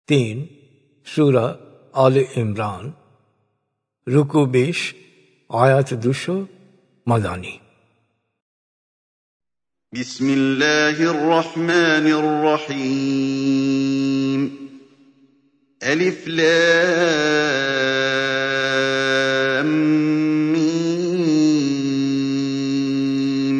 3 সূরা আলে ইমরান, রুকু 20, আয়াত 200 মাদানী। বিসমিল্লাহির রহমানির রহিম। আলিফ লাম মিম।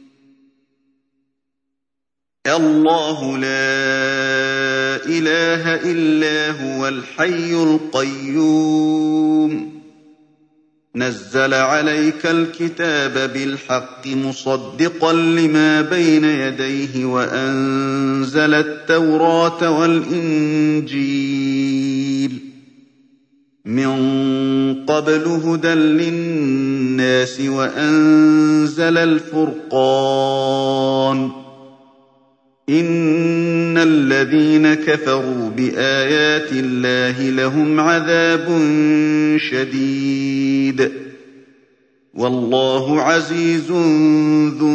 আল্লাহু লা ইলাহা ইল্লা হুয়াল হাইয়ুল কাইয়্যুম। نزل عليك الكتاب بالحق مصدقا لما بين يديه وأنزل التوراة والإنجيل من قبل هدى للناس وأنزل الفرقان إن الذين كفروا بآيات الله لهم عذاب شديد والله عزيز ذو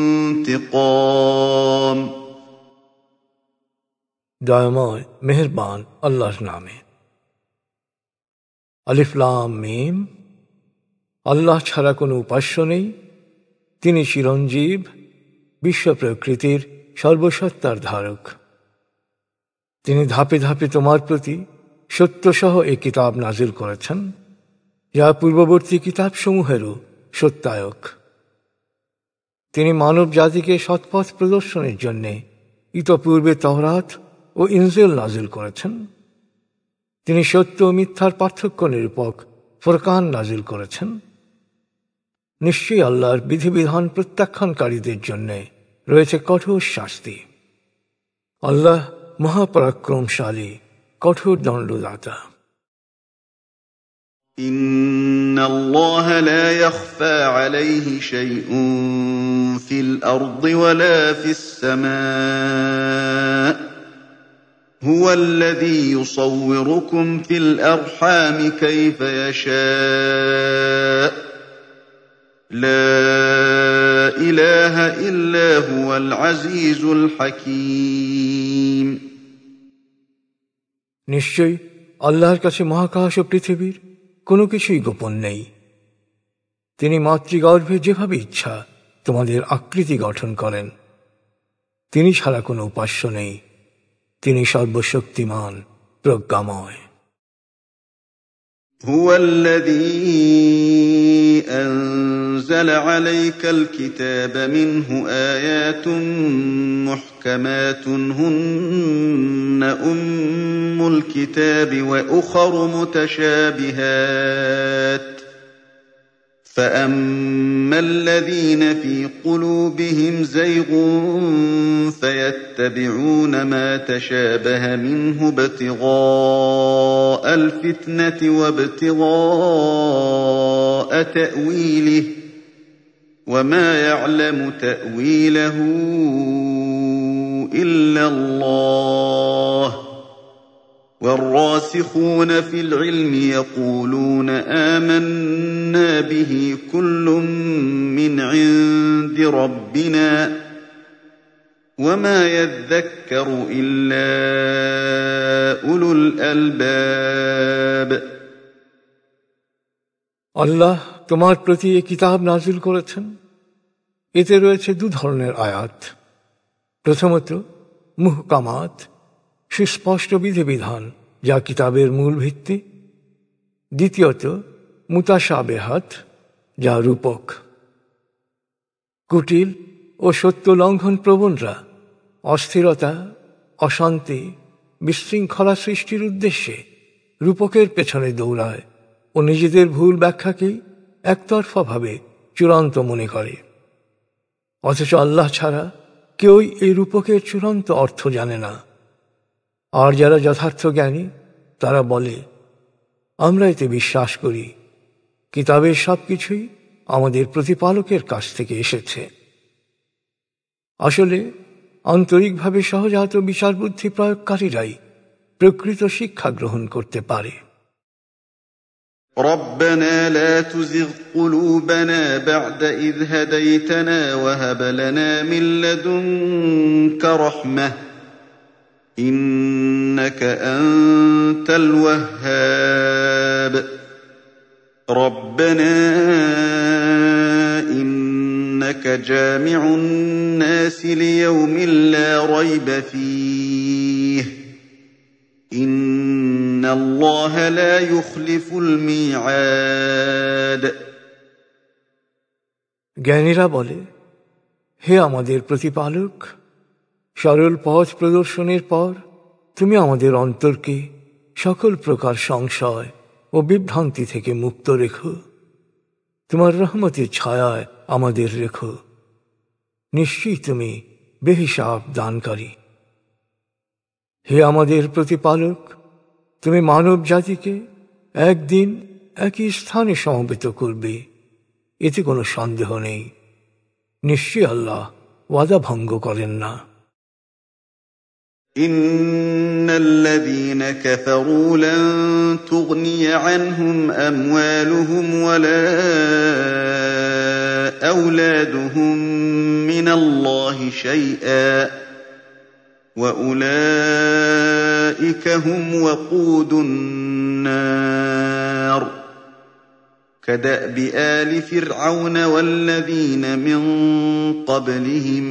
انتقام। দয়াময় মেহেরবান আল্লাহর নামে। আলিফ লাম মিম। আল্লাহ ছাড়া কোনো উপাস্য নেই, তিনি চিরঞ্জীব, বিশ্ব প্রকৃতির সর্বসত্তার ধারক। তিনি ধাপে ধাপে তোমার প্রতি সত্যসহ এই কিতাব নাজিল করেছেন, যা পূর্ববর্তী কিতাবসমূহেরও সত্যায়ক। তিনি মানব জাতিকে সৎপথ প্রদর্শনের জন্য ইতপূর্বে তাওরাত ও ইনজিল নাজিল করেছেন। তিনি সত্য ও মিথ্যার পার্থক্য নিরূপক ফুরকান নাজিল করেছেন। নিশ্চয়ই আল্লাহর বিধিবিধান প্রত্যাখ্যানকারীদের জন্য রয়েছে কঠোর শাস্তি। আল্লাহ মহাপরাক্রমশালী, কঠোর দণ্ডদাতা। ইন্নাল্লাহা লা ইয়াখফা আলাইহি শাইউন ফিল আরদি ওয়ালা ফিস সামা। হুয়াল্লাযী ইউসাউwirukum ফিল আরহামি কাইফা ইয়াশা। লা ইলাহা ইল্লা হুয়াল আজিজুল হাকীম। নিশ্চয়ই আল্লাহর কাছে মহাকাশ ও পৃথিবীর কোনো কিছুই গোপন নেই। তিনি মাতৃগর্ভে যেভাবে ইচ্ছা তোমাদের আকৃতি গঠন করেন। তিনি ছাড়া কোনো উপাস্য নেই, তিনি সর্বশক্তিমান, প্রজ্ঞাময়। হুয়াল্লাযী أنزل عليك الكتاب منه آيات محكمات هن أم الكتاب وأخر متشابهات فأما الذين في قلوبهم زيغ فيتبعون ما تشابه منه ابتغاء الفتنة وابتغاء تأويله وما يعلم تأويله إلا الله والراسخون في العلم يقولون آمنا به كل من عند ربنا وما يذكر إلا أولو الألباب। আল্লাহ তোমার প্রতি এই কিতাব নাজিল করেছেন। এতে রয়েছে দু ধরনের আয়াত। প্রথমত মুহকামাত, সুস্পষ্ট বিধিবিধান যা কিতাবের মূল ভিত্তি। দ্বিতীয়ত মুতাশাবেহাত, যা রূপক। কুটিল ও সত্য লঙ্ঘন প্রবণরা অস্থিরতা, অশান্তি, বিশৃঙ্খলা সৃষ্টির উদ্দেশ্যে রূপকের পেছনে দৌড়ায় ও নিজেদের ভুল ব্যাখ্যাকেই একতরফাভাবে চূড়ান্ত মনে করে। অথচ আল্লাহ ছাড়া কেউই এই রূপকের চূড়ান্ত অর্থ জানে না। আর যারা যথার্থ জ্ঞানী তারা বলে, আমরা এতে বিশ্বাস করি, কিতাবের সবকিছুই আমাদের প্রতিপালকের কাছ থেকে এসেছে। আসলে আন্তরিকভাবে সহজাত বিচার বুদ্ধি প্রয়োগকারীরাই প্রকৃত শিক্ষা গ্রহণ করতে পারে। ربنا لا تزغ قلوبنا بعد إذ هديتنا وهب لنا من لدنك رحمة إنك أنت الوهاب ربنا إنك جامع الناس ليوم لا ريب فيه إن الله لا يخلف الميعاد জ্ঞানীরা বলে, হে আমাদের প্রতিপালক, সরল পথ প্রদর্শনের পর তুমি আমাদের অন্তরকে সকল প্রকার সংশয় ও বিভ্রান্তি থেকে মুক্ত রেখো। তোমার রহমতের ছায়ায় আমাদের রেখো। নিশ্চয়ই তুমি বেহিসাব দানকারী। হে আমাদের প্রতিপালক, তুমি মানব জাতিকে একদিন একই স্থানে সমবেত করবে, এতে কোনো সন্দেহ নেই। নিশ্চয়ই আল্লাহ ওয়াদা ভঙ্গ করেন না। إن الذين كفروا لن تغني عنهم أموالهم ولا أولادهم من الله شيئا وأولئك هم وقود النار كدأب آل فرعون والذين من قبلهم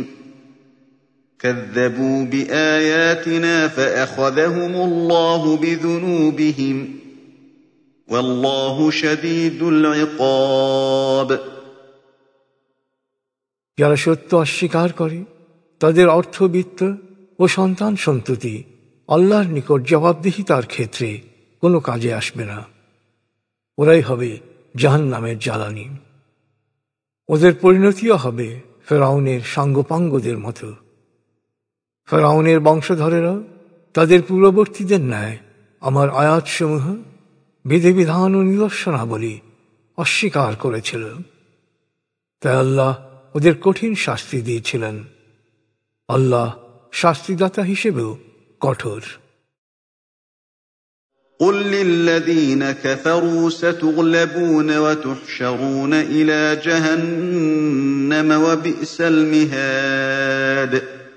كذبوا بآياتنا فأخذهم الله بذنوبهم والله شديد العقاب যারা সত্য অস্বীকার করে তাদের অর্থবিত্ত ও সন্তান সন্ততি আল্লাহর নিকট জবাবদিহিতার ক্ষেত্রে কোনো কাজে আসবে না। ওরাই হবে জাহান্নামের জ্বালানি। ওদের পরিণতিও হবে ফেরাউনের সাঙ্গপাঙ্গদের মতো। ফেরাউনের বংশধরেরা তাদের পূর্ববর্তীদের ন্যায় আমার আয়াতসমূহ, বিধিবিধান ও নিদর্শনাবলী অস্বীকার করেছিল। তাই আল্লাহ ওদের কঠিন শাস্তি দিয়েছিলেন। আল্লাহ শাস্তিদাতা হিসেবেও কঠোর। قل للذين كفروا ستغلبون وتحشرون إلى جهنم وبئس المهاد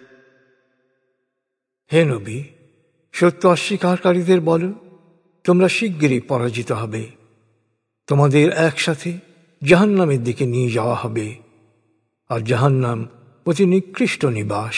হে নবী, সত্য অস্বীকারীদের বলো, তোমরা শিগগিরই পরাজিত হবে। তোমাদের একসাথে জাহান্নামের দিকে নিয়ে যাওয়া হবে, আর জাহান্নাম অতি নিকৃষ্ট নিবাস।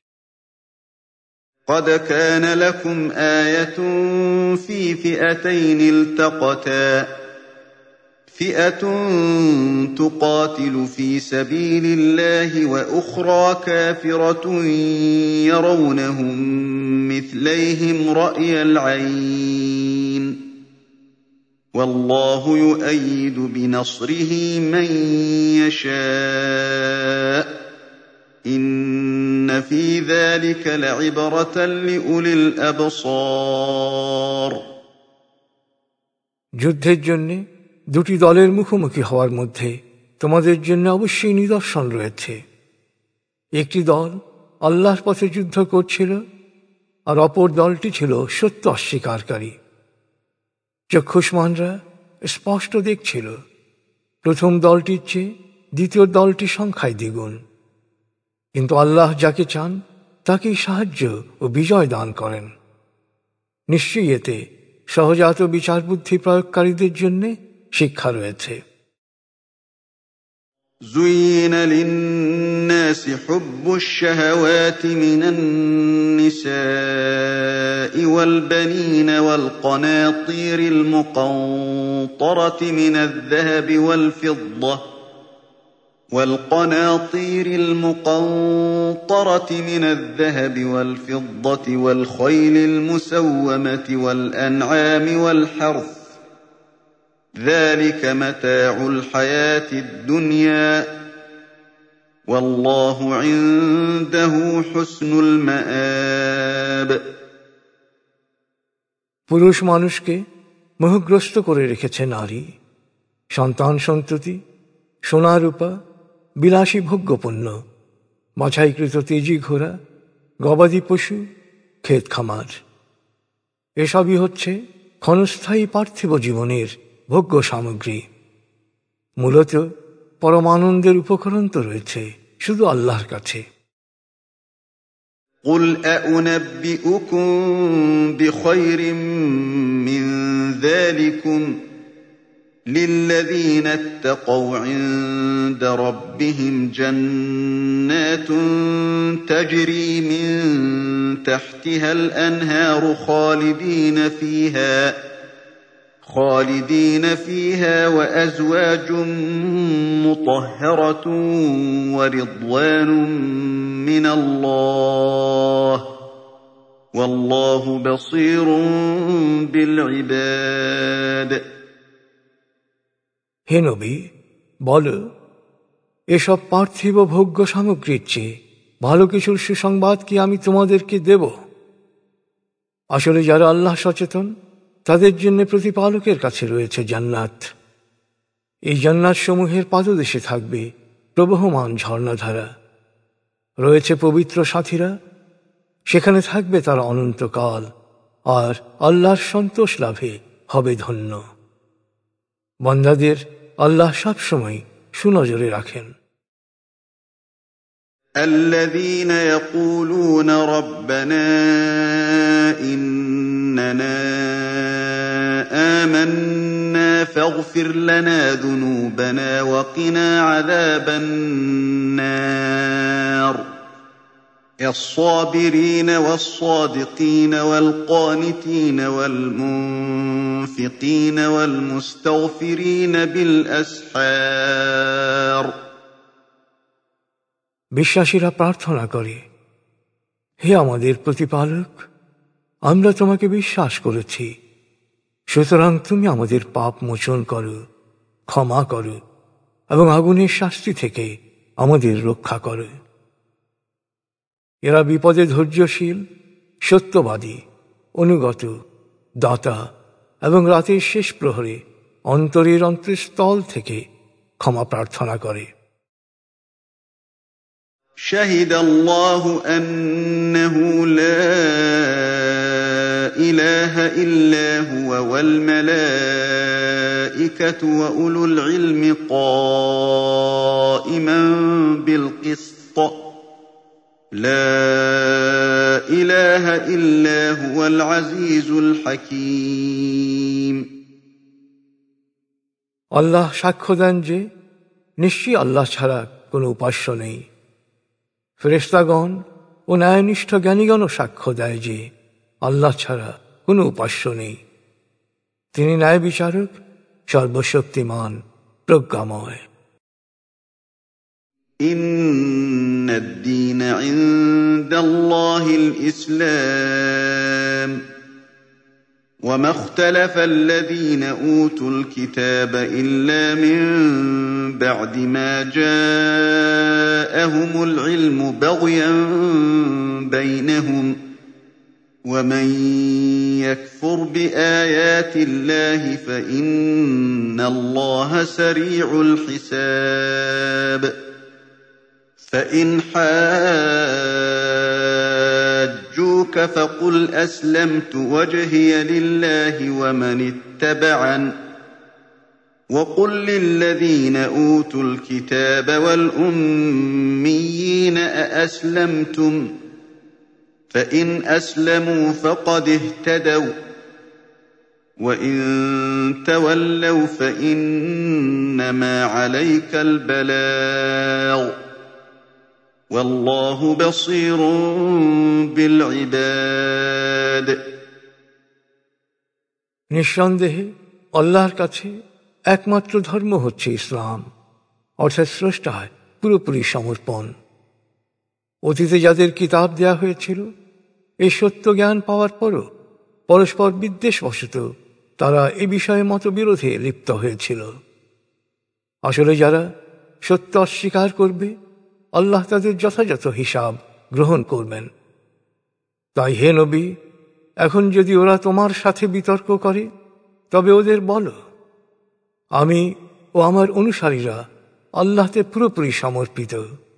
قد كان لكم آية في فئتين التقتا فئة تقاتل في سبيل الله وأخرى كافرة يرونهم مثليهم رأي العين والله يؤيد بنصره من يشاء إن في ذلك لعبرة لأولي الأبصار যুদ্ধের জন্য দুটি দলের মুখোমুখি হওয়ার মধ্যে তোমাদের জন্য অবশ্যই নিদর্শন রয়েছে। একটি দল আল্লাহর পথে যুদ্ধ করছিল, আর অপর দলটি ছিল সত্য অস্বীকারী। চক্ষুষ্মানরা স্পষ্ট দেখছিল প্রথম দলটির চেয়ে দ্বিতীয় দলটি সংখ্যায় দ্বিগুণ। কিন্তু আল্লাহ যাকে চান তাকেই সাহায্য ও বিজয় দান করেন। নিশ্চয়ই এতে সহজাত বিচার বুদ্ধি প্রয়োগকারীদের জন্য শিক্ষা রয়েছে। زين للناس حب الشهوات من النساء والبنين والقناطير المقنطرة من الذهب والفضة والخيل المسومة والأنعام والحرث ذلك متاع الحياة الدنيا والله عنده حسن المآب পুরুষ মানুষকে মোহগ্রস্ত করে রেখেছে নারী, সন্তান সন্ততি, সোনা রূপা, বিলাসী ভোগ্যপণ্য, বাছাইকৃত তেজি ঘোড়া, গবাদি পশু, ক্ষেত খামার। এসবই হচ্ছে ক্ষণস্থায়ী পার্থিব জীবনের ভোগ্য সামগ্রী। মূলত পরমানন্দের উপকরণ তো রয়েছে শুধু আল্লাহর কাছে। قُلْ أَأُنَبِّئُكُم بِخَيْرٍ مِّن ذَٰلِكُمْ لِلَّذِينَ اتَّقَوْا عِندَ رَبِّهِمْ جَنَّاتٌ تَجْرِي مِن تَحْتِهَا الْأَنْهَارُ خَالِدِينَ فِيهَا وَأَزْوَاجٌ مُّطَهَّرَةٌ وَرِضْوَانٌ مِّنَ اللَّهِ ۗ وَاللَّهُ بَصِيرٌ بِالْعِبَادِ। হে নবী, বল, এসব পার্থিব ভোগ্য সামগ্রীর চেয়ে ভালো কিছুর সুসংবাদ কি আমি তোমাদেরকে দেব? আসলে যারা আল্লাহ সচেতন তাদের জন্য প্রতিপালকের কাছে রয়েছে জান্নাত। এই জান্নাত সমূহের পাদদেশে থাকবে প্রবহমান ঝর্ণাধারা, রয়েছে পবিত্র সাথীরা, সেখানে থাকবে তারা অনন্তকাল, আর আল্লাহর সন্তোষ লাভে হবে ধন্য। বান্দাদের আল্লাহ সবসময় সুনজরে রাখেন। الذين يقولون ربنا إننا آمنا فاغفر لنا ذنوبنا وقنا عذاب النار الصابرين والصادقين والقانتين والمنفقين والمستغفرين بالأسحار। বিশ্বাসীরা প্রার্থনা করে, হে আমাদের প্রতিপালক, আমরা তোমাকে বিশ্বাস করেছি, সুতরাং তুমি আমাদের পাপ মোচন করো, ক্ষমা করো এবং আগুনের শাস্তি থেকে আমাদের রক্ষা করো। এরা বিপদে ধৈর্যশীল, সত্যবাদী, অনুগত, দাতা এবং রাতের শেষ প্রহরে অন্তরের অন্তঃস্থল থেকে ক্ষমা প্রার্থনা করে। شهد الله أنه لا إله إلا هو والملائكة وأولو العلم قائما بالقسط لا إله إلا هو العزيز الحكيم। আল্লাহ সাক্ষ্য দেন যে নিশ্চয়ই আল্লাহ ছাড়া কোনো উপাস্য নেই। ফেরেশতাগণ ও ন্যায়নিষ্ঠ জ্ঞানীগণও সাক্ষ্য দেয় যে আল্লাহ ছাড়া কোনো উপাস্য নেই। তিনি ন্যায় বিচারক, সর্বশক্তিমান, প্রজ্ঞাময়। إن الدين عند الله الإسلام وما اختلف الذين أوتوا الكتاب إلا من بعد ما جاءهم العلم بغيا بينهم ومن يكفر بآيات الله فإن الله سريع الحساب فإن حاجوك فقل أسلمت وجهي لله ومن اتبعن وقل للذين أوتوا الكتاب والأميين أأسلمتم فإن أسلموا فقد اهتدوا وإن تولوا فإنما عليك البلاغ والله بصير بالعباد। নিঃসন্দেহে আল্লাহর কাছে একমাত্র ধর্ম হচ্ছে ইসলাম, অর্থাৎ স্রষ্টায় পুরোপুরি সমর্পণ। অতীতে যাদের কিতাব দেয়া হয়েছিল, এই সত্য জ্ঞান পাওয়ার পরও পরস্পর বিদ্বেষবশত তারা এ বিষয়ে মতবিরোধে লিপ্ত হয়েছিল। আসলে যারা সত্য অস্বীকার করবে, আল্লাহ তাদের যথাযথ হিসাব গ্রহণ করবেন। তাই হে নবী, এখন যদি ওরা তোমার সাথে বিতর্ক করে, তবে ওদের বলো, আমি ও আমার অনুসারীরা আল্লাহতে পুরোপুরি সমর্পিত।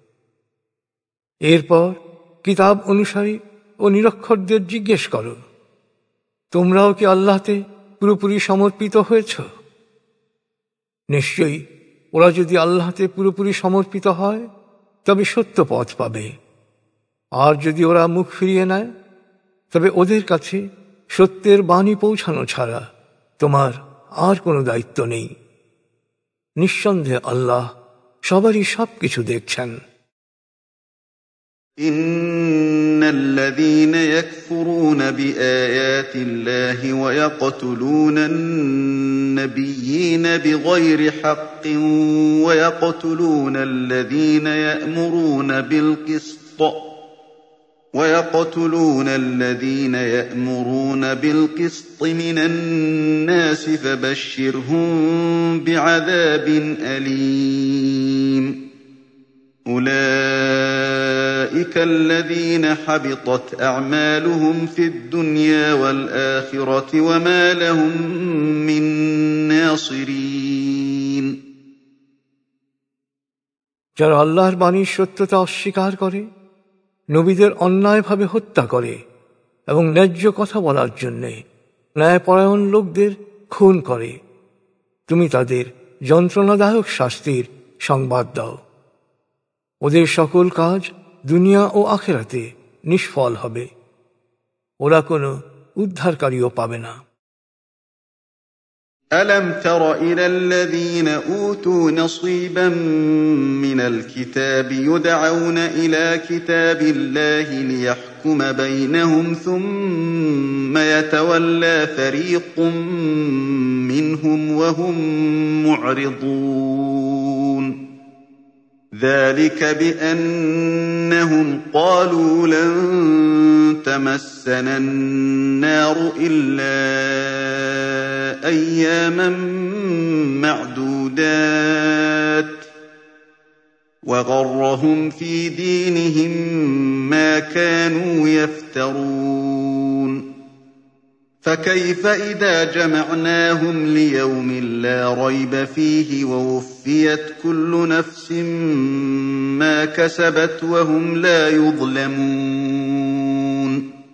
এরপর কিতাব অনুসারী ও নিরক্ষরদের জিজ্ঞেস করো, তোমরাও কি আল্লাহতে পুরোপুরি সমর্পিত হয়েছ? নিশ্চয়ই ওরা যদি আল্লাহতে পুরোপুরি সমর্পিত হয় তবে সত্য পথ পাবে। আর যদি ওরা মুখ ফিরিয়ে নেয় তবে ওদের কাছে সত্যের বাণী পৌঁছানো ছাড়া তোমার আর কোনো দায়িত্ব নেই। নিঃসন্দেহে আল্লাহ সবারই সবকিছু দেখছেন। ইন্নাল্লাযীনা ইয়াকফুরুনা বিআয়াতিল্লাহি ওয়া ইয়াকতুলুনান-নাবিয়্যিনা বিগায়রি হাক্কিন ওয়া ইয়াকতুলুনাল্লাযীনা يأمرون بالقسط من الناس فبشرهم بعذاب أليم أولئك الذين حبطت أعمالهم في الدنيا والآخرة وما لهم من ناصرين যারা আল্লাহর বাণীর সত্যতা অস্বীকার করে, নবীদের অন্যায়ভাবে হত্যা করে এবং ন্যায্য কথা বলার জন্যে ন্যায়পরায়ণ লোকদের খুন করে, তুমি তাদের যন্ত্রণাদায়ক শাস্তির সংবাদ দাও। ওদের সকল কাজ দুনিয়া ও আখিরাতে নিষ্ফল হবে, ওরা কোনো উদ্ধারকারীও পাবে না। ألم تر إلى الذين أوتوا نصيبا من الكتاب يدعون إلى كتاب الله ليحكم بينهم ثم يتولى فريق منهم وهم معرضون ذلك بأنهم قالوا لن تمسنا النار إلا أياما معدودات وغرهم في دينهم ما كانوا يفترون فكيف إذا جمعناهم ليوم لا ريب فيه ووفيت كل نفس ما كسبت وهم لا يظلمون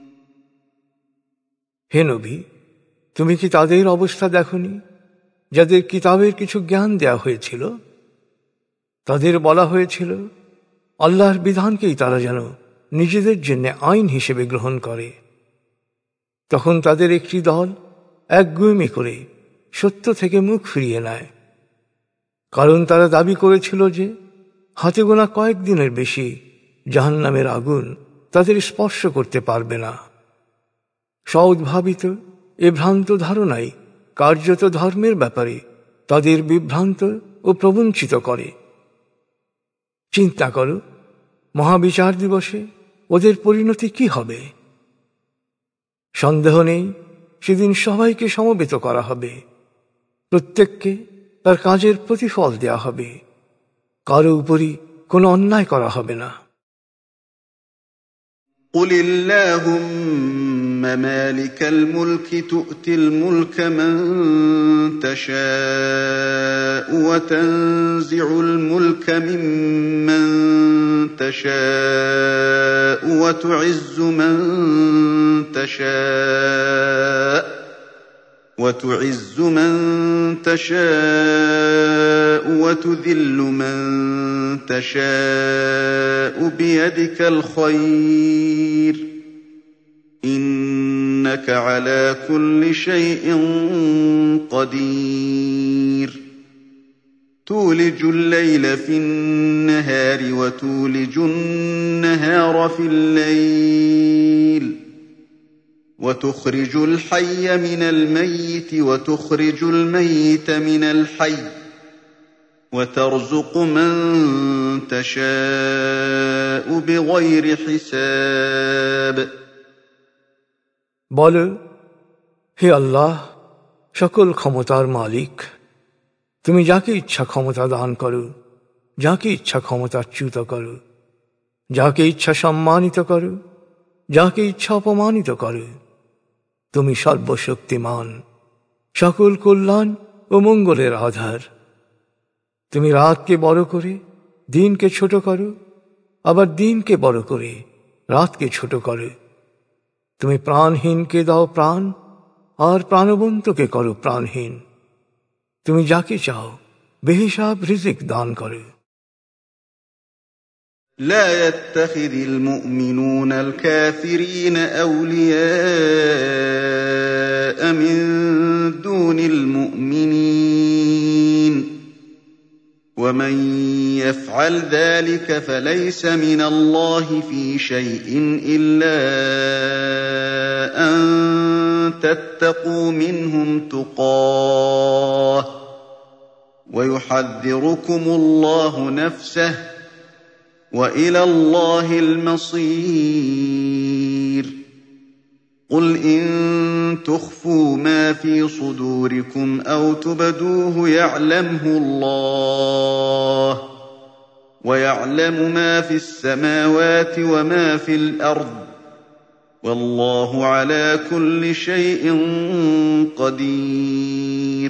হে নবী, তুমি কি তাদের অবস্থা দেখনি যাদের কিতাবের কিছু জ্ঞান দেয়া হয়েছিল? তাদের বলা হয়েছিল আল্লাহর বিধানকেই তারা যেন নিজেদের জন্য আইন হিসেবে গ্রহণ করে। তখন তাদের একটি দল একগুঁয়েমি করে সত্য থেকে মুখ ফিরিয়ে নেয়, কারণ তারা দাবি করেছিল যে হাতে গোনা কয়েকদিনের বেশি জাহান্নামের আগুন তাদের স্পর্শ করতে পারবে না। সউদ্ভাবিত এ ভ্রান্ত ধারণাই কার্যত ধর্মের ব্যাপারে তাদের বিভ্রান্ত ও প্রবঞ্চিত করে। চিন্তা করো, মহাবিচার দিবসে ওদের পরিণতি কি হবে? সন্দেহ নেই সেদিন সবাইকে সমবেত করা হবে, প্রত্যেককে তার কাজের প্রতিফল দেয়া হবে, কারো উপরই কোনো অন্যায় করা হবে না। قل اللهم مالك الملك تؤتي الملك من تشاء وتنزع الملك ممن تشاء وتعز من تشاء وتذل من تشاء بيدك الخير إنك على كل شيء قدير تولج الليل في النهار وتولج النهار في الليل وتخرج الحي من الميت وتخرج الميت من الحي وترزق من تشاء بغير حساب বল, হে আল্লাহ, সকল ক্ষমতার মালিক, তুমি যাকে ইচ্ছা ক্ষমতা দান করো, যাকে ইচ্ছা ক্ষমতাচ্যুত করো, যাকে ইচ্ছা সম্মানিত করো, যাকে ইচ্ছা অপমানিত করো। তুমি সর্বশক্তিমান, সকল কল্যাণ ও মঙ্গলের আধার। তুমি রাতকে বড় করে দিনকে ছোট করো, আবার দিনকে বড় করে রাতকে ছোট করো। তুমি প্রাণহীনকে দাও প্রাণ, আর প্রাণবন্তকে করো প্রাণহীন। তুমি যাকে চাও বেহিসাব রিজিক দান করো। لا يتخذ المؤمنون الكافرين أولياء من دون المؤمنين ومن يفعل ذلك فليس من الله في شيء إلا أن تتقوا منهم تقاه ويحذركم الله نفسه وإلى الله المصير قل إن تخفوا ما في صدوركم أو تبدوه يعلمه الله ويعلم ما في السماوات وما في الأرض والله على كل شيء قدير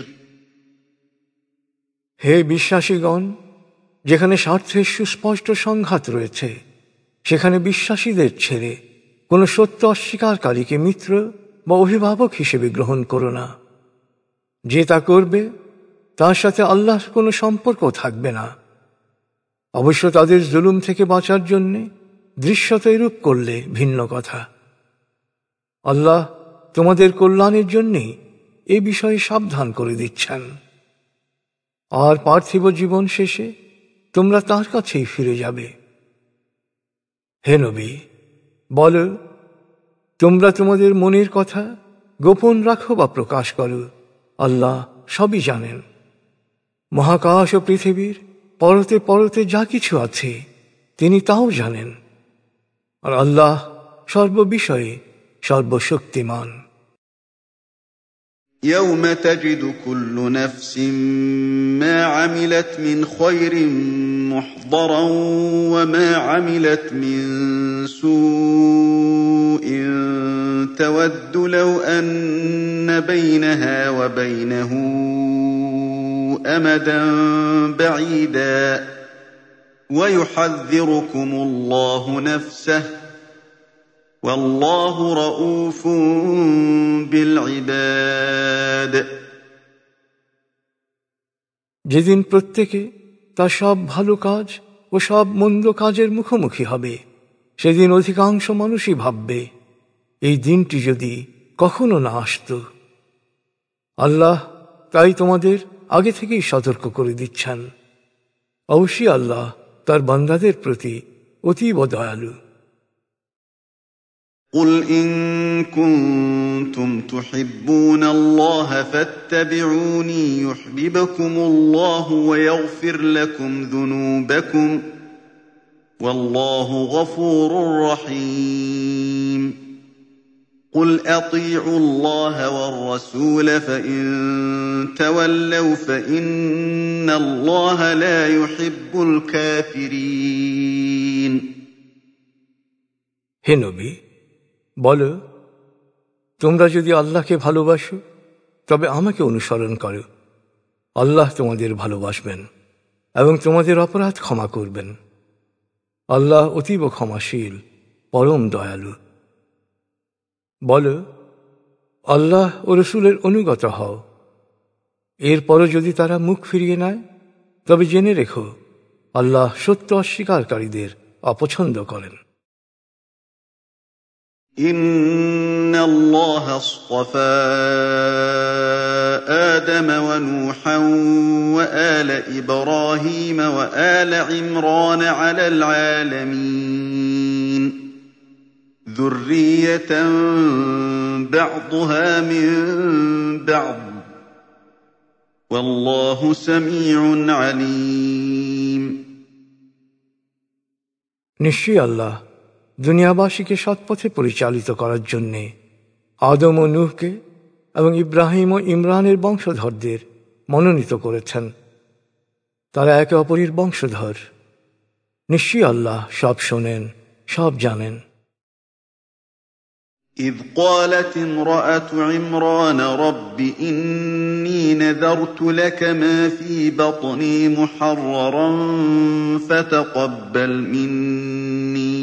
হে বিশ্বাসীগণ, যেখানে স্বার্থের সুস্পষ্ট সংঘাত রয়েছে সেখানে বিশ্বাসীদের ছেড়ে কোনো সত্য অস্বীকারীকে মিত্র বা অভিভাবক হিসেবে গ্রহণ করো না। যে তা করবে তার সাথে আল্লাহর কোনো সম্পর্ক থাকবে না। অবশ্য তাদের জুলুম থেকে বাঁচার জন্যে দৃশ্যত এরূপ করলে ভিন্ন কথা। আল্লাহ তোমাদের কল্যাণের জন্যেই এ বিষয়ে সাবধান করে দিচ্ছেন। আর পার্থিব জীবন শেষে তোমরা তার কাছেই ফিরে যাবে। হে নবী, বলো, তোমরা তোমাদের মনের কথা গোপন রাখো বা প্রকাশ করো, আল্লাহ সবই জানেন। মহাকাশ ও পৃথিবীর পরতে পরতে যা কিছু আছে তিনি তাও জানেন। আর আল্লাহ সর্ববিষয়ে সর্বশক্তিমান। يوم تجد كل نفس ما عملت من خير محضرا وما عملت من سوء تود لو أن بينها وبينه أمدا بعيدا ويحذركم الله نفسه والله رؤوف بالعباد যেদিন প্রত্যেকে তার সব ভালো কাজ ও সব মন্দ কাজের মুখোমুখি হবে সেদিন অধিকাংশ মানুষই ভাববে এই দিনটি যদি কখনো না আসত। আল্লাহ তাই তোমাদের আগে থেকেই সতর্ক করে দিচ্ছেন। অবশ্যই আল্লাহ তার বান্দাদের প্রতি অতীব দয়ালু। قل إن كنتم تحبون الله فاتبعوني يحببكم الله ويغفر لكم ذنوبكم والله غفور رحيم قل أطيعوا الله والرسول فإن تولوا فإن الله لا يحب الكافرين হে নবী, বলো, তোমরা যদি আল্লাহকে ভালোবাসো তবে আমাকে অনুসরণ করো। আল্লাহ তোমাদের ভালোবাসবেন এবং তোমাদের অপরাধ ক্ষমা করবেন। আল্লাহ অতীব ক্ষমাশীল, পরম দয়ালু। বলো, আল্লাহ ও রসুলের অনুগত হও। এরপরও যদি তারা মুখ ফিরিয়ে নেয় তবে জেনে রেখো আল্লাহ সত্য অস্বীকারীদের অপছন্দ করেন। إن الله اصطفى آدم ونوحا وآل إبراهيم وآل عمران على العالمين ذرية بعضها من بعض والله سميع عليم নিশ্চয়ই আল্লাহ দুনিয়াবাসীকে সৎপথে পরিচালিত করার জন্যে আদম ও নূহকে এবং ইব্রাহিম ও ইমরানের বংশধরদের মনোনীত করেছেন। তারা একে অপরের বংশধর। নিশ্চয়ই আল্লাহ সব শোনেন, সব জানেন। إذ قالت امرأة عمران رب إني نذرت لك ما في بطني محررا فتقبل مني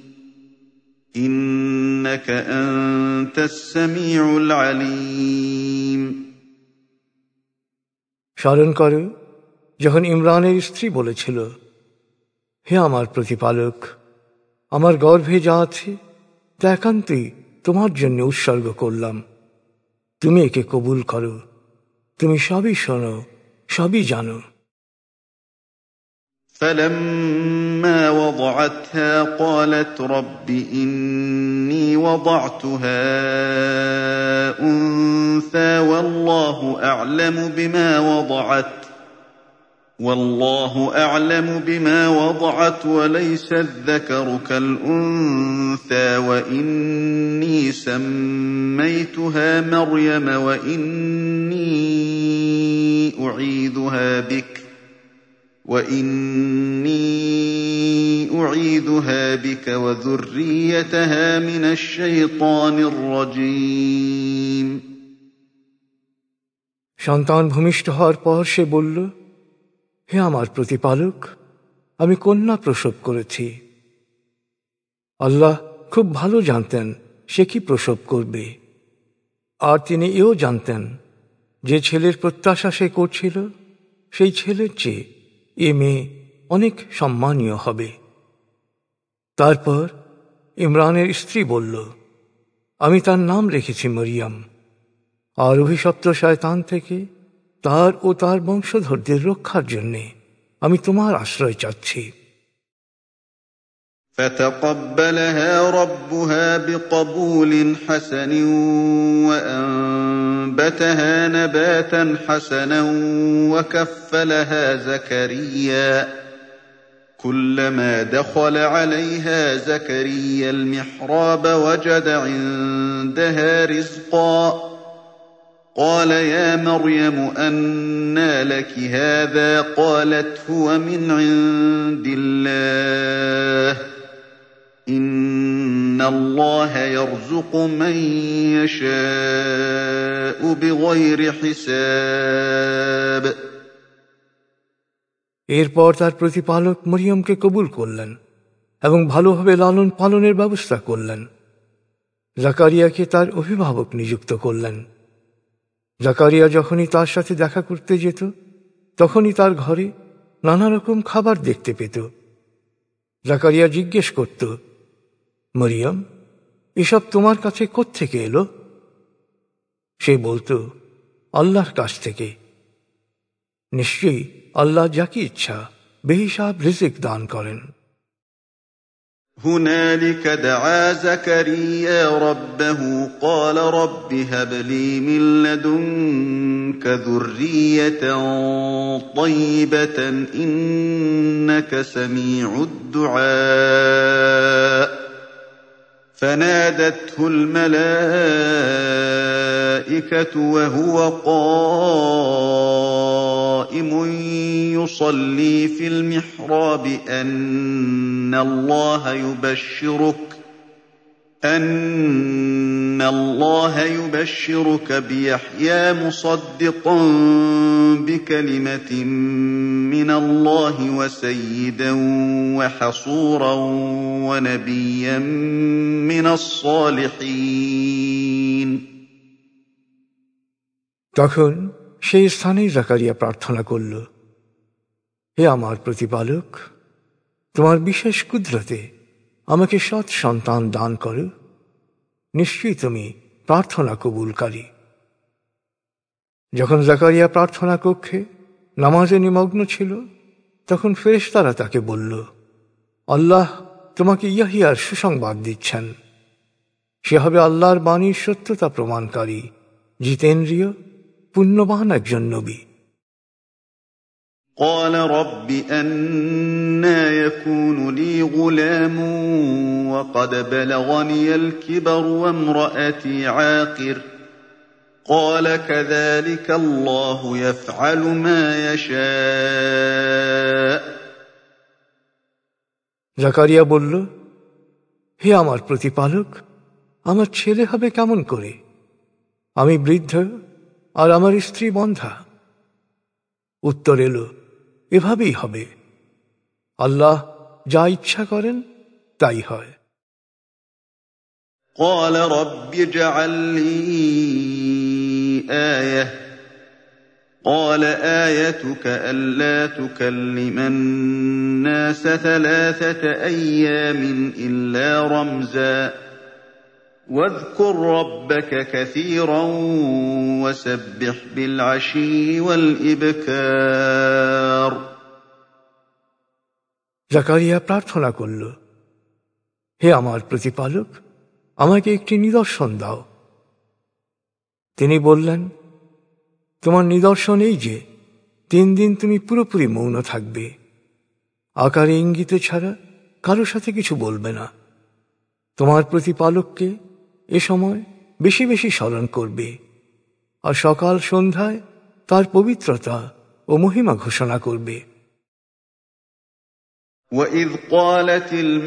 إنك أنت السميع العليم স্মরণ করো যখন ইমরানের স্ত্রী বলেছিল, হে আমার প্রতিপালক, আমার গর্ভে যা আছে তা একান্তই তোমার জন্য উৎসর্গ করলাম। তুমি একে কবুল করো, তুমি সবই শোনো, সবই জানো। فلما وضعتها قالت رب إني وضعتها أنثى والله أعلم بما وضعت وليس الذكر كالأنثى وإني سميتها مريم وإني أعيذها بك وذريتها من الشيطان الرجيم। সন্তান ভূমিষ্ঠ হওয়ার পর সে বলল, হে আমার প্রতিপালক, আমি কন্যা প্রসব করেছি। আল্লাহ খুব ভালো জানতেন সে কি প্রসব করবে, আর তিনি এও জানতেন যে ছেলের প্রত্যাশা সে করছিল সেই ছেলের চেয়ে এ মেয়ে অনেক সম্মানীয় হবে। তারপর ইমরানের স্ত্রী বলল, আমি তার নাম রেখেছি মরিয়ম, আর অভিশপ্ত শয়তান থেকে তার ও তার বংশধরদের রক্ষার জন্যে আমি তোমার আশ্রয় চাচ্ছি। فتقبلها ربها بقبول حسن وأنبتها نباتا حسنا وكفلها زكريا كلما دخل عليها زكريا المحراب وجد عندها رزقا قال يا مريم أنى لك هذا قالت هو من عند الله إن الله يرزق من يشاء بغير حساب। এরপর তার প্রতিপালক মরিয়মকে কবুল করলেন এবং ভালোভাবে লালন পালনের ব্যবস্থা করলেন। জাকারিয়াকে তার অভিভাবক নিযুক্ত করলেন। জাকারিয়া যখনই তার সাথে দেখা করতে যেত তখনই তার ঘরে নানা রকম খাবার দেখতে পেত। জাকারিয়া জিজ্ঞেস করত, মরিয়ম, এসব তোমার কাছে কোত্থেকে এলো? সে বলত, আল্লাহর কাছ থেকে। নিশ্চয়ই আল্লাহ যাকে ইচ্ছা বেহিসাব রিজিক দান করেন। هنالك دعا زكريا ربه قال رب هب لي من لدنك ذرية طيبة إنك سميع الدعاء فنادته الملائكة وهو قائم يصلي في المحراب أن الله يبشرك بيحيى مصدقا بكلمة من الله وسيدا وحصورا ونبيا من الصالحين। তখন সেই স্থানেই জাকারিয়া প্রার্থনা করল, হে আমার প্রতিপালক, তোমার বিশেষ কুদরতে আমাকে সৎ সন্তান দান করো, নিশ্চয়ই তুমি প্রার্থনা কবুলকারী। যখন জাকারিয়া প্রার্থনা কক্ষে নামাজে নিমগ্ন ছিল তখন ফেরেশতারা তাকে বলল, আল্লাহ তোমাকে ইয়াহিয়ার সুসংবাদ দিচ্ছেন। সে হবে আল্লাহর বাণীর সত্যতা প্রমাণকারী, জিতেন্দ্রিয়, পুণ্যবান একজন নবী। قال رب أنى يكون لي غلام وقد بلغني الكبر وامرأتي عاقر قال كذلك الله يفعل ما يشاء। জাকারিয়া বলল, হে আমার প্রতিপালক, আমার ছেলে হবে কেমন করে? আমি বৃদ্ধ আর আমার স্ত্রী বন্ধা। উত্তর এলো, এভাবেই হবে। আল্লাহ যা ইচ্ছা করেন তাই হয়। قال رب اجعل لي آية قال آيتك ألا تكلم النَّاسَ 3 أيام إلا رمزا واذكر ربك كثيرا وسبح بالعشي والإبكار জাকারিয়া প্রার্থনা করল, হে আমার প্রতিপালক, আমাকে একটি নিদর্শন দাও। তিনি বললেন, তোমার নিদর্শন এই যে 3 দিন তুমি পুরোপুরি মৌন থাকবে, আকারে ইঙ্গিতে ছাড়া কারো সাথে কিছু বলবে না। তোমার প্রতিপালককে এ সময় বেশি বেশি স্মরণ করবে, আর সকাল সন্ধ্যায় তার পবিত্রতা ও মহিমা ঘোষণা করবে। وَإِذْ قَالَتِ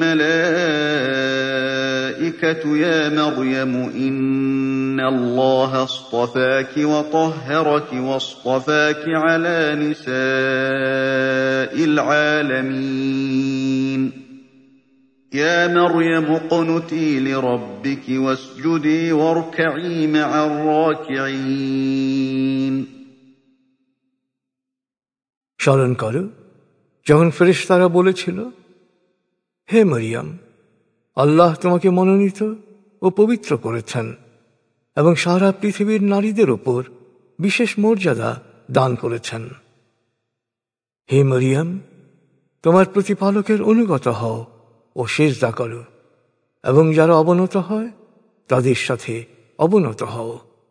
الْمَلَائِكَةُ يَا مَرْيَمُ إِنَّ اللَّهَ اصْطَفَاكِ وَطَهَّرَكِ وَاصْطَفَاكِ عَلَى نِسَاءِ الْعَالَمِينَ يَا مَرْيَمُ اقْنُتِي لِرَبِّكِ وَاسْجُدِي وَارْكَعِي مَعَ الرَّاكِعِينَ স্মরণ করো যখন ফেরেশতারা বলেছিল, হে মরিয়ম, আল্লাহ তোমাকে মনোনীত ও পবিত্র করেছেন এবং সারা পৃথিবীর নারীদের ওপর বিশেষ মর্যাদা দান করেছেন। হে মরিয়ম, তোমার প্রতিপালকের অনুগত হও ও সিজদা করো, এবং যারা অবনত হয় তাদের সাথে অবনত হও।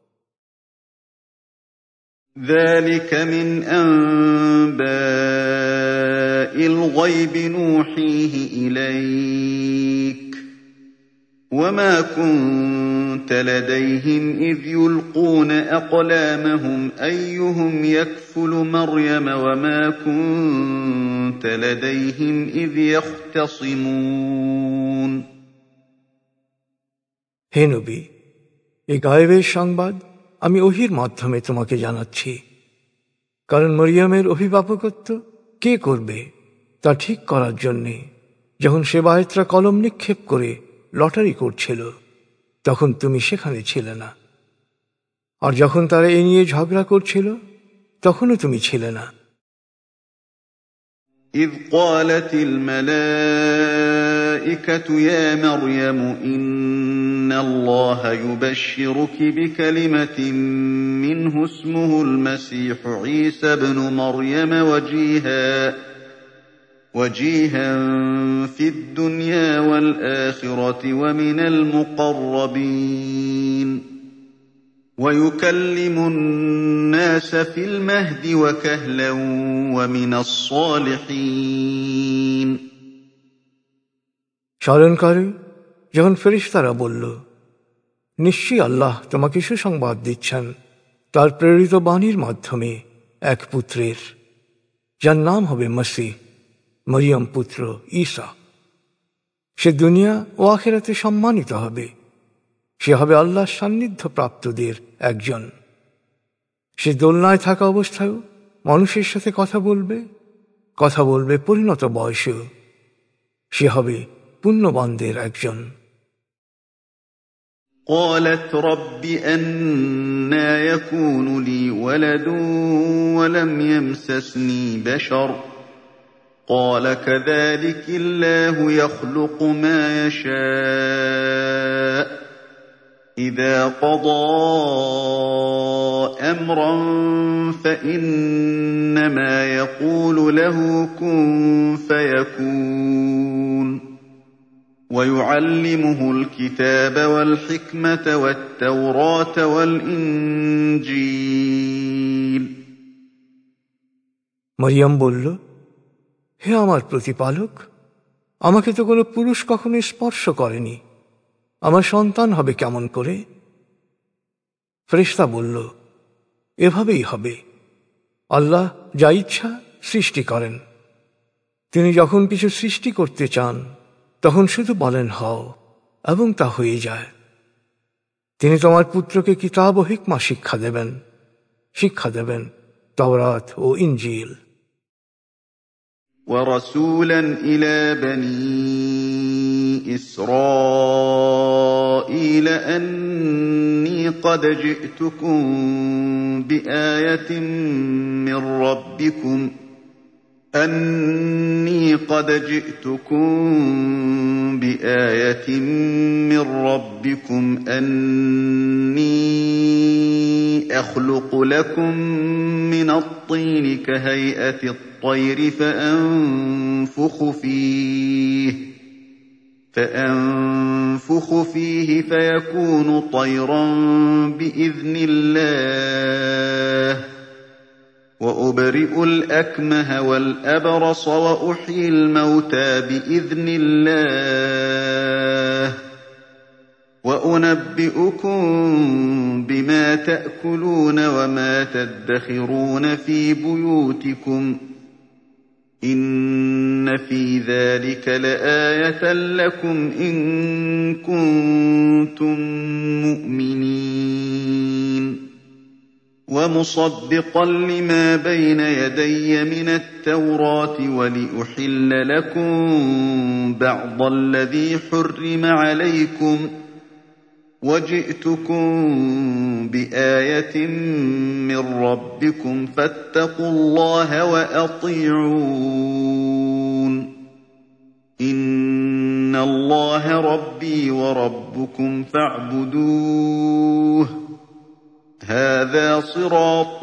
ذَلِكَ مِنْ أَنْبَاءِ الْغَيْبِ نُوحِيهِ إِلَيْكَ وَمَا كُنْتَ لَدَيْهِمْ إِذْ يُلْقُونَ أَقْلَامَهُمْ أَيُّهُمْ يَكْفُلُ مَرْيَمَ وَمَا كُنْتَ لَدَيْهِمْ إِذْ يَخْتَصِمُونَ হে নবী, এই গায়েবের সংবাদ আমি ওহীর মাধ্যমে তোমাকে জানাচ্ছি, কারণ মরিয়মের অভিভাবকত্ব কে করবে তা ঠিক করার জন্যে যখন সেবায়েতরা কলম নিক্ষেপ করে লটারি করছিল, তখন তুমি সেখানে ছিলে না, আর যখন তারা এ নিয়ে ঝগড়া করছিল তখনও তুমি ছিলে না। إِذْ قَالَتِ الْمَلَائِكَةُ يَا مَرْيَمُ إِنَّ اللَّهَ يُبَشِّرُكِ بِكَلِمَةٍ مِّنْهُ اسْمُهُ الْمَسِيحُ عِيسَى ابْنُ مَرْيَمَ وَجِيهًا فِي الدُّنْيَا وَالْآخِرَةِ وَمِنَ الْمُقَرَّبِينَ وَيُكَلِّمُ النَّاسَ فِي الْمَهْدِ وَكَهْلًا وَمِنَ الصَّالِحِينَ স্মরণ করে যখন ফেরেশতারা বলল, নিশ্চয়ই আল্লাহ তোমাকে সুসংবাদ দিচ্ছেন তার প্রেরিত বাণীর মাধ্যমে এক পুত্রের, যার নাম হবে মসিহ, মরিয়ম পুত্র ঈসা। সে দুনিয়া ও আখিরাতে সম্মানিত হবে। সে হবে আল্লাহর সান্নিধ্য প্রাপ্তদের একজন। সে দোলনায় থাকা অবস্থায়ও মানুষের সাথে কথা বলবে পরিণত বয়সেও। সে হবে পুণ্যবানদের একজন। قالت رب أنى يكون لي ولد ولم يمسسني بشر قال كذلك الله يخلق ما يشاء إذا قضى أمرا فإنما يقول له كن فيكون ويعلمه الكتاب والحكمة والتوراة والإنجيل মরিয়ম বলল, হে আমার প্রতিপালক, আমাকে তো কোনো পুরুষ কখনো স্পর্শ করেনি, আমার সন্তান হবে কেমন করে? ফেরেশতা বলল, এভাবেই হবে। আল্লাহ যা ইচ্ছা সৃষ্টি করেন। তিনি যখন কিছু সৃষ্টি করতে চান তখন শুধু বলেন হও, এবং তা হয়ে যায়। তিনি তোমার পুত্রকে কিতাব ও হিকমা শিক্ষা দেবেন তাওরাত ও ইনজিল। ورسولا إلى بني إسرائيل أني قد جئتكم بآية من ربكم أني قد جئتكم بآية من ربكم أني أخلق لكم من الطين كهيئة الطير فأنفخ فيه فيكون طيرا بإذن الله وأبرئ الأكمه والأبرص وأحيي الموتى بإذن الله وأنبئكم بما تأكلون وما تدخرون في بيوتكم إن في ذلك لآية لكم إن كنتم مؤمنين ومصدقا لما بين يدي من التوراة ولأحل لكم بعض الذي حرم عليكم وجئتكم بآية من ربكم فاتقوا الله وأطيعون إن الله ربي وربكم فاعبدوه هذا صراط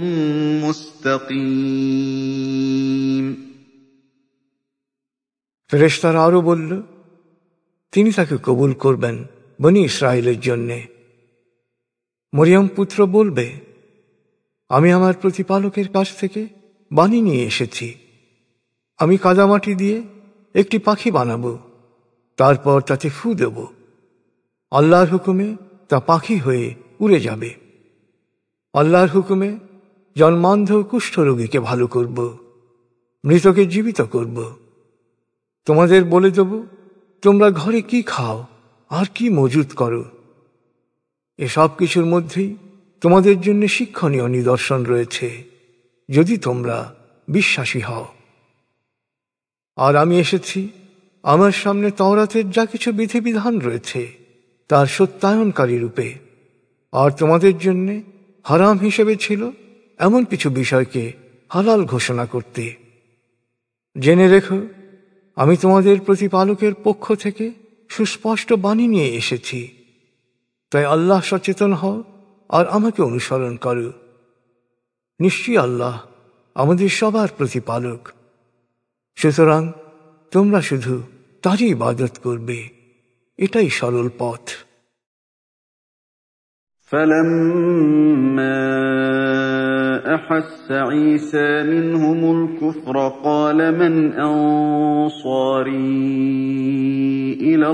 مستقيم ফেরেশতারা আরো বলল, তিনি তাকে কবুল করবেন বনি ইসরায়েলের জন্যে। মরিয়ম পুত্র বলবে, আমি আমার প্রতিপালকের কাছ থেকে বাণী নিয়ে এসেছি। আমি কাদামাটি দিয়ে একটি পাখি বানাবো, তারপর তাতে ফু দেব। আল্লাহর হুকুমে তা পাখি হয়ে উড়ে যাবে। আল্লাহর হুকুমে জন্মান্ধ কুষ্ঠরোগীকে ভালো করব, মৃতকে জীবিত করব। তোমাদের বলে দেব, তোমরা ঘরে কি খাও আর কি মজুত করো। এসব কিছুর মধ্যেই তোমাদের জন্য শিক্ষণীয় নিদর্শন রয়েছে, যদি তোমরা বিশ্বাসী হও। আর আমি এসেছি আমার সামনে তাওরাতের যা কিছু বিধিবিধান রয়েছে তার সত্যায়নকারী রূপে, আর তোমাদের জন্য হারাম হিসেবে ছিল এমন কিছু বিষয়কে হালাল ঘোষণা করতে। জেনে রেখো, আমি তোমাদের প্রতিপালকের পক্ষ থেকে সুস্পষ্ট বাণী নিয়ে এসেছি। তাই আল্লাহ সচেতন হও আর আমাকে অনুসরণ করো। নিশ্চয়ই আল্লাহ আমাদের সবার প্রতিপালক। সুতরাং তোমরা শুধু তারই ইবাদত করবে, এটাই সরল পথ। فلما أحس عيسى منهم الكفر قال من أنصاري إلى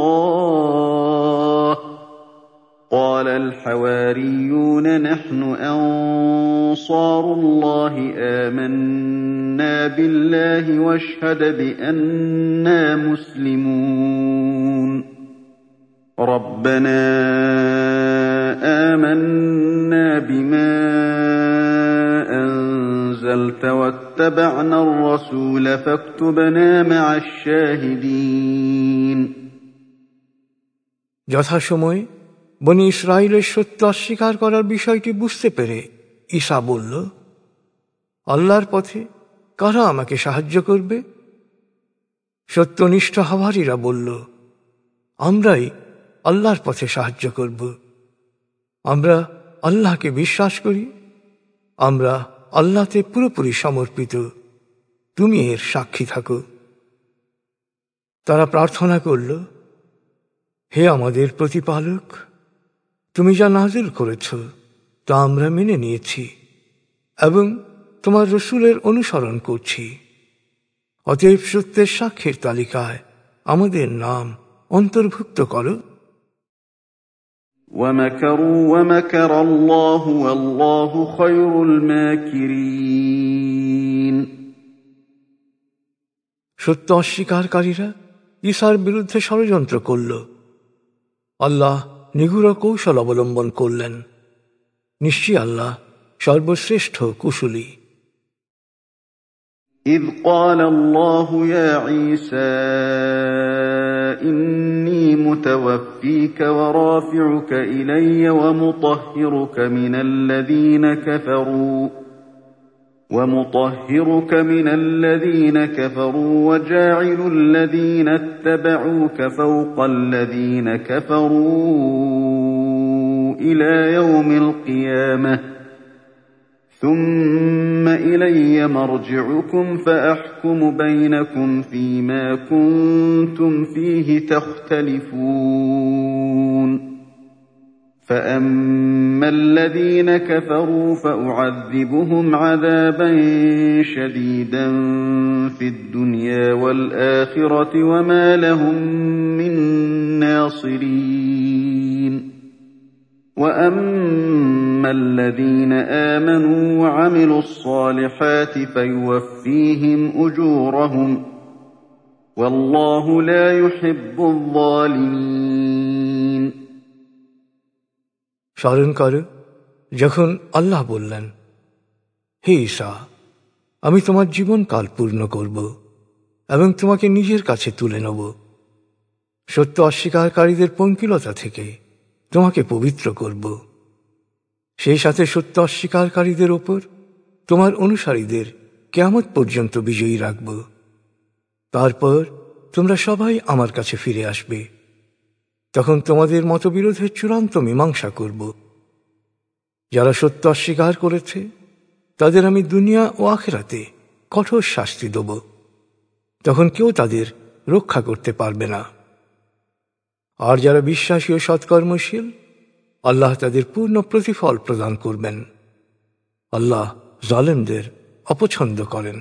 الله قال الحواريون نحن أنصار الله آمنا بالله واشهد بأننا مسلمون ربنا آمنا بما أنزلت واتبعنا الرسول فاكتبنا مع الشاهدين যথাসময়ে বনি ইসরায়েলের সত্য অস্বীকার করার বিষয়টি বুঝতে পেরে ঈসা বলল, আল্লাহর পথে কারা আমাকে সাহায্য করবে? সত্যনিষ্ঠ হাওয়ারীরা বলল, আমরাই আল্লাহর পথে সাহায্য করব। আমরা আল্লাহকে বিশ্বাস করি, আমরা আল্লাহতে পুরোপুরি সমর্পিত, তুমি এর সাক্ষী থাকো। তারা প্রার্থনা করল, হে আমাদের প্রতিপালক, তুমি যা নাযিল করেছ তা আমরা মেনে নিয়েছি এবং তোমার রসূলের অনুসরণ করছি। অতএব সত্যের সাক্ষীর তালিকায় আমাদের নাম অন্তর্ভুক্ত করো। وَمَكَرُوا وَمَكَرَ اللَّهُ وَاللَّهُ خَيْرُ الْمَاكِرِينَ সত্য অস্বীকারীরা ঈসার বিরুদ্ধে ষড়যন্ত্র করল। আল্লাহ নিগূঢ় কৌশল অবলম্বন করলেন। নিশ্চয়ই আল্লাহ সর্বশ্রেষ্ঠ কুশলী। إذ قال الله يا عيسى إني متوفيك ورافعك إلي ومطهرك من الذين كفروا ومطهرك من الذين كفروا وجاعل الذين اتبعوك فوق الذين كفروا إلى يوم القيامة ثم إلي مرجعكم فأحكم بينكم فيما كنتم فيه تختلفون فأما الذين كفروا فأعذبهم عذابا شديدا في الدنيا والآخرة وما لهم من ناصرين وأما الذين آمنوا وعملوا الصالحات فيوفيهم أجورهم والله لا يحب الظالمين স্মরণ করো যখন আল্লাহ বললেন, হে ঈসা, আমি তোমার জীবনকাল পূর্ণ করব এবং তোমাকে নিজের কাছে তুলে নেব। সত্য অস্বীকারীদের পঙ্কিলতা থেকে তোমাকে পবিত্র করব। সেই সাথে সত্য অস্বীকারীদের ওপর তোমার অনুসারীদের কিয়ামত পর্যন্ত বিজয়ী রাখব। তারপর তোমরা সবাই আমার কাছে ফিরে আসবে। তখন তোমাদের মতবিরোধের চূড়ান্ত মীমাংসা করব। যারা সত্য অস্বীকার করেছে তাদের আমি দুনিয়া ও আখিরাতে কঠোর শাস্তি দেব। তখন কেউ তাদের রক্ষা করতে পারবে না। আর যারা বিশ্বাসী ও সৎকর্মশীল, আল্লাহ তাদের পূর্ণ প্রতিফল প্রদান করবেন। আল্লাহ জালেমদের অপছন্দ করেন।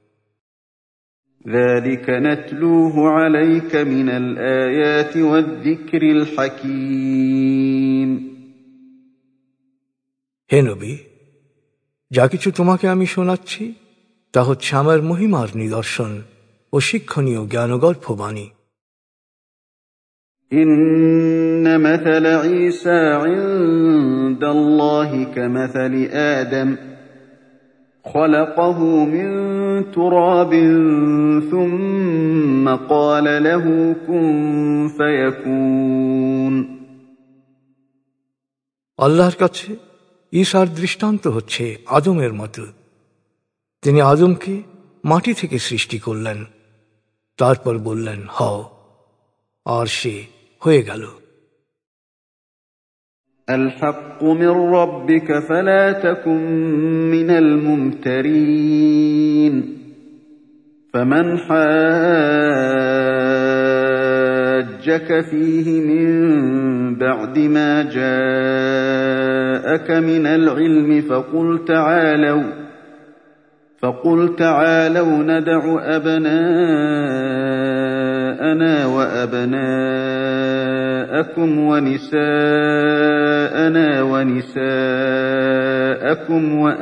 ذلك نتلوه عليك من الآيات والذكر الحكيم হে নবী, যা কিছু তোমাকে আমি শোনাচ্ছি তা হচ্ছে আমার মহিমার নিদর্শন ও শিক্ষণীয় জ্ঞানগর্ভ বাণী। إن مثل عيسى عند الله كمثل آدم خلقه من تراب ثم قال له كن فيكون আল্লাহর কাছে ঈসার দৃষ্টান্ত হচ্ছে আদমের মতো। তিনি আদমকে মাটি থেকে সৃষ্টি করলেন, তারপর বললেন হও, আর সে হয়ে গেল। الحق من ربك فلا تكن من الممترين فمن حاجك فيه من بعد ما جاءك من العلم فقل تعالوا ندع أبناءنا وأبناءكم ونساءنا ونساءكم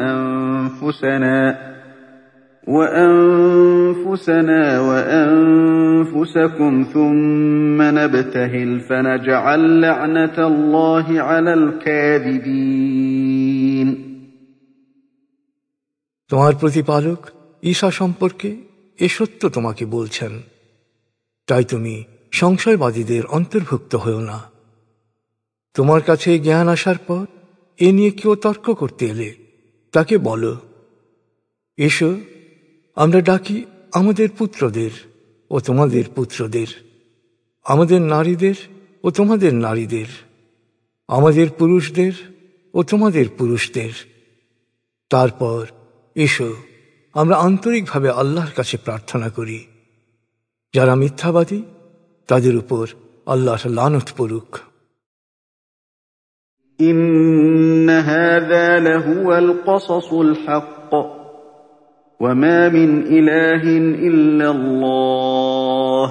وأنفسنا وأنفسكم ثم نبتهل فنجعل لعنة الله على الكاذبين তোমার প্রতিপালক ঈসা সম্পর্কে এ সত্য তোমাকে বলছেন, তাই তুমি সংশয়বাদীদের অন্তর্ভুক্ত হও না। তোমার কাছে জ্ঞান আসার পর এ নিয়ে কেউ তর্ক করতে এলে তাকে বলো, এসো আমরা ডাকি আমাদের পুত্রদের ও তোমাদের পুত্রদের, আমাদের নারীদের ও তোমাদের নারীদের, আমাদের পুরুষদের ও তোমাদের পুরুষদের। তারপর এসো আমরা আন্তরিকভাবে আল্লাহর কাছে প্রার্থনা করি। যারা মিথ্যাবাদী তাদের উপর আল্লাহর লানত পড়ুক। إن هذا لهو القصص الحق وما من إله إلا الله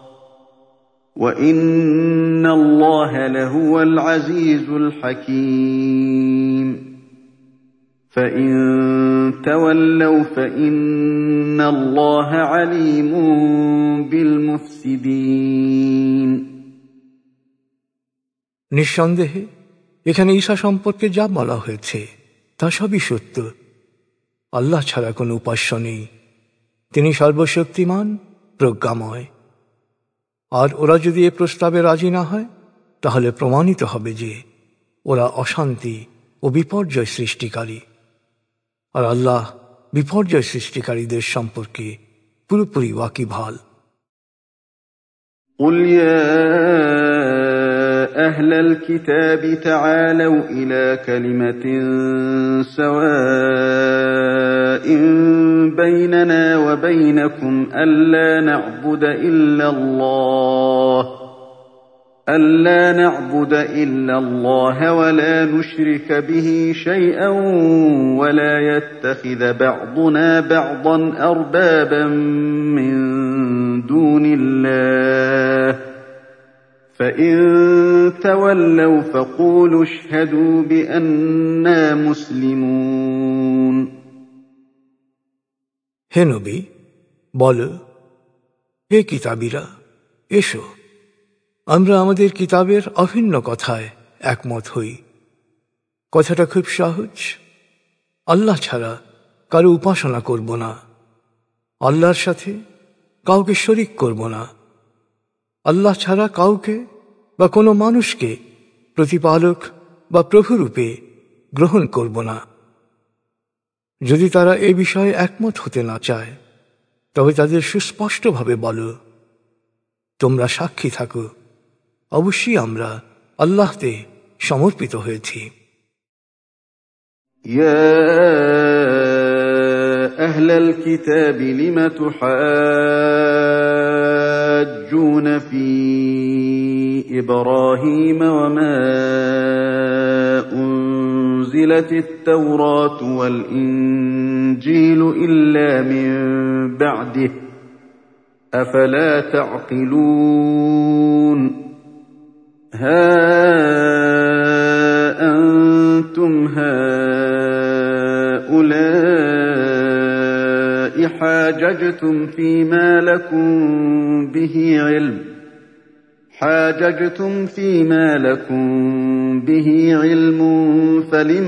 وإن الله لهو العزيز الحكيم فإن تولوا فإن الله عليم بالمفسدين নিঃসন্দেহে এখানে ঈসা সম্পর্কে যা বলা হয়েছে তা সবই সত্য। আল্লাহ ছাড়া কোনো উপাস্য নেই, তিনি সর্বশক্তিমান, প্রজ্ঞাময়। আর ওরা যদি এ প্রস্তাবে রাজি না হয় তাহলে প্রমাণিত হবে যে ওরা অশান্তি ও বিপর্যয় সৃষ্টিকারী। আর আল্লাহ বিপর্যয় সৃষ্টিকারীদের সম্পর্কে পুরোপুরি ওয়াকিবহাল। قل يا أهل الكتاب تعالوا إلى كلمة سواء بيننا وبينكم ألا نعبد إلا الله ولا نشرك به شيئا ولا يتخذ بعضنا بعضا أربابا من دون الله فإن تولوا فقولوا اشهدوا بأننا مسلمون। হে নবী, বল, হে কিতাবীরা, এসো, আমরা আমাদের কিতাবের অভিন্ন কথায় একমত হই। কথাটা খুব সহজ। আল্লাহ ছাড়া কারো উপাসনা করব না, আল্লাহর সাথে কাউকে শরিক করব না, আল্লাহ ছাড়া কাউকে বা কোনো মানুষকে প্রতিপালক বা প্রভুরূপে গ্রহণ করব না। যদি তারা এ বিষয়ে একমত হতে না চায়, তবে তাদের সুস্পষ্টভাবে বলো, তোমরা সাক্ষী থাকো, অবশ্যই আমরা আল্লাহতে সমর্পিত হয়েছি। ইয়া আহলাল কিতাবি লিমা তুহাজ্জুনা ফি ইব্রাহিম ওয়া মা উনজিলাতিত তাওরাতু ওয়াল ইনজিলু ইল্লা মিন বা'দিহি আফালা তা'কিলুন। ها أنتم هؤلاء حاججتم فيما لكم به علم فلم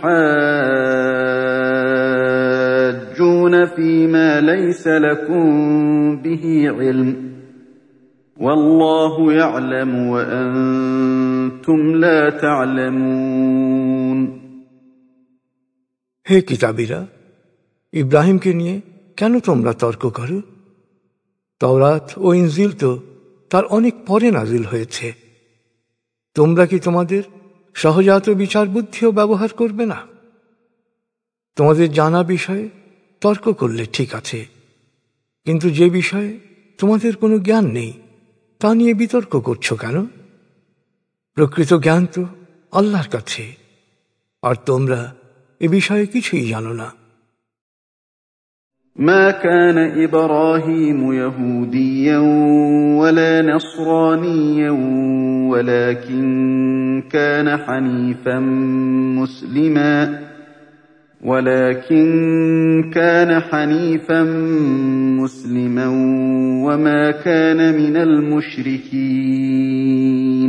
تحاجون فيما ليس لكم به علم والله يعلم وأنتم لا تعلمون। হে কিতাবীরা, ইব্রাহিমকে নিয়ে কেন তোমরা তর্ক করো? তাওরাত ও ইনজিল তো তার অনেক পরে নাজিল হয়েছে। তোমরা কি তোমাদের সহজাত বিচার বুদ্ধিও ব্যবহার করবে না? তোমাদের জানা বিষয়ে তর্ক করলে ঠিক আছে, কিন্তু যে বিষয়ে তোমাদের কোনো জ্ঞান নেই তা নিয়ে বিতর্ক করছো কেন? প্রকৃত জ্ঞান তো আল্লাহর কাছে, আর তোমরা এ বিষয়ে কিছুই জানো না। ما كان إبراهيم يهوديا ولا نصرانيا ولكن كان حنيفا مسلما وما كان من المشركين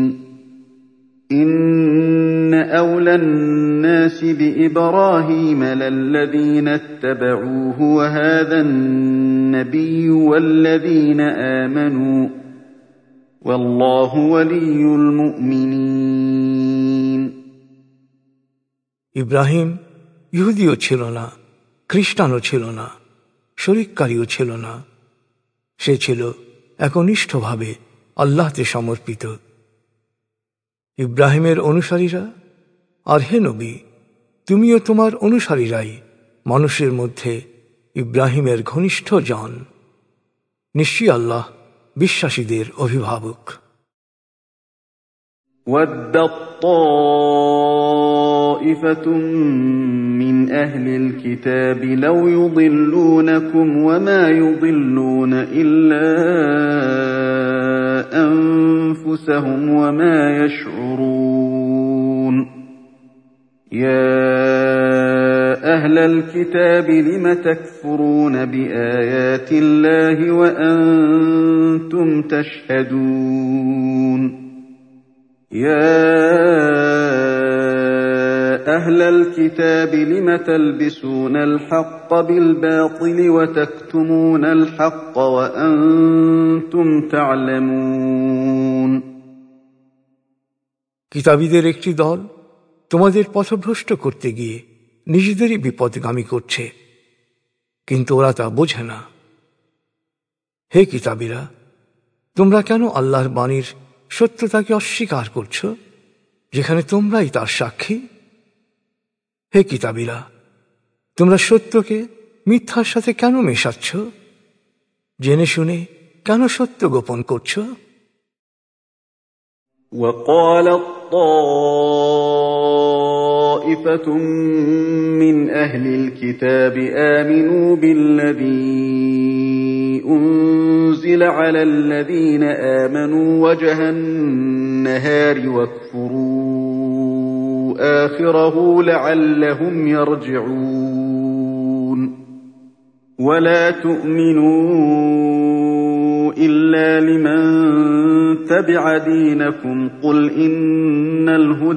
إن أولى الناس بإبراهيم للذين اتبعوه وهذا النبي والذين آمنوا والله ولي المؤمنين। ইব্রাহিম ইহুদিও ছিল না, খ্রিস্টানও ছিল না, শরিককারীও ছিল না। সে ছিল একনিষ্ঠভাবে আল্লাহতে সমর্পিত। ইব্রাহিমের অনুসারীরা আর হে নবী, তুমিও তোমার অনুসারীরাই মানুষের মধ্যে ইব্রাহিমের ঘনিষ্ঠ জন। নিশ্চয়ই আল্লাহ বিশ্বাসীদের অভিভাবক। ওয়াদ্দাত তাইফাতুম মিন আহলিল কিতাবি লাউ ইউদিল্লুনাকুম ওয়া মা ইউদিল্লুনা ইল্লা أنفسهم وما يشعرون يا أهل الكتاب لم تكفرون بآيات الله وأنتم تشهدون يا أهل الكتاب لم تلبسون الحق بالباطل وتكتمون الحق وأنتم تعلمون। কিতাবীদের একটি দল তোমাদের পথভ্রষ্ট করতে গিয়ে নিজেদেরই বিপদগামী করছে। কিন্তু ওরা তা বোঝে না। হে কিতাবীরা, তোমরা কেন আল্লাহর বাণীর সত্যতাকে অস্বীকার করছ, যেখানে তোমরাই তার সাক্ষী? হে কিতাবীরা, তোমরা সত্যকে মিথ্যার সাথে কেন মেশাচ্ছ? জেনে শুনে কেন সত্য গোপন করছ? وقالت طائفة من أهل الكتاب آمنوا بالذي أنزل على الذين آمنوا وجه النهار واكفروا آخره لعلهم يرجعون ولا تؤمنوا إلا لمن تبع دينكم قل إن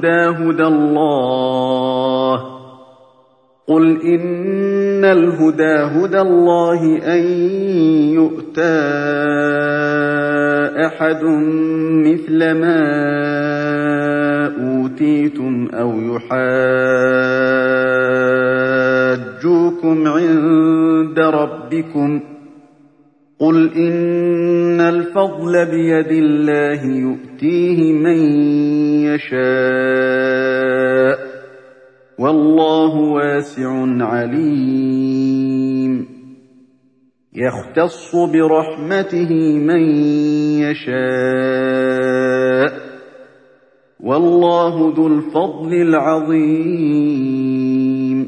الهدى هدى الله أن يؤتى أحد مثل ما أوتيتم أو يحاجوكم عند ربكم قل إن الفضل بيد الله يؤتيه من يشاء والله واسع عليم يختص برحمته من يشاء والله ذو الفضل العظيم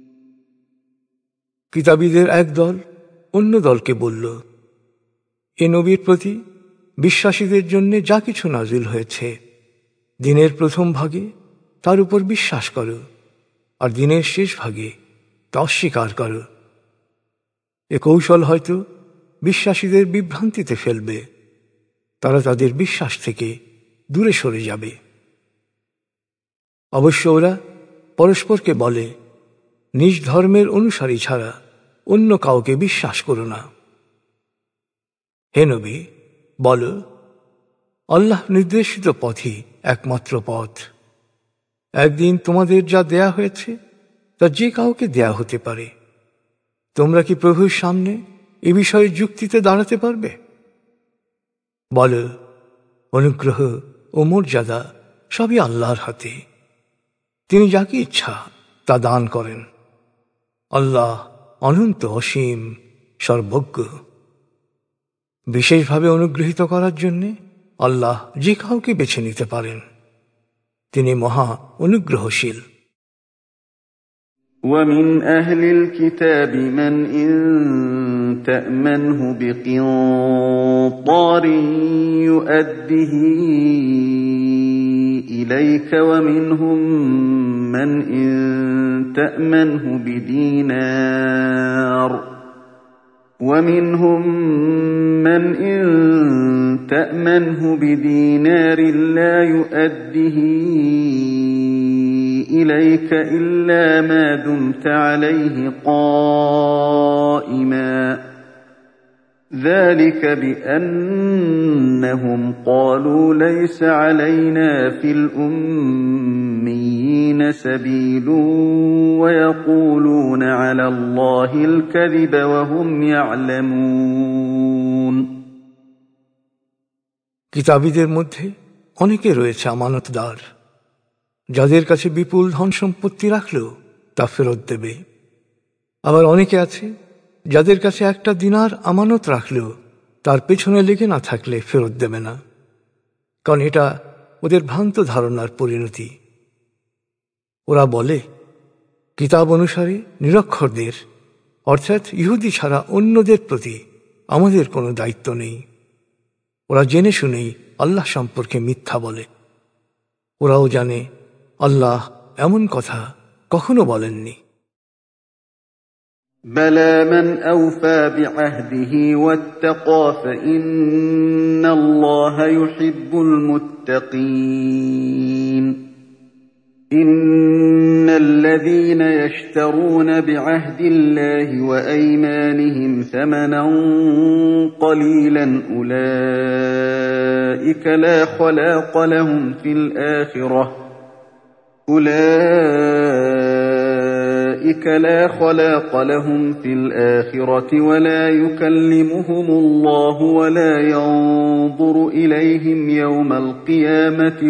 কিতাবীদের এক দল অন্য দলকে বলল, এ নবীর প্রতি বিশ্বাসীদের জন্য যা কিছু নাজিল হয়েছে দিনের প্রথম ভাগে তার উপর বিশ্বাস করো, আর দিনের শেষ ভাগে তা অস্বীকার করো। এ কৌশল হয়তো বিশ্বাসীদের বিভ্রান্তিতে ফেলবে, তারা তাদের বিশ্বাস থেকে দূরে সরে যাবে। অবশ্য ওরা পরস্পরকে বলে, নিজ ধর্মের অনুসারী ছাড়া অন্য কাউকে বিশ্বাস করো না। হে নবী, বল, আল্লাহ নির্দেশিত পথই একমাত্র পথ। একদিন তোমাদের যা দেয়া হয়েছে তা যে কাউকে দেয়া হতে পারে। তোমরা কি প্রভুর সামনে এ বিষয়ে যুক্তিতে দাঁড়াতে পারবে? বল, অনুগ্রহ ও মর্যাদা সবই আল্লাহর হাতে, তিনি যাকে ইচ্ছা তা দান করেন। আল্লাহ অনন্ত অসীম সর্বজ্ঞ। বিশেষভাবে অনুগৃহীত করার জন্য আল্লাহ যে কাউকে বেছে নিতে পারেন, তিনি মহা অনুগ্রহশীল। ومن أهل الكتاب من إن تأمنه بقنطار يؤده إليك ومنهم من إن تأمنه بدينار لا يؤده إليك إلا ما دمت عليه قائما ذلك بأنهم قالوا ليس علينا في الأميين سبيل ويقولون على الله الكذب وهم يعلمون কিতাবীদের মধ্যে অনেকে রয়েছে আমানতদার, যাদের কাছে বিপুল ধন সম্পত্তি রাখলেও তা ফেরত দেবে। আবার অনেকে আছে যাদের কাছে একটা দিনার আমানত রাখলেও তার পেছনে লেগে না থাকলে ফেরত দেবে না, কারণ এটা ওদের ভ্রান্ত ধারণার পরিণতি। ওরা বলে, কিতাব অনুসারে নিরক্ষরদের অর্থাৎ ইহুদি ছাড়া অন্যদের প্রতি আমাদের কোনো দায়িত্ব নেই। ওরা জেনে শুনেই আল্লাহ সম্পর্কে মিথ্যা বলে। ওরাও জানে আল্লাহ এমন কথা কখনো বলেননি। بلى من أوفى بعهده واتقى فإن الله يحب المتقين إن الذين يشترون بعهد الله وأيمانهم ثمنا قليلا أولئك لا خلاق لهم في الآخرة أولئك أولئك لا خلاق لهم في الآخرة ولا يكلمهم الله ولا ينظر إليهم يوم القيامة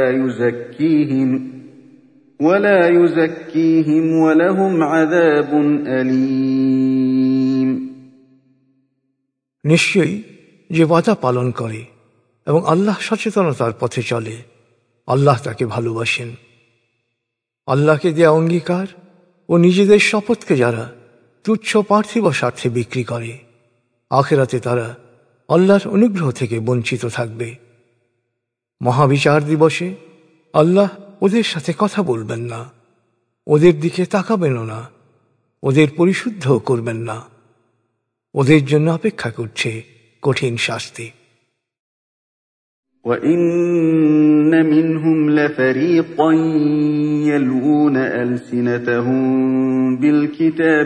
ولا يزكيهم ولهم عذاب أليم নিশ্চয়ই যে ওয়াদা পালন করে এবং আল্লাহ সচেতনতার পথে চলে, আল্লাহ তাকে ভালোবাসেন। আল্লাহকে দেয়া অঙ্গীকার ও নিজেদের শপথকে যারা তুচ্ছ পার্থিব স্বার্থে বিক্রি করে, আখিরাতে তারা আল্লাহর অনুগ্রহ থেকে বঞ্চিত থাকবে। মহাবিচার দিবসে আল্লাহ ওদের সাথে কথা বলবেন না, ওদের দিকে তাকাবেনও না, ওদের পরিশুদ্ধও করবেন না। ওদের জন্য অপেক্ষা করছে কঠিন শাস্তি। وَإِنَّ مِنْهُمْ لَفَرِيقًا يَلْوُونَ أَلْسِنَتَهُم بِالْكِتَابِ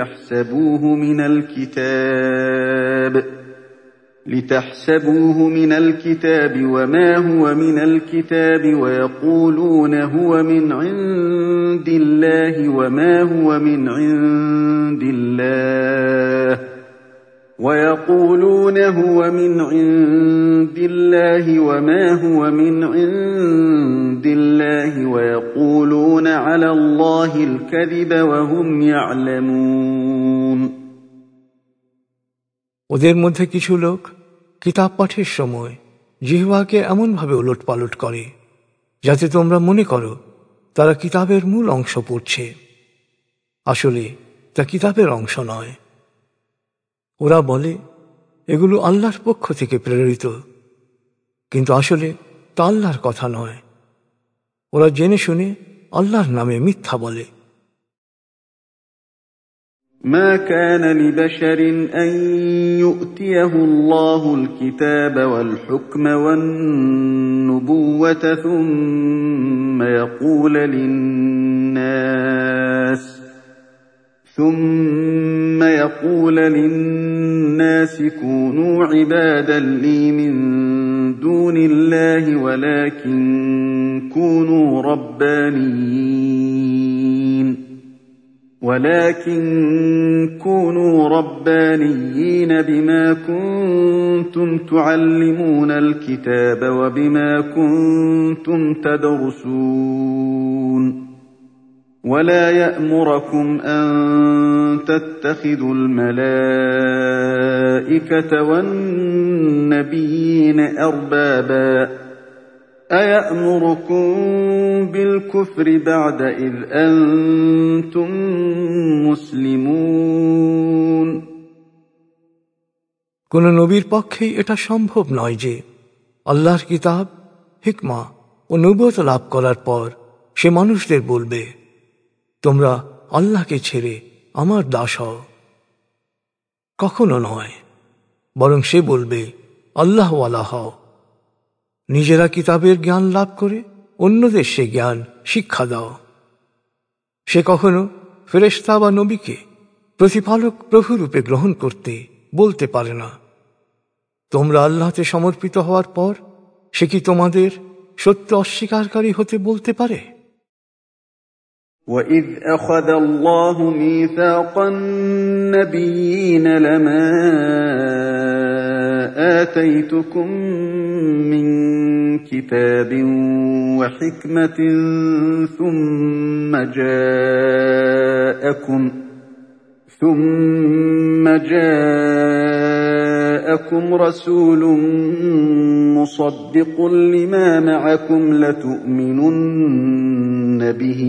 لِتَحْسَبُوهُ مِنَ الْكِتَابِ وَمَا هُوَ مِنَ الْكِتَابِ وَيَقُولُونَ هُوَ مِنْ عِندِ اللَّهِ وَمَا هُوَ مِنْ عِندِ اللَّهِ وَيَقُولُونَ عَلَى اللَّهِ الْكَذِبَ وَهُمْ يَعْلَمُونَ ওদের মধ্যে কিছু লোক কিতাব পাঠের সময় জিহ্বাকে এমনভাবে ওলটপালট করে যাতে তোমরা মনে করো তারা কিতাবের মূল অংশ পড়ছে। আসলে তা কিতাবের অংশ নয়। ওরা বলে এগুলো আল্লাহর পক্ষ থেকে প্রেরিত, কিন্তু আসলে তা আল্লাহর কথা নয়। ওরা জেনে শুনে আল্লাহর নামে মিথ্যা বলে। ما كان لبشر أن يؤتيه الله الكتاب والحكم والنبوة ثم يقول للناس كونوا عبادا لي من دون الله ولكن كونوا ربانيين بما كنتم تعلمون الكتاب وبما كنتم تدرسون ولا يأمركم أن تتخذوا الملائكة والنبيين أربابا أيأمركم بالكفر بعد إذ أنتم مسلمون কোন নবীর পক্ষেই এটা সম্ভব নয় যে আল্লাহর কিতাব, হিকমা ও নবুয়ত লাভ করার পর সে মানুষদের বলবে তোমরা আল্লাহকে ছেড়ে আমার দাস হও। কখনো নয়, বরং সে বলবে আল্লাহওয়ালা হও। নিজেরা কিতাবের জ্ঞান লাভ করে অন্যদের সে জ্ঞান শিক্ষা দাও। সে কখনো ফেরেশতা বা নবীকে প্রতিপালক প্রভুরূপে গ্রহণ করতে বলতে পারে না। তোমরা আল্লাহতে সমর্পিত হওয়ার পর সে কি তোমাদের সত্য অস্বীকারী হতে বলতে পারে? وَإِذْ أَخَذَ اللَّهُ مِيثَاقَ النَّبِيِّينَ لَمَا آتَيْتُكُم مِّن كِتَابٍ وَحِكْمَةٍ ثُمَّ جَاءَكُمْ رَسُولٌ مُصَدِّقٌ لِّمَا مَعَكُمْ لَتُؤْمِنُنَّ بِهِ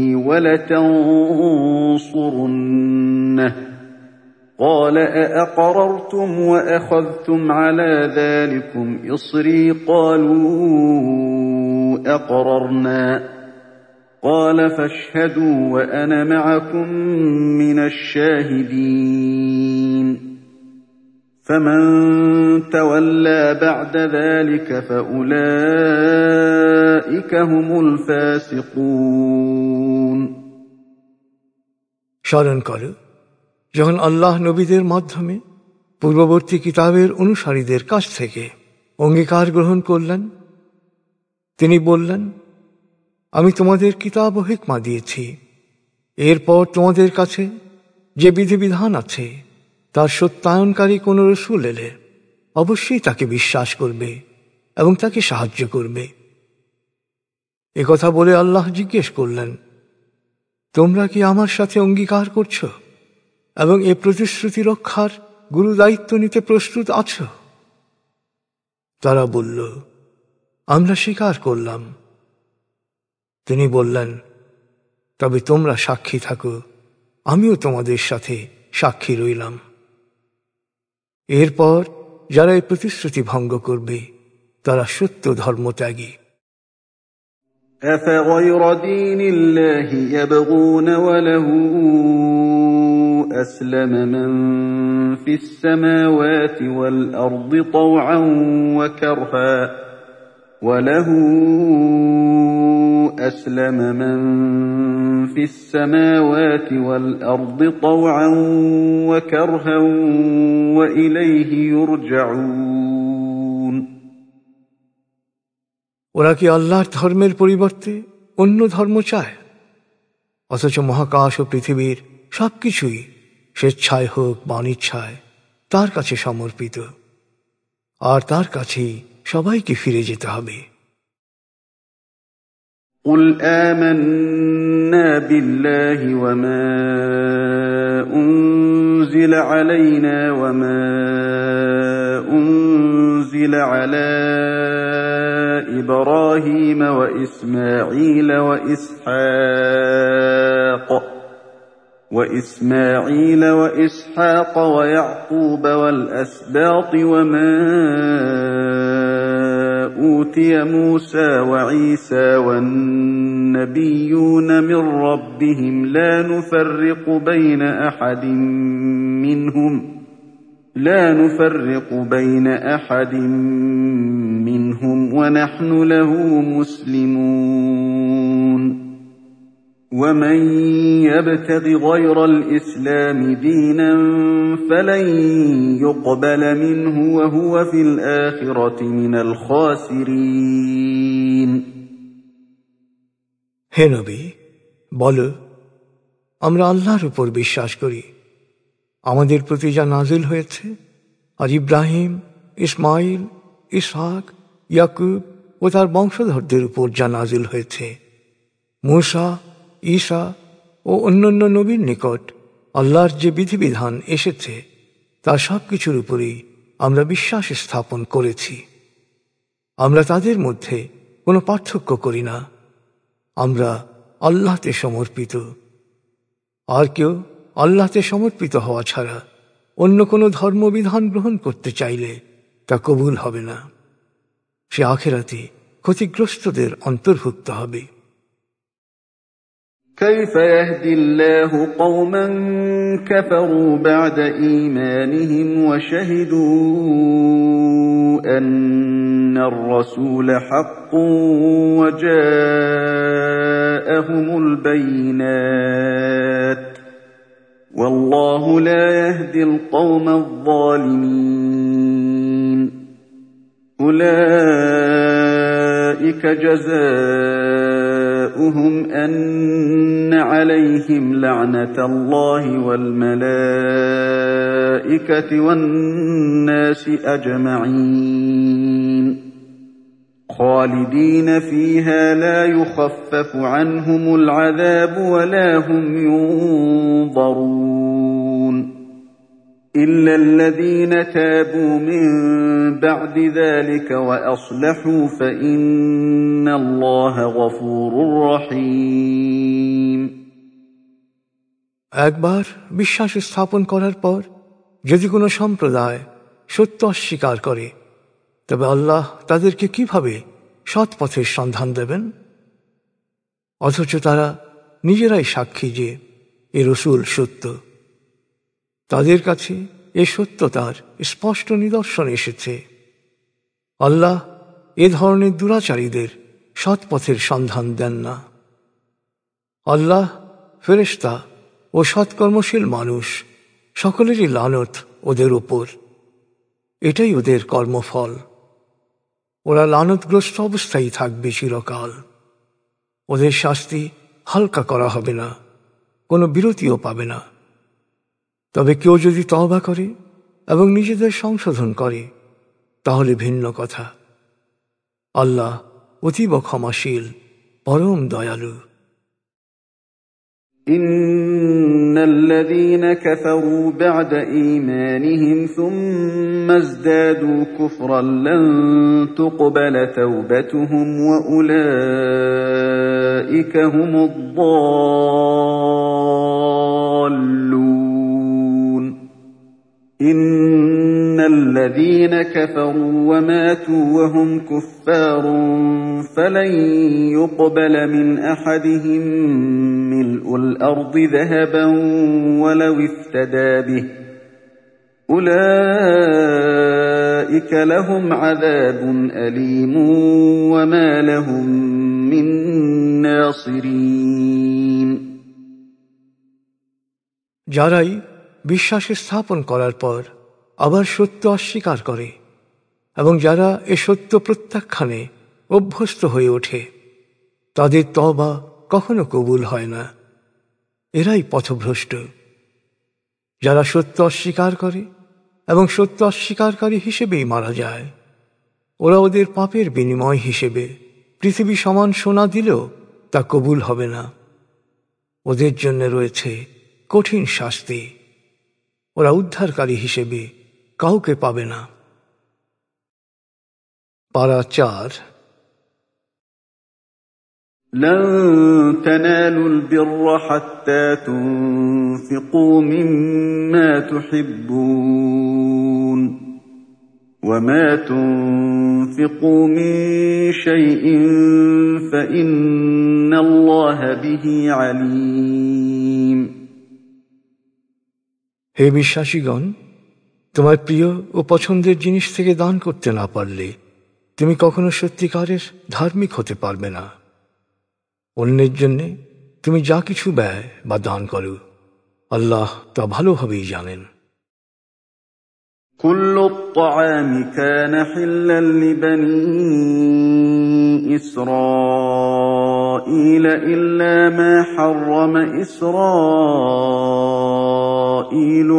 وَلَتَنصُرُنَّهُ قَالَ أَأَقْرَرْتُمْ وَأَخَذْتُمْ عَلَى ذَلِكُمْ إِصْرِي قَالُوا أَقْرَرْنَا قَالَ فَاشْهَدُوا وَأَنَا مَعَكُمْ مِنَ الشَّاهِدِينَ فَمَن تَوَلَّى بَعْدَ ذَلِكَ فَأُولَئِكَ هُمُ الْفَاسِقُونَ স্মরণ করো যখন আল্লাহ নবীদের মাধ্যমে পূর্ববর্তী কিতাবের অনুসারীদের কাছ থেকে অঙ্গীকার গ্রহণ করলেন। তিনি বললেন, আমি তোমাদের কিতাব ও হিকমা দিয়েছি, এরপর তোমাদের কাছে যে বিধিবিধান আছে তার সত্যায়নকারী কোন রসূল এলে অবশ্যই তাকে বিশ্বাস করবে এবং তাকে সাহায্য করবে। একথা বলে আল্লাহ জিজ্ঞেস করলেন, তোমরা কি আমার সাথে অঙ্গীকার করছো এবং এ প্রতিশ্রুতি রক্ষার গুরু দায়িত্ব নিতে প্রস্তুত আছো? তারা বলল, আমরা স্বীকার করলাম। তিনি বললেন, তবে তোমরা সাক্ষী থাকো, আমিও তোমাদের সাথে সাক্ষী রইলাম। এরপর যারা এই প্রতিশ্রুতি ভঙ্গ করবে তারা সত্য ধর্মত্যাগী। أفغير دين الله يبغون وله أسلم من في السماوات والأرض طوعا وكرها وله أسلم من في السماوات والأرض طوعا وكرها وإليه يرجعون। ওরা কি আল্লাহর ধর্মের পরিবর্তে অন্য ধর্ম চায়? অথচ মহাকাশ ও পৃথিবীর সবকিছুই স্বেচ্ছায় হোক বা অনিচ্ছায় তার কাছে সমর্পিত, আর তার কাছেই সবাইকে ফিরে যেতে হবে। قل آمنا بالله وما أنزل علينا وما أنزل على إبراهيم وإسماعيل وإسحاق ويعقوب والأسباط وما أوتي موسى وعيسى والنبيون من ربهم لا نفرق بين أحد منهم ونحن له مسلمون ومن يبتغ غير الإسلام دينا فلن يقبل منه وهو في الآخرة من الخاسرين। হে নবী, বলো, আমরা আল্লাহর উপর বিশ্বাস করি। আমাদের প্রতি যা নাজিল হয়েছে আর ইব্রাহিম, ইসমাইল, ইসহাক, ইয়াকুব ও তার বংশধরদের উপর যা নাজিল হয়েছে, মূসা, ঈসা ও অন্যান্য নবীর নিকট আল্লাহর যে বিধিবিধান এসেছে তার সব কিছুর উপরেই আমরা বিশ্বাস স্থাপন করেছি। আমরা তাদের মধ্যে কোনো পার্থক্য করি না। আমরা আল্লাহতে সমর্পিত। আর কেউ আল্লাহতে সমর্পিত হওয়া ছাড়া অন্য কোনো ধর্মবিধান গ্রহণ করতে চাইলে তা কবুল হবে না। সে আখিরাতে ক্ষতিগ্রস্তদের অন্তর্ভুক্ত হবে। كيف يهدي الله قوما كفروا بعد إيمانهم وشهدوا أن الرسول حق وجاءهم البينات والله لا يهدي القوم الظالمين أولئك جزاؤهم أن عليهم لعنة الله والملائكة والناس أجمعين خالدين فيها لا يخفف عنهم العذاب ولا هم ينظرون إلا الذين تابوا من بعد ذلك وأصلحوا فإن الله غفور رحيم। একবার বিশ্বাস স্থাপন করার পর যদি কোনো সম্প্রদায় সত্য অস্বীকার করে তবে আল্লাহ তাদেরকে কিভাবে সৎ পথের সন্ধান দেবেন? অথচ তারা নিজেরাই সাক্ষী যে এ রসূল সত্য। তাদের কাছে এ সত্যতার স্পষ্ট নিদর্শন এসেছে। আল্লাহ এ ধরনের দুরাচারীদের সৎ পথের সন্ধান দেন না। আল্লাহ, ফেরেশতা ও সৎকর্মশীল মানুষ সকলেরই লানত ওদের উপর। এটাই ওদের কর্মফল। ওরা লানতগ্রস্ত অবস্থায় থাকবে চিরকাল। ওদের শাস্তি হালকা করা হবে না, কোনো বিরতিও পাবে না। তবে কেউ যদি তওবা করে এবং নিজেদের সংশোধন করে তাহলে ভিন্ন কথা। আল্লাহ অতীব ক্ষমাশীল, পরম দয়ালু। إن الذين كفروا بعد إيمانهم ثم ازدادوا كفرا لن تقبل توبتهم وأولئك هم الضالون إن الذين كفروا وماتوا وهم كفار فلن يقبل من أحدهم ملء الأرض ذهبا ولو افتدى به أولئك لهم عذاب أليم وما لهم من ناصرين যারাই বিশ্বাস স্থাপন করার পর আবার সত্য অস্বীকার করে এবং যারা এ সত্য প্রত্যাখ্যানে অভ্যস্ত হয়ে ওঠে তাদের তওবা কখনো কবুল হয় না। এরাই পথভ্রষ্ট। যারা সত্য অস্বীকার করে এবং সত্য অস্বীকারকারী হিসেবেই মারা যায়, ওরা ওদের পাপের বিনিময় হিসেবে পৃথিবী সমান সোনা দিলেও তা কবুল হবে না। ওদের জন্য রয়েছে কঠিন শাস্তি। ওরা উদ্ধারকারী হিসেবে কাউকে পাবে না। পারা 4। لن تنالوا البر حتى تنفقوا مما تحبون وما تنفقوا من شيء فإن الله به عليم হে বিশ্বাসীগণ, তোমার প্রিয় ও পছন্দের জিনিস থেকে দান করতে না পারলে তুমি কখনো সত্যিকারের ধার্মিক হতে পারবে না। অন্যের জন্যে তুমি যা কিছু ব্যয় বা দান করো, আল্লাহ তা ভালোভাবেই জানেন। كل الطعام كان حلا لبني إسرائيل إلا ما حرم إسرائيل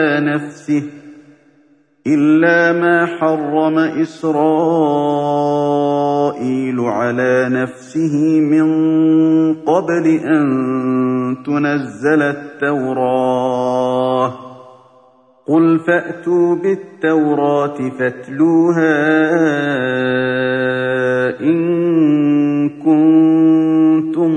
على نفسه من قبل أن تنزل التوراة قل فأتوا بالتوراة فاتلوها إن كنتم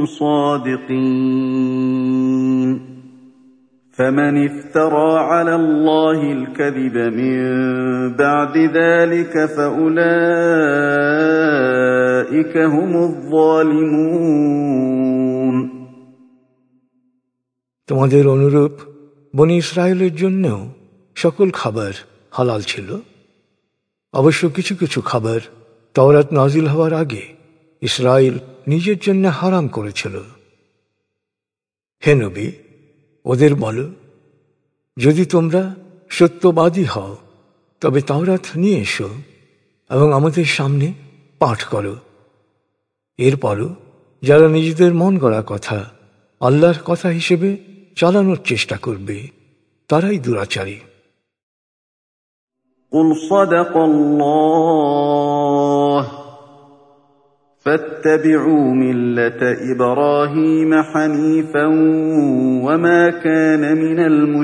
صادقين فمن افترى على الله الكذب من بعد ذلك فأولئك هم الظالمون তোমাদের অনুরূপ বনী ইসরায়েলের জন্যও সকল খাবার হালাল ছিল। অবশ্য কিছু কিছু খাবার তাওরাত নাজিল হওয়ার আগে ইসরায়েল নিজের জন্য হারাম করেছিল। হে নবী, ওদের বলো, যদি তোমরা সত্যবাদী হও তবে তাওরাত নিয়ে এসো এবং আমাদের সামনে পাঠ করো। এরপরও যারা নিজেদের মন গড়া কথা আল্লাহর কথা হিসেবে চালানোর চেষ্টা করবে তারাই দুরাচারী। قل صدق الله فاتبعوا ملة إبراهيم حنيفا وما كان من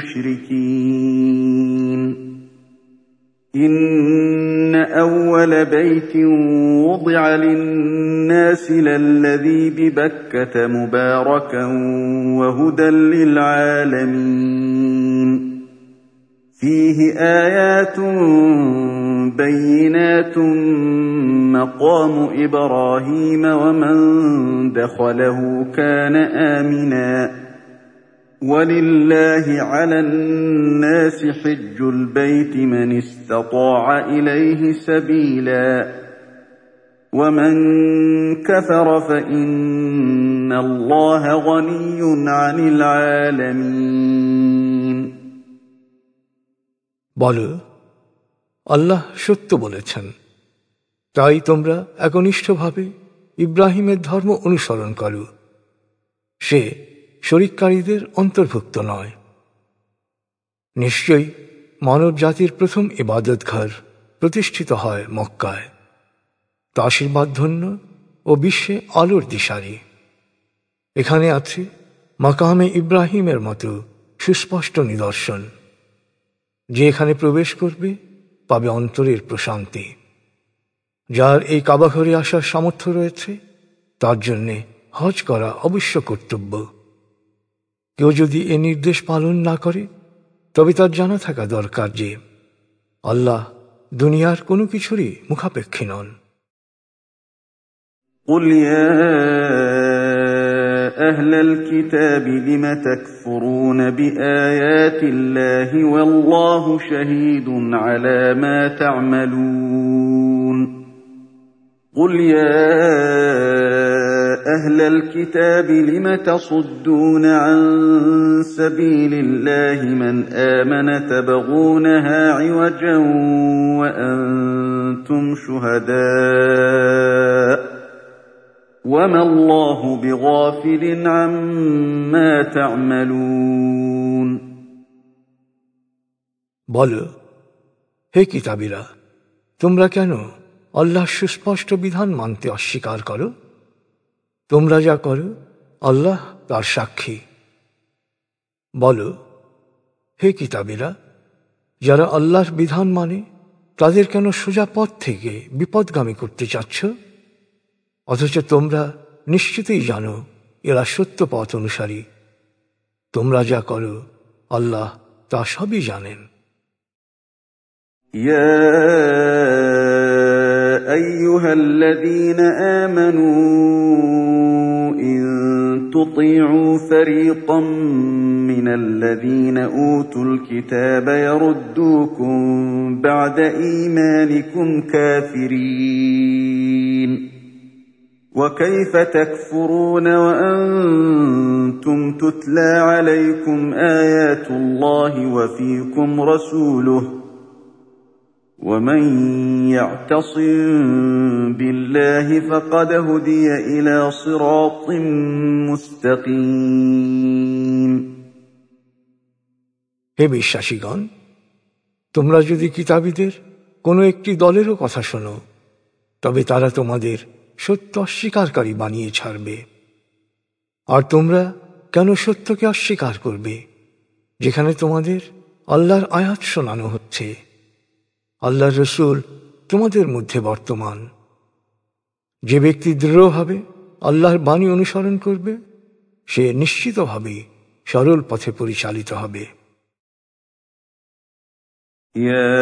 المشركين إن أول بيت وضع للناس للذي ببكة مباركا وهدى للعالمين فيه آيات بينات مقام إبراهيم ومن دخله كان آمنا ولله على الناس حج البيت من استطاع إليه سبيلا ومن كفر فإن الله غني عن العالمين বলো, আল্লাহ সত্য বলেছেন, তাই তোমরা একনিষ্ঠভাবে ইব্রাহিমের ধর্ম অনুসরণ করো। সে শরিককারীদের অন্তর্ভুক্ত নয়। নিশ্চয়ই মানব জাতির প্রথম ইবাদতঘর প্রতিষ্ঠিত হয় মক্কায়, তা আশীর্বাদ ধন্য ও বিশ্বে আলোর দিশারি। এখানে আছে মাকামে ইব্রাহিমের মতো সুস্পষ্ট নিদর্শন। যে এখানে প্রবেশ করবে পাবে অন্তরের প্রশান্তি। যার এই কাবাঘরে আসার সামর্থ্য রয়েছে তার জন্যে হজ করা অবশ্য কর্তব্য। কেউ যদি এ নির্দেশ পালন না করে তবে তার জানা থাকা দরকার যে আল্লাহ দুনিয়ার কোনো কিছুরই মুখাপেক্ষী নন। قُلْ يَا أَهْلَ الْكِتَابِ لِمَ تَكْفُرُونَ بِآيَاتِ اللَّهِ وَاللَّهُ شَهِيدٌ عَلَى مَا تَعْمَلُونَ قُلْ يَا أَهْلَ الْكِتَابِ لِمَ تَصُدُّونَ عَن سَبِيلِ اللَّهِ مَنْ آمَنَ تَبْغُونَهَا عِوَجًا وَأَنْتُمْ شُهَدَاءُ وَمَا اللَّهُ بِغَافِلٍ عَمَّا تَعْمَلُونَ বলো, হে কিতাবীরা, তোমরা কেন আল্লাহর সুস্পষ্ট বিধান মানতে অস্বীকার করো? তোমরা যা করো আল্লাহ তার সাক্ষী। বলো, হে কিতাবীরা, যারা আল্লাহর বিধান মানে তাদের কেন সোজা পথ থেকে বিপদগামী করতে চাচ্ছ? অথচ তোমরা নিশ্চিতই জানো এরা সত্য পথ অনুসারী। তোমরা যা করো আল্লাহ তা সবই জানেন। يا أيها الذين آمنوا إن تطيعوا فريقا من الذين أوتوا الكتاب يردوكم بعد إيمانكم كافرين وكيف تكفرون وأنتم تتلى عليكم آيات الله وفيكم رسوله ومن يعتصم بالله فقد هدي إلى صراط مستقيم হে বিশ্বাসীগণ, তোমরা যদি কিতাবীদের কোনো একটি দলেরও কথা শোনো তবে তারা তোমাদের সত্য অস্বীকারী বানিয়ে ছাড়বে। আর তোমরা কেন সত্যকে অস্বীকার করবে যেখানে তোমাদের আল্লাহর আয়াত শোনানো হচ্ছে? আল্লাহর রসূল তোমাদের মধ্যে বর্তমান। যে ব্যক্তি দৃঢ়ভাবে আল্লাহর বাণী অনুসরণ করবে সে নিশ্চিতভাবে সরল পথে পরিচালিত হবে। يا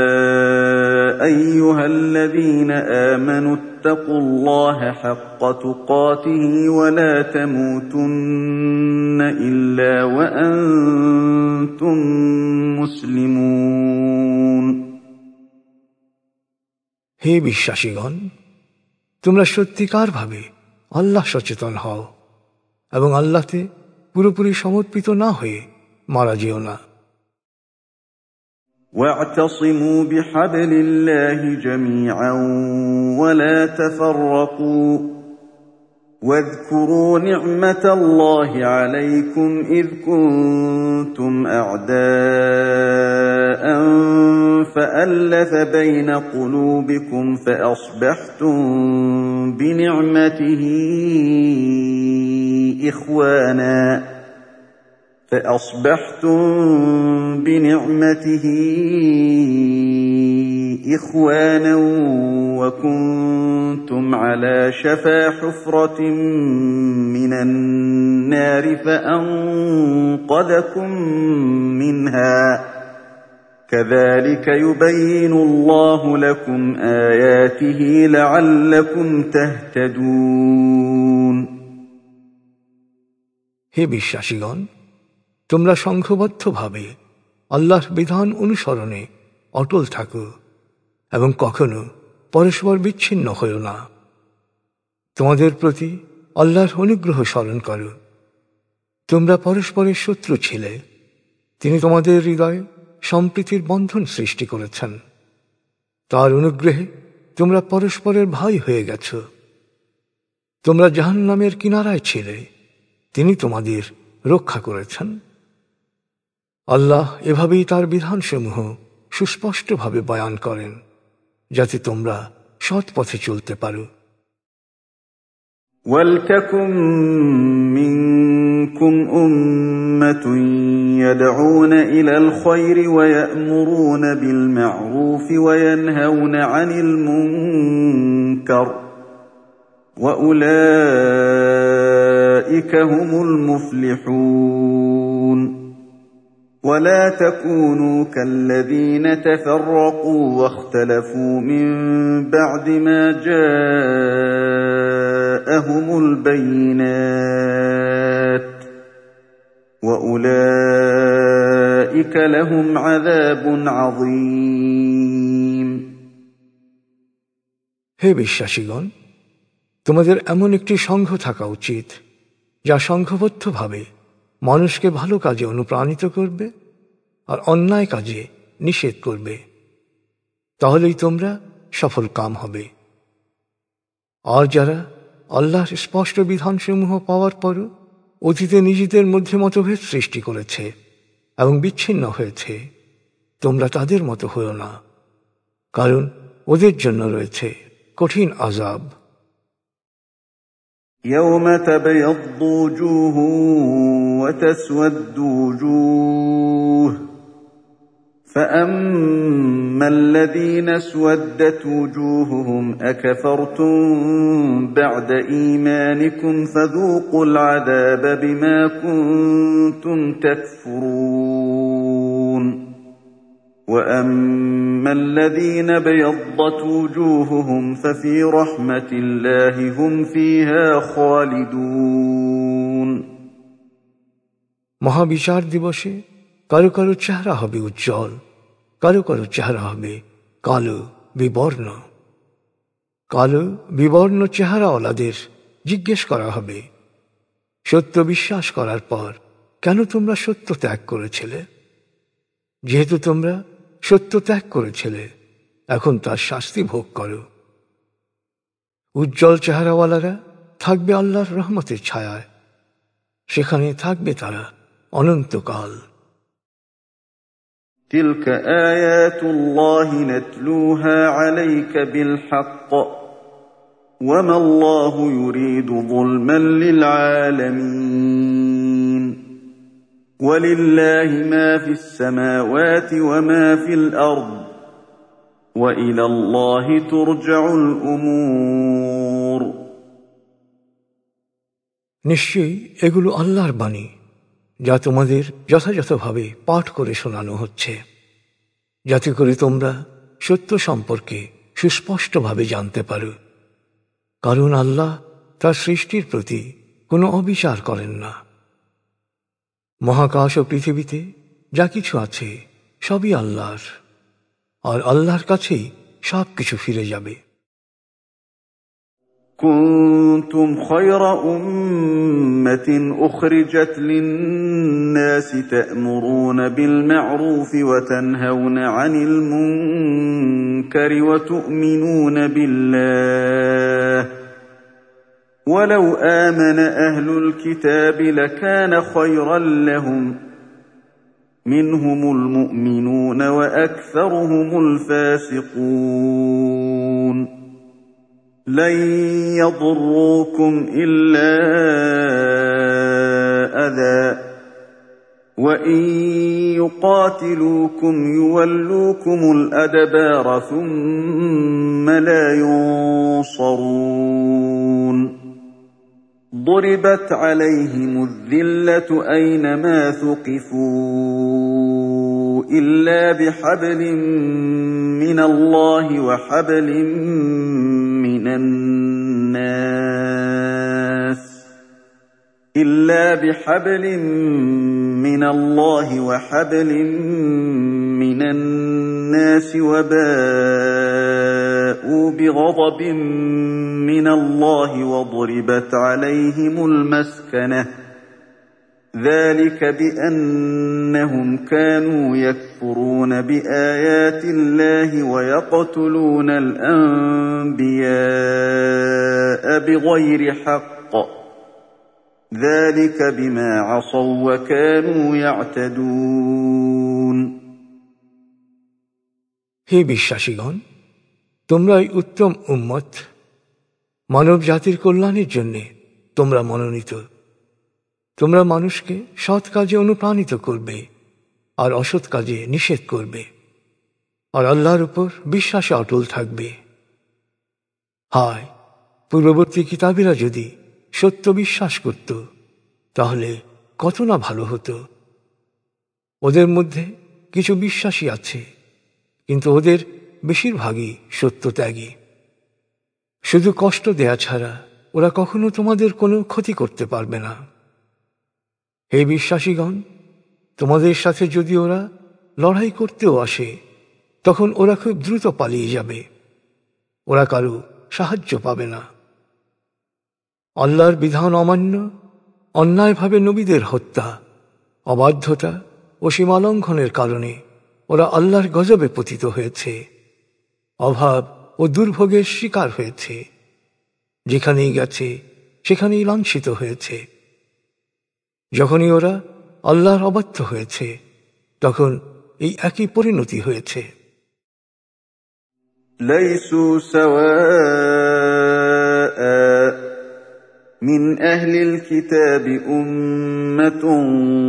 أيها الذين آمنوا اتقوا الله حق تقاته ولا تموتن إلا وأنتم مسلمون হে বিশ্বাসীগণ, তোমরা সত্যিকার ভাবে আল্লাহ সচেতন হও এবং আল্লাহতে পুরোপুরি সমর্পিত না হয়ে মারা যেও না। واعتصموا بحبل الله جميعا ولا تفرقوا واذكروا نعمة الله عليكم إذ كنتم أعداء فألف بين قلوبكم فأصبحتم بنعمته إخوانا وكنتم على شفا حفرة من النار فأنقذكم منها كذلك يبين الله لكم آياته لعلكم تهتدون হে বিশ্বাসীগণ, তোমরা সংঘবদ্ধভাবে আল্লাহর বিধান অনুসরণে অটল থাকো এবং কখনো পরস্পর বিচ্ছিন্ন হও না। তোমাদের প্রতি আল্লাহর অনুগ্রহ স্মরণ করো। তোমরা পরস্পরের শত্রু ছিলে, তিনি তোমাদের হৃদয়ে সম্প্রীতির বন্ধন সৃষ্টি করেছেন। তার অনুগ্রহে তোমরা পরস্পরের ভাই হয়ে গেছ। তোমরা জাহান্নামের কিনারায় ছিলে, তিনি তোমাদের রক্ষা করেছেন। আল্লাহ এভাবেই তার বিধানসমূহ সুস্পষ্টভাবে বয়ান করেন যাতে তোমরা সৎ পথে চলতে পারো। ওয়ালতাকুম মিনকুম উম্মাতুন ইয়াদউনা ইলাল খায়রি ওয়া ইয়া'মুরুনা বিল মা'রুফি ওয়া ইয়ানহাউনা আনিল মুনকার ওয়া উলাইকা হুমুল মুফলিহুন। ولا تكونوا كالذين تفرقوا واختلفوا من بعد ما جاءهم البينات وأولئك لهم عذاب عظيم। হে বিশ্বাসীগণ, তোমাদের এমন একটি সংঘ থাকা উচিত যা সংঘবদ্ধভাবে মানুষকে ভালো কাজে অনুপ্রাণিত করবে আর অন্যায় কাজে নিষেধ করবে, তাহলেই তোমরা সফল কাম হবে। আর যারা আল্লাহর স্পষ্ট বিধানসমূহ পাওয়ার পরও অতীতে নিজেদের মধ্যে মতভেদ সৃষ্টি করেছে এবং বিচ্ছিন্ন হয়েছে, তোমরা তাদের মতো হও না, কারণ ওদের জন্য রয়েছে কঠিন আযাব। يوم تبيض وجوه وتسود وجوه فأما الذين اسودت وجوههم أكفرتم بعد إيمانكم فذوقوا العذاب بما كنتم تكفرون وأما الذين بيضت وجوههم ففي رحمة الله هم فيها خالدون। মহাবিচার দিবসে কারো কারো চেহারা হবে উজ্জ্বল, কারো কারো চেহারা হবে কালো বিবর্ণ। কালো বিবর্ণ চেহারাওয়ালাদের জিজ্ঞেস করা হবে, সত্য বিশ্বাস করার পর কেন তোমরা সত্য ত্যাগ করেছিলে? যেহেতু তোমরা সত্য ত্যাগ করেছিলে, এখন তার শাস্তি ভোগ করো। উজ্জ্বল চেহারাওয়ালারা থাকবে আল্লাহর রহমতের ছায়ায়, সেখানে থাকবে তারা অনন্তকাল। تلك آيات الله نتلوها عليك بالحق وما الله يريد ظلما للعالمين ولله ما في السماوات وما في الأرض وإلى الله ترجع الأمور। নিশ্চয়ই এগুলো আল্লাহর বাণী, যা তোমাদের যথাযথভাবে পাঠ করে শোনানো হচ্ছে, যাতে করে তোমরা সত্য সম্পর্কে সুস্পষ্টভাবে জানতে পারো, কারণ আল্লাহ তার সৃষ্টির প্রতি কোনো অবিচার করেন না। মহাকাশ ও পৃথিবীতে যা কিছু আছে সবই আল্লাহর, আর আল্লাহর কাছেই সব কিছু ফিরে যাবে। كنتم خير أمة أخرجت للناس تأمرون بالمعروف وتنهون عن المنكر وتؤمنون بالله ولو آمن أهل الكتاب لكان خيرا لهم منهم المؤمنون وأكثرهم الفاسقون لن يضروكم إلا أذى وإن يقاتلوكم يولوكم الأدبار ثم لا ينصرون ضربت عليهم الذلة أينما ثقفوا إلا بحبل من الله وحبل من الناس وباءوا بغضب من الله وضربت عليهم المسكنة ذلك بأنهم كانوا يكفرون بآيات الله ويقتلون الأنبياء بغير حق ذلك بما عصوا وكانوا يعتدون হে বিশ্বাসীগণ, তোমরাই উত্তম উম্মত, মানব জাতির কল্যাণের জন্য তোমরা মনোনীত। তোমরা মানুষকে সৎ কাজে অনুপ্রাণিত করবে আর অসৎ কাজে নিষেধ করবে, আর আল্লাহর উপর বিশ্বাসে অটল থাকবে। হায়, পূর্ববর্তী কিতাবীরা যদি সত্য বিশ্বাস করত তাহলে কত না ভালো হতো। ওদের মধ্যে কিছু বিশ্বাসী আছে, কিন্তু ওদের বেশিরভাগই সত্যত্যাগী। শুধু কষ্ট দেয়া ছাড়া ওরা কখনো তোমাদের কোনো ক্ষতি করতে পারবে না। হে বিশ্বাসীগণ, তোমাদের সাথে যদি ওরা লড়াই করতেও আসে, তখন ওরা খুব দ্রুত পালিয়ে যাবে, ওরা কারো সাহায্য পাবে না। আল্লাহর বিধান অমান্য, অন্যায়ভাবে নবীদের হত্যা, অবাধ্যতা ও সীমালঙ্ঘনের কারণে ওরা আল্লাহর গজবে পতিত হয়েছে, অভাব ও দুর্ভোগের শিকার হয়েছে। যেখানেই গেছে সেখানেই লাঞ্ছিত হয়েছে। যখনই ওরা আল্লাহর অবাধ্য হয়েছে, তখন এই একই পরিণতি হয়েছে। লাইসু সাওয়াআ মিন আহলিল কিতাবি উম্মাতুন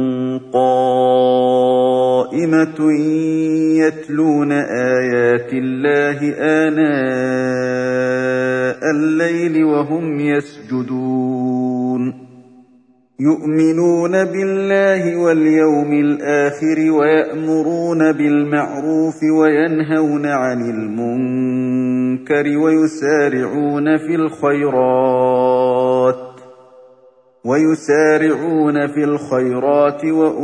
قائمة يتلون آيات الله آناء الليل وهم يسجدون يؤمنون بالله واليوم الآخر ويأمرون بالمعروف وينهون عن المنكر ويسارعون في الخيرات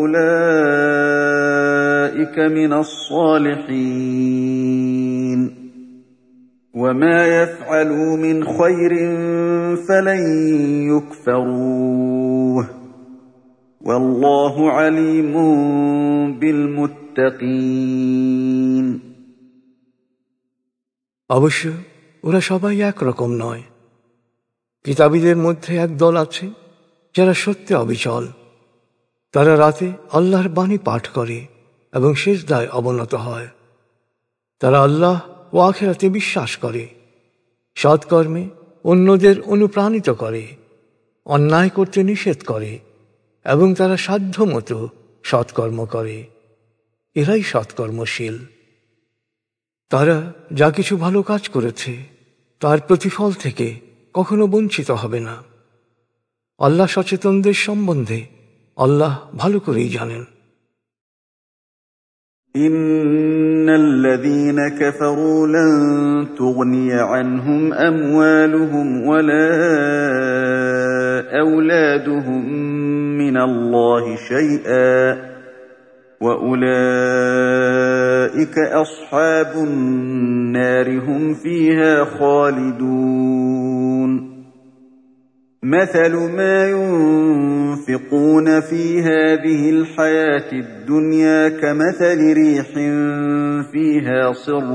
وأولئك من الصالحين وما يفعلوا من خير فلن يكفروه والله عليم بالمتقين অবশ্য ওরা সবাই একরকম নয়। কিতাবীদের মধ্যে এক দল আছে যারা সত্যে অবিচল। তারা রাতে আল্লাহর বাণী পাঠ করে এবং সিজদায় অবনত হয়। তারা আল্লাহ ও আখিরাতে বিশ্বাস করে, সৎকর্মে অন্যদের অনুপ্রাণিত করে, অন্যায় করতে নিষেধ করে এবং তারা সাধ্যমতো সৎকর্ম করে। এরাই সৎকর্মশীল। তারা যা কিছু ভালো কাজ করেছে তার প্রতিফল থেকে কখনো বঞ্চিত হবে না। আল্লাহ সচেতনদের সম্বন্ধে আল্লাহ ভালো করেই জানেন। ইন্নাল্লাযীনা কাফারু লান তুগনিয়া আনহুম আমওয়ালুহুম ওয়ালা আওলাদুহুম মিনাল্লাহি শাইআ ওয়া উলাইকা আসহাবুন নারি হুম ফিহা খালিদুন مثل ما ينفقون في هذه الحياة الدنيا كمثل ريح فيها صر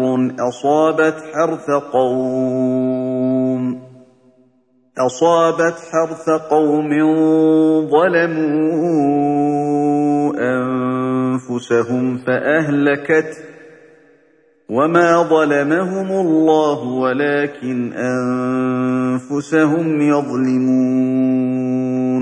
أصابت حرث قوم ظلموا أنفسهم فأهلكته وما ظلمهم الله ولكن أنفسهم يظلمون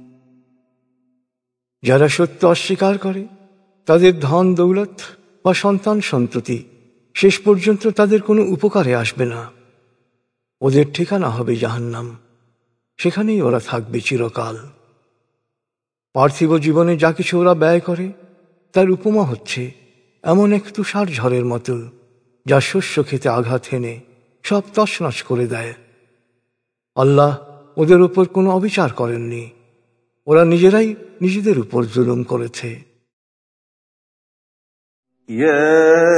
যারা সত্য অস্বীকার করে তাদের ধন দৌলত বা সন্তান সন্ততি শেষ পর্যন্ত তাদের কোনো উপকারে আসবে না। ওদের ঠিকানা হবে জাহান্নাম, সেখানেই ওরা থাকবে চিরকাল। পার্থিব জীবনে যা কিছু ওরা ব্যয় করে তার উপমা হচ্ছে এমন এক তুষার ঝড়ের মতো, যা শস্য খেতে আঘাত হেনে সব তছনছ করে দেয়। আল্লাহ ওদের উপর কোনো অবিচার করেননি, ওরা নিজেরাই নিজেদের উপর জুলুম করেছে। ইয়া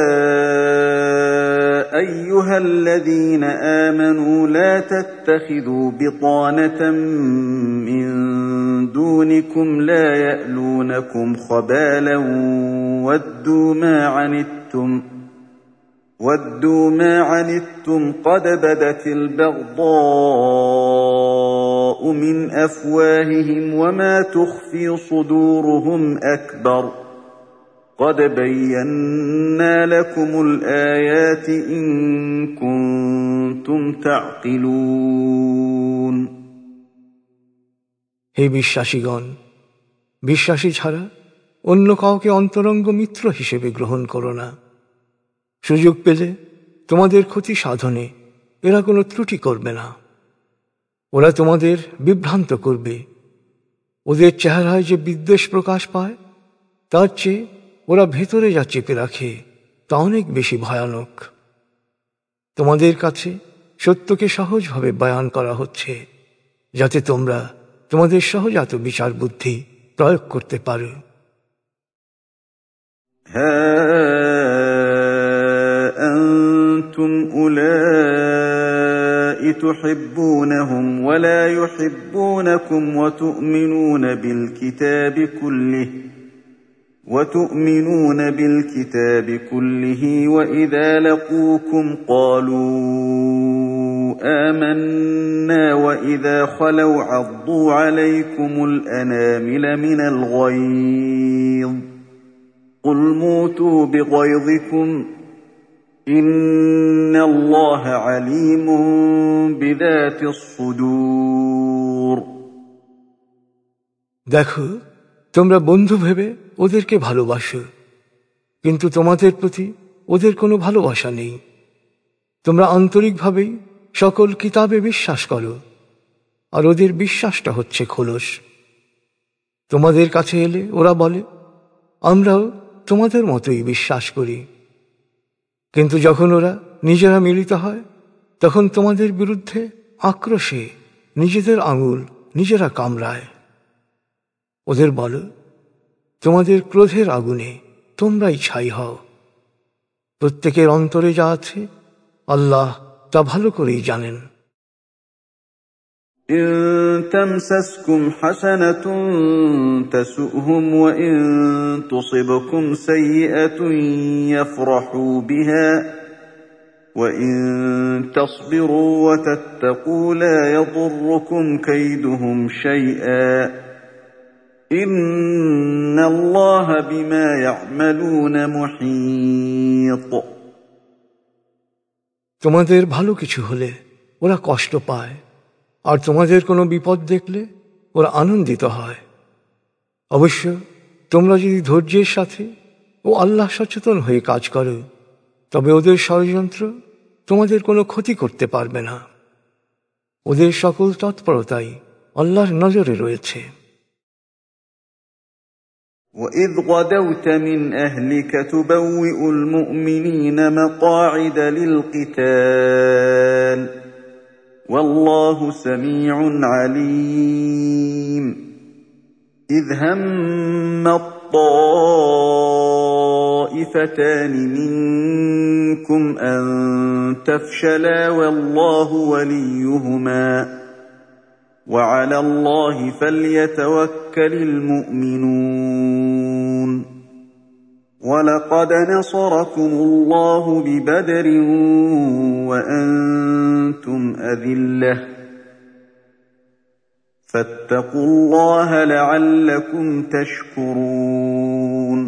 আইয়ুহাল্লাযীনা আমানু লা তাত্তাখিযু বিতানাতাম মিন দুনিকুম লা ইয়ালুনাকুম খাবালান وَدُّوا مَا عَنِتُّمْ قَدْ بَدَتِ الْبَغْضَاءُ البغضاء من أفواههم وما تخفي صدورهم أكبر قد بينا لكم الآيات إن كنتم تعقلون হে বিশ্বাসীগণ, বিশ্বাসী ছাড়া অন্য কাউকে অন্তরঙ্গ মিত্র হিসেবে গ্রহণ করো না। সুযোগ পেলে তোমাদের ক্ষতি সাধনে এরা কোনো ত্রুটি করবে না। ওরা তোমাদের বিভ্রান্ত করবে। ওদের চেহারায় যে বিদ্বেষ প্রকাশ পায় তার চেয়ে ওরা ভেতরে যা চেপে রাখে তা অনেক বেশি ভয়ানক। তোমাদের কাছে সত্যকে সহজভাবে বয়ান করা হচ্ছে যাতে তোমরা তোমাদের সহজাত বিচার বুদ্ধি প্রয়োগ করতে পারো। হা আনতুম উলাঈ তুহিব্বুনহুম ওয়া লা ইউহিব্বুনাকুম ওয়া তু'মিনুনা বিল কিতাবি কুল্লিহি ওয়া ইযা লাকুকুম ক্বালু آمنا وإذا خلوا عضوا عليكم الأنامل من الغيظ قل موتوا بغيظكم إن الله عليم بذات الصدور দেখো, তোমরা বন্ধু ভেবে ওদেরকে ভালোবাসো, কিন্তু তোমাদের প্রতি ওদের কোনো ভালোবাসা নেই। তোমরা আন্তরিকভাবেই সকল কিতাবে বিশ্বাস করো, আর ওদের বিশ্বাসটা হচ্ছে খোলস। তোমাদের কাছে এলে ওরা বলে, আমরাও তোমাদের মতোই বিশ্বাস করি। কিন্তু যখন ওরা নিজেরা মিলিত হয় তখন তোমাদের বিরুদ্ধে আক্রোশে নিজেদের আঙুল নিজেরা কামড়ায়। ওদের বলো, তোমাদের ক্রোধের আগুনে তোমরাই ছাই হও। প্রত্যেকের অন্তরে যা আছে আল্লাহ তা ভালো করেই জানেন। إن تمسسكم حسنة تسؤهم وإن تصبكم سيئة يفرحوا بها وإن تصبروا وتتقوا لا يضركم كيدهم شيئا إن الله بما يعملون محيط তোমাদের ভালো কিছু হলে ওরা কষ্ট পায়, আর তোমাদের কোনো বিপদ দেখলে ওরা আনন্দিত হয়। অবশ্য তোমরা যদি ধৈর্যের সাথে ও আল্লাহ সচেতন হয়ে কাজ করো তবে ওদের ষড়যন্ত্র তোমাদের কোনো ক্ষতি করতে পারবে না। ওদের সকল তৎপরতাই আল্লাহর নজরে রয়েছে। وَإِذْ غَدَوْتَ مِنْ أَهْلِكَ تُبَوِّئُ الْمُؤْمِنِينَ مَقَاعِدَ لِلْقِتَالِ وَاللَّهُ سَمِيعٌ عَلِيمٌ إِذْ هَمَّ الطَّائِفَتَانِ مِنْكُمْ أَنْ تَفْشَلَا وَاللَّهُ وَلِيُّهُمَا وَعَلَى اللَّهِ فَلْيَتَوَكَّلِ الْمُؤْمِنُونَ وَلَقَدْ نَصَرَكُمُ اللَّهُ بِبَدْرٍ وَأَنْتُمْ أَذِلَّةٌ فَاتَّقُوا اللَّهَ لَعَلَّكُمْ تَشْكُرُونَ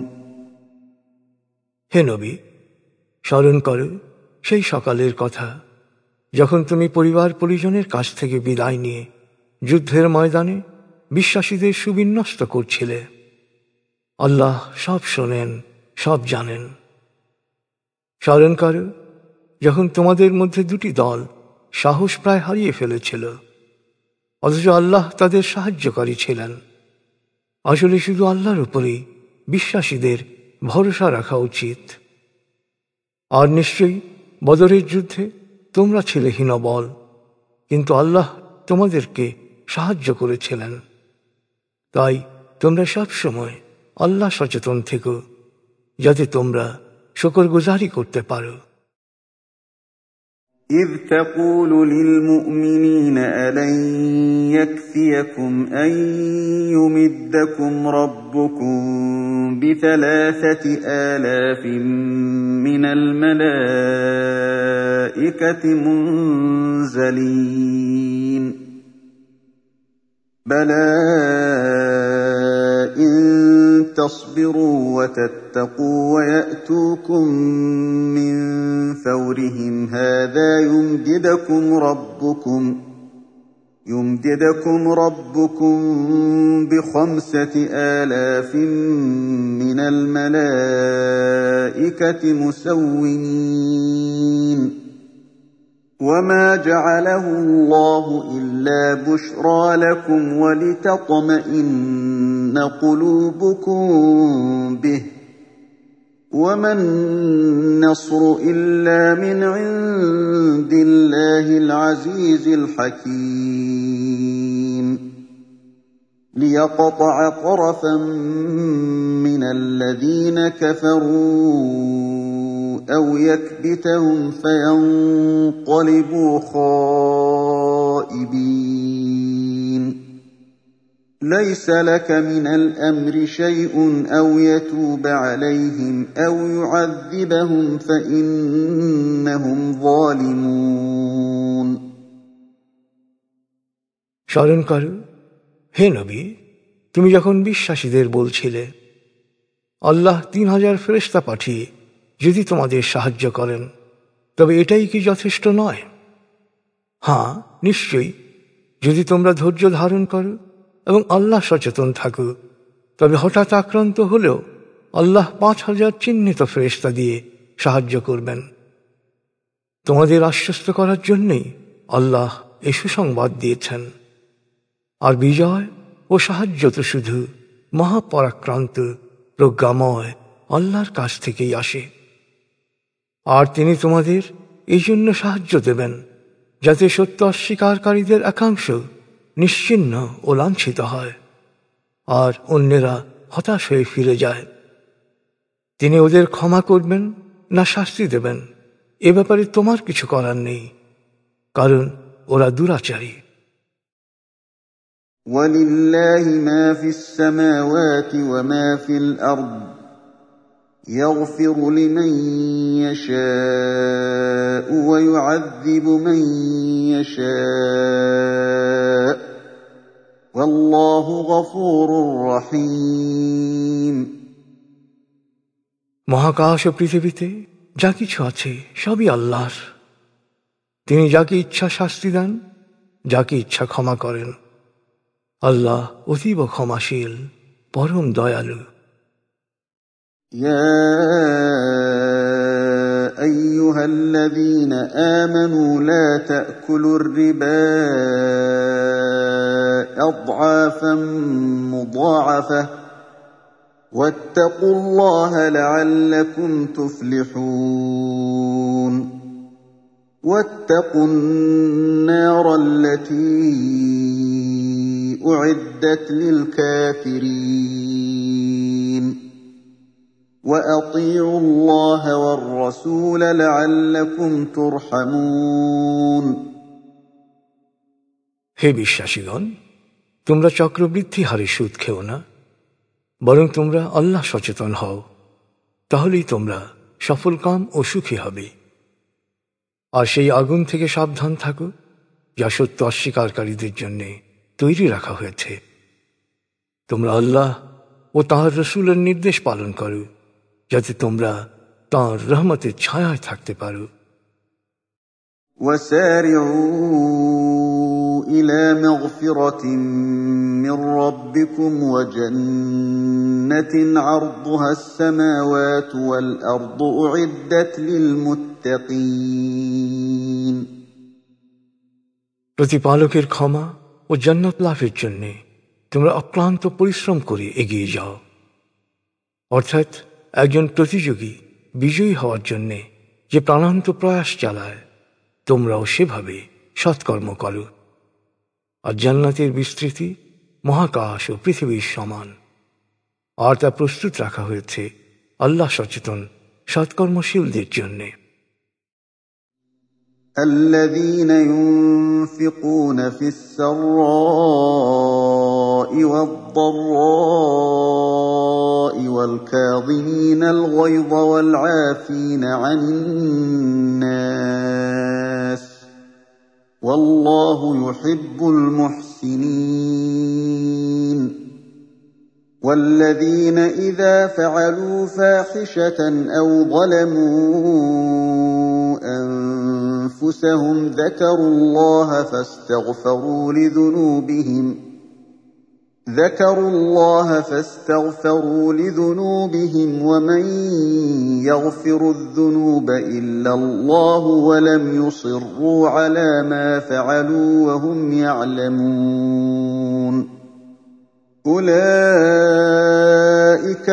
হে নবী, স্মরণ করো সেই সকালের কথা যখন তুমি পরিবার পরিজনের কাছ থেকে বিদায় নিয়ে যুদ্ধের ময়দানে বিশ্বাসীদের সুবিন্যস্ত করছিলে। আল্লাহ সব শোনেন, সব জানেন। স্মরণ করো যখন তোমাদের মধ্যে দুটি দল সাহস প্রায় হারিয়ে ফেলেছিল, অথচ আল্লাহ তাদের সাহায্যকারী ছিলেন। আসলে শুধু আল্লাহর উপরেই বিশ্বাসীদের ভরসা রাখা উচিত। আর নিশ্চয়ই বদরের যুদ্ধে তোমরা ছিলে হীনবল, কিন্তু আল্লাহ তোমাদেরকে সাহায্য করেছিলেন। তাই তোমরা সব সময় আল্লাহ সচেতন থেকো যাতে তোমরা শুকরগুজারি করতে পারো। إذ تقول للمؤمنين ألن يكفيكم أن يمدكم ربكم ب3,000 من الملائكة منزلين بلى إن تصبروا وتتقوا ويأتوكم من فورهم هذا يمددكم ربكم ب5,000 من الملائكة مسومين وما جعله الله إلا بشرى لكم ولتطمئن قلوبكم به وما النصر إلا من عند الله العزيز الحكيم ليقطع طرفا من الذين كفروا أو يكبتهم فينقلبوا خائبين ليس لك من الأمر شيء أو يتوب عليهم أو يعذبهم فإنهم ظالمون স্মরণ করো হে নবী, তুমি যখন বিশ্বাসীদের বলছিলে, আল্লাহ 3,000 ফেরেশতা পাঠিয়ে যদি তোমাদের সাহায্য করেন তবে এটাই কি যথেষ্ট নয়? হ্যাঁ, নিশ্চয়ই, যদি তোমরা ধৈর্য ধারণ করো এবং আল্লাহ সচেতন থাকো, তবে হঠাৎ আক্রান্ত হলেও আল্লাহ 5,000 চিহ্নিত ফেরেশতা দিয়ে সাহায্য করবেন। তোমাদের আশ্বস্ত করার জন্যই আল্লাহ এই সুসংবাদ দিয়েছেন। আর বিজয় ও সাহায্য তো শুধু মহাপরাক্রান্ত প্রজ্ঞাময় আল্লাহর কাছ থেকেই আসে। আর তিনি তোমাদের এই জন্য সাহায্য দেবেন যাতে সত্য অস্বীকারীদের একাংশ নিশ্চিহ্ন ও লাঞ্ছিত হয় আর অন্যেরা হতাশ হয়ে ফিরে যায়। তিনি ওদের ক্ষমা করবেন না শাস্তি দেবেন এ ব্যাপারে তোমার কিছু করার নেই, কারণ ওরা দুরাচারী। وَلِلَّهِ مَا فِي السَّمَاوَاتِ وَمَا فِي الْأَرْضِ يَغْفِرُ لِمَن يَشَاءُ وَيُعَذِّبُ مَن يَشَاءُ وَاللَّهُ غَفُورٌ رَّحِيمٌ। মহাকাশ ও পৃথিবীতে যা কিছু আছে সবই আল্লাহর। তিনি যাকে ইচ্ছা শাস্তি দেন, যাকে ইচ্ছা ক্ষমা করেন। আল্লাহ অতীব ক্ষমাশীল, পরম দয়ালু। يا أيها الذين آمنوا لا تأكلوا الربا أضعافا مضاعفة واتقوا الله لعلكم تفلحون واتقوا النار التي أعدت للكافرين وأطيعوا الله والرسول لعلكم ترحمون। হে বিশ্বাসীগণ, তোমরা চক্রবৃদ্ধি হারে সুদ খেও না, বরং তোমরা আল্লাহ সচেতন হও, তাহলেই তোমরা সফলকাম ও সুখী হবে। আর সেই আগুন থেকে সাবধান থাকো যা সত্য অস্বীকারীদের জন্য তৈরি রাখা হয়েছে। তোমরা আল্লাহ ও তাঁর রসুলের নির্দেশ পালন করো যাতে তোমরা তাঁর রহমতের ছায়ায় থাকতে পারো। وسارعوا إلى مغفرة من ربكم وجنة عرضها السماوات والأرض أعدت للمتقين। প্রতিপালকের ক্ষমা ও জান্নাত লাভের জন্য তোমরা অক্লান্ত পরিশ্রম করে এগিয়ে যাও। অর্থাৎ একজন প্রতিযোগী বিজয়ী হওয়ার জন্য যে প্রাণান্ত প্রয়াস চালায়, তোমরাও সেভাবে সৎকর্ম করো। আর জান্নাতের বিস্তৃতি মহাকাশ ও পৃথিবীর সমান, আর তা প্রস্তুত রাখা হয়েছে আল্লাহ সচেতন সৎকর্মশীলদের জন্য। الذين ينفقون في السراء والضراء والكاظمين الغيظ والعافين عن الناس والله يحب المحسنين। والذين إذا فعلوا فاحشة أو ظلموا أنفسهم ذكروا الله فاستغفروا لذنوبهم ومن يغفر الذنوب إلا الله ولم يصروا على ما فعلوا وهم يعلمون أولئك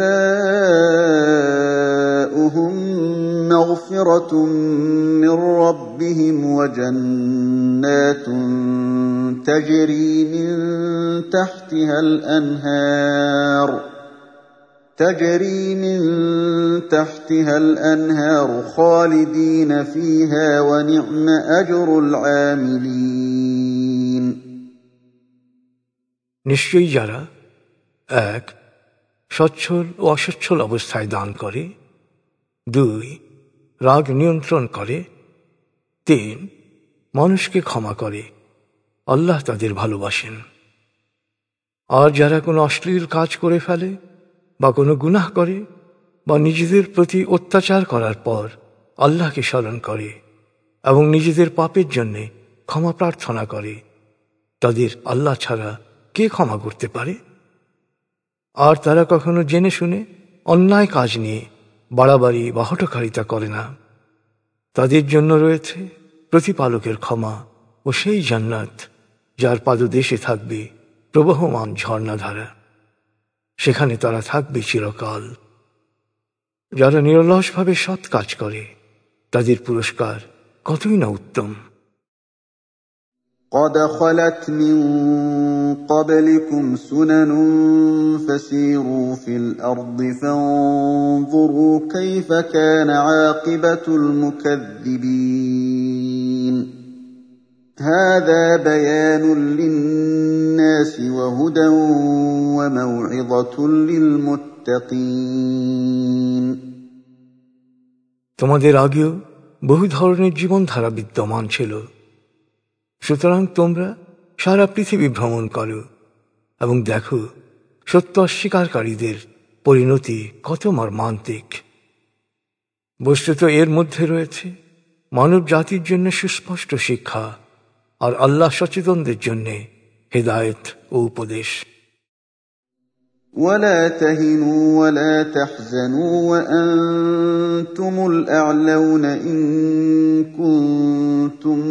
جزاؤهم مغفرة من ربهم وجنات تجري من تحتها الأنهار خالدين فيها ونعم أجر العاملين নিশ্চয়ই যারা এক সচ্ছল ও অসচ্ছল অবস্থায় দান করে, দুই রাগ নিয়ন্ত্রণ করে, তিন মানুষকে ক্ষমা করে, আল্লাহ তাদের ভালোবাসেন। আর যারা কোনো অশ্লীল কাজ করে ফেলে বা কোনো গুনাহ করে বা নিজেদের প্রতি অত্যাচার করার পর আল্লাহকে স্মরণ করে এবং নিজেদের পাপের জন্যে ক্ষমা প্রার্থনা করে, তাদের আল্লাহ ছাড়া কে ক্ষমা করতে পারে? আর তারা কখনো জেনে শুনে অন্যায় কাজ নিয়ে বাড়াবাড়ি বা হঠকারিতা করে না। তাদের জন্য রয়েছে প্রতিপালকের ক্ষমা ও সেই জান্নাত যার পাদদেশে থাকবে প্রবহমান ঝর্ণাধারা, সেখানে তারা থাকবে চিরকাল। যারা নিরলসভাবে সৎ কাজ করে তাদের পুরস্কার কতই না উত্তম। قد خلت من قبلكم سنن فسيروا في الأرض فانظروا كيف كان عاقبة المكذبين هذا بيان للناس وهدى وموعظة للمتقين তোমাদের আগেও বহু ধরনের জীবনধারা বিদ্যমান ছিল, সুতরাং তোমরা সারা পৃথিবী ভ্রমণ করো এবং দেখো সত্য অস্বীকারীদের পরিণতি কত মর্মান্তিক। বস্তুত এর মধ্যে রয়েছে মানব জাতির জন্য সুস্পষ্ট শিক্ষা আর আল্লাহ সচেতনদের জন্য হেদায়েত ও উপদেশ। ولا تهنوا ولا تحزنوا وأنتم الأعلون إن كنتم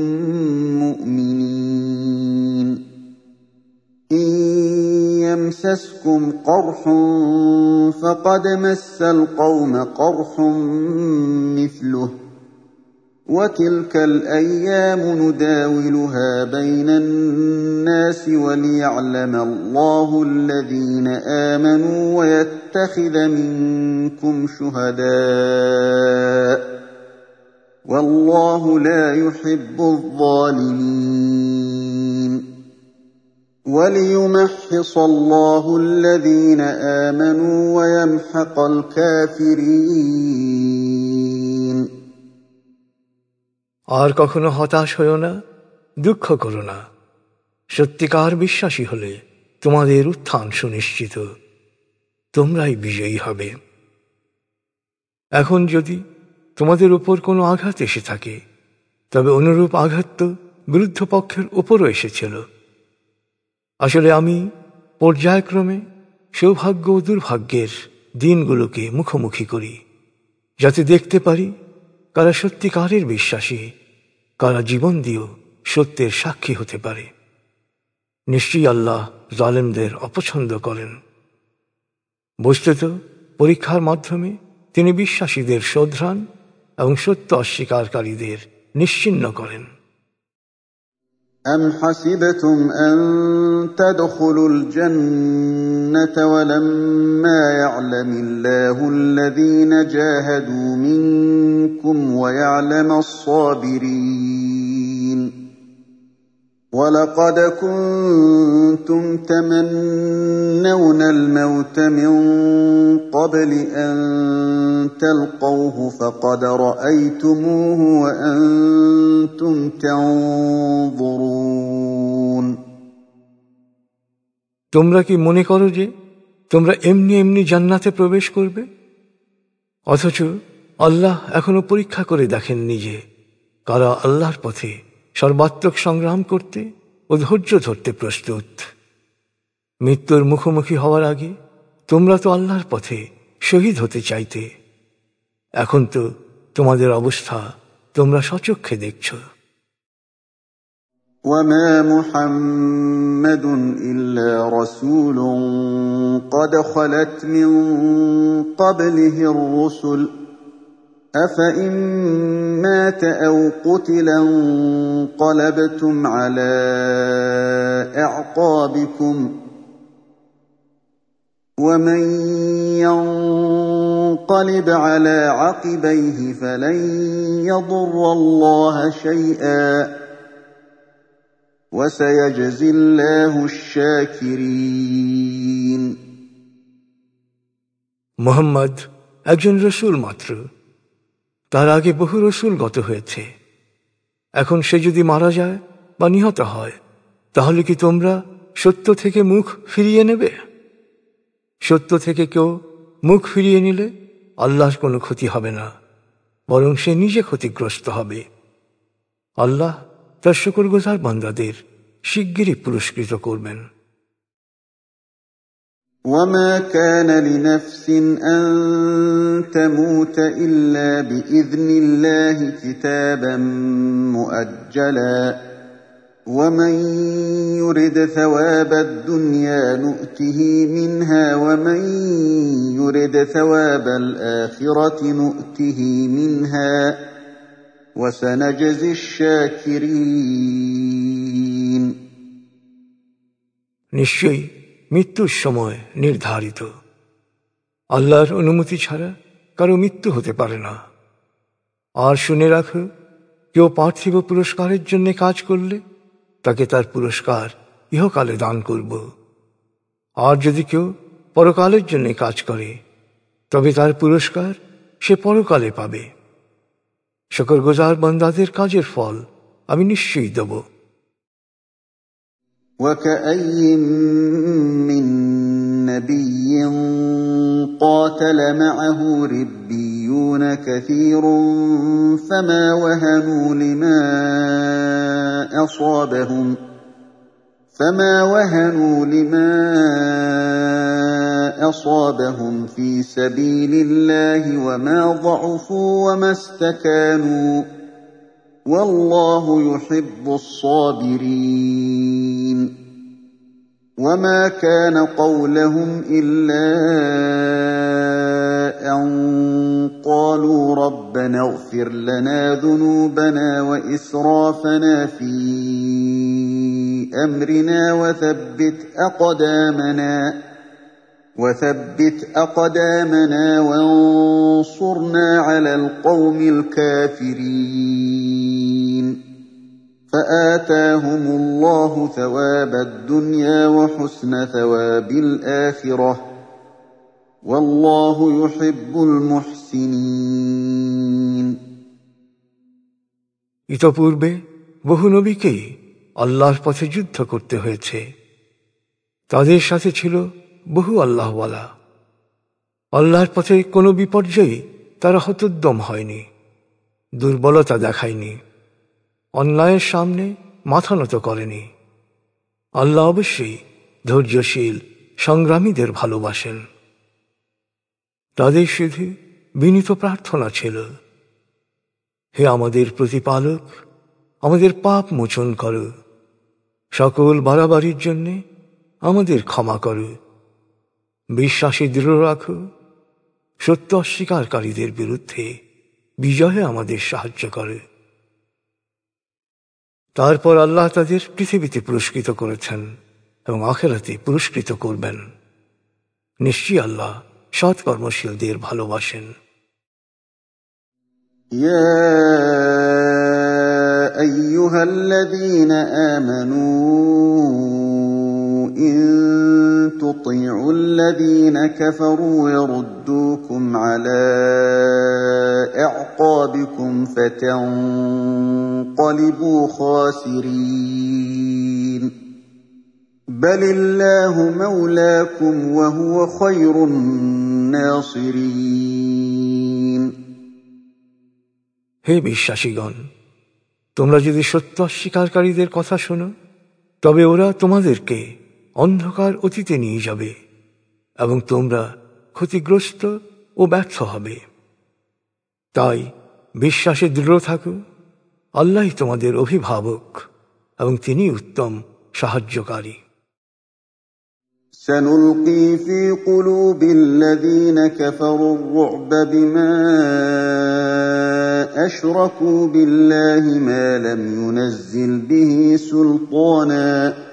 مؤمنين إن يمسسكم قرح فقد مس القوم قرح مثله وتلك الأيام نداولها بين الناس وليعلم الله الذين آمنوا ويتخذ منكم شهداء والله لا يحب الظالمين وليمحص الله الذين آمنوا ويمحق الكافرين আর কখনো হতাশ হইও না, দুঃখ করো না। সত্যিকার বিশ্বাসী হলে তোমাদের উত্থান সুনিশ্চিত, তোমরাই বিজয়ী হবে। এখন যদি তোমাদের উপর কোনো আঘাত এসে থাকে, তবে অনুরূপ আঘাত তো বিরুদ্ধ পক্ষের উপরও এসেছিল। আসলে আমি পর্যায়ক্রমে সৌভাগ্য ও দুর্ভাগ্যের দিনগুলোকে মুখোমুখি করি, যাতে দেখতে পারি কারা সত্যিকারের বিশ্বাসী, কারা জীবন দিয়েও সত্যের সাক্ষী হতে পারে। নিশ্চয়ই আল্লাহ জালেমদের অপছন্দ করেন। বস্তুত পরীক্ষার মাধ্যমে তিনি বিশ্বাসীদের শোধরান এবং সত্য অস্বীকারীদের নিশ্চিহ্ন করেন। أم حسبتم أن تدخلوا الجنة ولما يعلم الله الذين جاهدوا منكم ويعلم الصابرين ولقد كنتم تمنون الموت من قبل أن تلقوه فقد رأيتموه وأنتم تنظرون তোমরা কি মনে করো যে তোমরা এমনি এমনি জান্নাতে প্রবেশ করবে? অথচ আল্লাহ এখনো পরীক্ষা করে দেখেননি যে কারা আল্লাহর পথে সর্বাত্মক সংগ্রাম করতে ও ধৈর্য ধরতে প্রস্তুত। মৃত্যুর মুখোমুখি হওয়ার আগে তোমরা তো আল্লাহর পথে শহীদ হতে চাইতে। এখন তো তোমাদের অবস্থা তোমরা সচক্ষে দেখছ। وما محمد إلا رسول قد خلت من قبله الرسل أفإن مات أو قتل انقلبتم على أعقابكم ومن ينقلب على عقبيه فلن يضر الله شيئا وسيجزي الله الشاكرين। মুহাম্মদ একজন রসুল মাত্র, তার আগে বহু রসুল গত হয়েছে। এখন সে যদি মারা যায় বা নিহত হয়, তাহলে কি তোমরা সত্য থেকে মুখ ফিরিয়ে নেবে? সত্য থেকে কেউ মুখ ফিরিয়ে নিলে আল্লাহর কোনো ক্ষতি হবে না, বরং সে নিজে ক্ষতিগ্রস্ত হবে। আল্লাহ তার শুকরগুজার বান্দাদের শিগগিরই পুরস্কৃত করবেন। وما كان لنفس أن تموت إلا بإذن الله كتابا مؤجلا ومن يرد ثواب الدنيا نؤته منها ومن يرد ثواب الآخرة نؤته منها وسنجزي الشاكرين। নিশ্চয়ই মৃত্যুর সময় নির্ধারিত। আল্লাহর অনুমতি ছাড়া কারো মৃত্যু হতে পারে না। আর শুনে রাখো, কেউ পার্থিব পুরস্কারের জন্য কাজ করলে তাকে তার পুরস্কার ইহকালে দান করব। আর যদি কেউ পরকালের জন্য কাজ করে, তবে তার পুরস্কার সে পরকালে পাবে। শুকরগুজার বান্দাদের কাজের ফল আমি নিশ্চয়ই দেব। وكأين من نبي قاتل معه ربيون كثير فما وهنوا لما أصابهم في سبيل الله وما ضعفوا وما استكانوا والله يحب الصابرين وما كان قولهم إلا أن قالوا ربنا اغفر لنا ذنوبنا وإسرافنا في أمرنا وثبت أقدامنا وانصرنا على القوم الكافرين فآتاهم الله ثواب الدنيا وحسن ثواب الآخرة والله يحب المحسنين। ইতপূর্বে বহু নবীকেই আল্লাহর পথে যুদ্ধ করতে হয়েছে। তাদের সাথে ছিল বহু আল্লাহওয়ালা। আল্লাহর পথে কোনো বিপর্যয়ে তারা হতোদ্যম হয়নি, দুর্বলতা দেখায়নি, অন্যায়ের সামনে মাথা নত করেনি। আল্লাহ অবশ্যই ধৈর্যশীল সংগ্রামীদের ভালোবাসেন। তাদের শুধু বিনীত প্রার্থনা ছিল, হে আমাদের প্রতিপালক, আমাদের পাপ মোচন করো, সকল বাড়াবাড়ির জন্যে আমাদের ক্ষমা করো, বিশ্বাসে দৃঢ় রাখো, সত্য অস্বীকারীদের বিরুদ্ধে বিজয়ে আমাদের সাহায্য করে। তারপর আল্লাহ তাদের পৃথিবীতে পুরস্কৃত করেছেন এবং আখিরাতে পুরস্কৃত করবেন। নিশ্চয়ই আল্লাহ সৎ কর্মশীলদের ভালোবাসেন। ইয়া আইয়ুহাল্লাযীনা আমানু ইন তুতিউল লাযীনা কাফারু ইয়ারুদ্দুকুম আলা আ'কাবিকুম ফাতানকালিবু খাসিরিন بل الله مولاكم وهو خير الناصرين হে বিশ্বাসীগণ, তোমরা যদি সত্য অস্বীকারীদের কথা শোনো, তবে ওরা তোমাদেরকে অন্ধকার অতীতে নিয়ে যাবে এবং তোমরা ক্ষতিগ্রস্ত ও ব্যর্থ হবে। তাই বিশ্বাসে দৃঢ় থাকো। আল্লাহই তোমাদের অভিভাবক এবং তিনি উত্তম সাহায্যকারী। سنلقي في قلوب الذين كفروا الرعب بما أشركوا بالله ما لم ينزل به سلطانا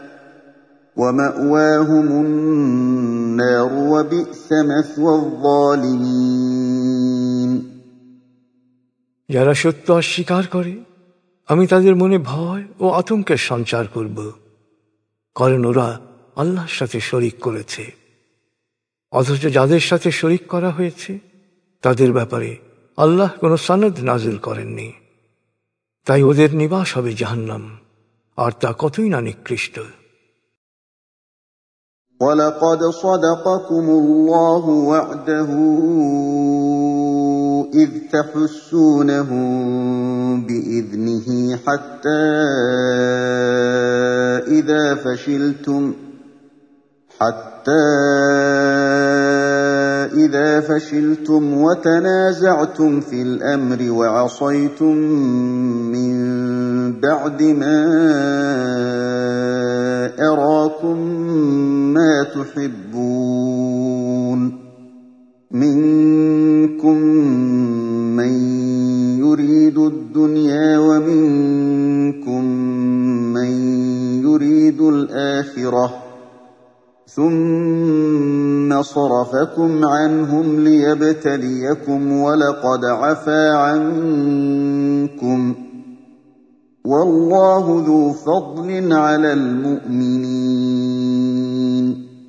ومأواهم النار وبئس مثوى الظالمين যারা সত্য অস্বীকার করে, আমি তাদের মনে ভয় ও আতঙ্কের সঞ্চার করব, কারণ ওরা আল্লাহর সাথে শরিক করেছে। অথচ যাদের সাথে শরিক করা হয়েছে তাদের ব্যাপারে আল্লাহ কোনো সনদ নাজিল করেননি, তাই ওদের নিবাস হবে জাহান্নাম, আর তা কতই না নিকৃষ্ট। وَلَقَدْ صَدَقَكُمُ اللَّهُ وَعْدَهُ إِذْ تَحُسُّونَهُم بِإِذْنِهِ حَتَّى إِذَا فَشِلْتُمْ وَتَنَازَعْتُمْ فِي الْأَمْرِ وَعَصَيْتُم مِّن بَعْدِ مَا أَرَاكُم مَّا تُحِبُّونَ مِنكُم مَّن يُرِيدُ الدُّنْيَا وَمِنكُم مَّن يُرِيدُ الْآخِرَةَ ثُمَّ صَرَفَكُمْ عَنْهُمْ لِيَبْتَلِيَكُمْ وَلَقَدْ عَفَا عَنكُمْ وَاللَّهُ ذُو فَضْلٍ عَلَى الْمُؤْمِنِينَ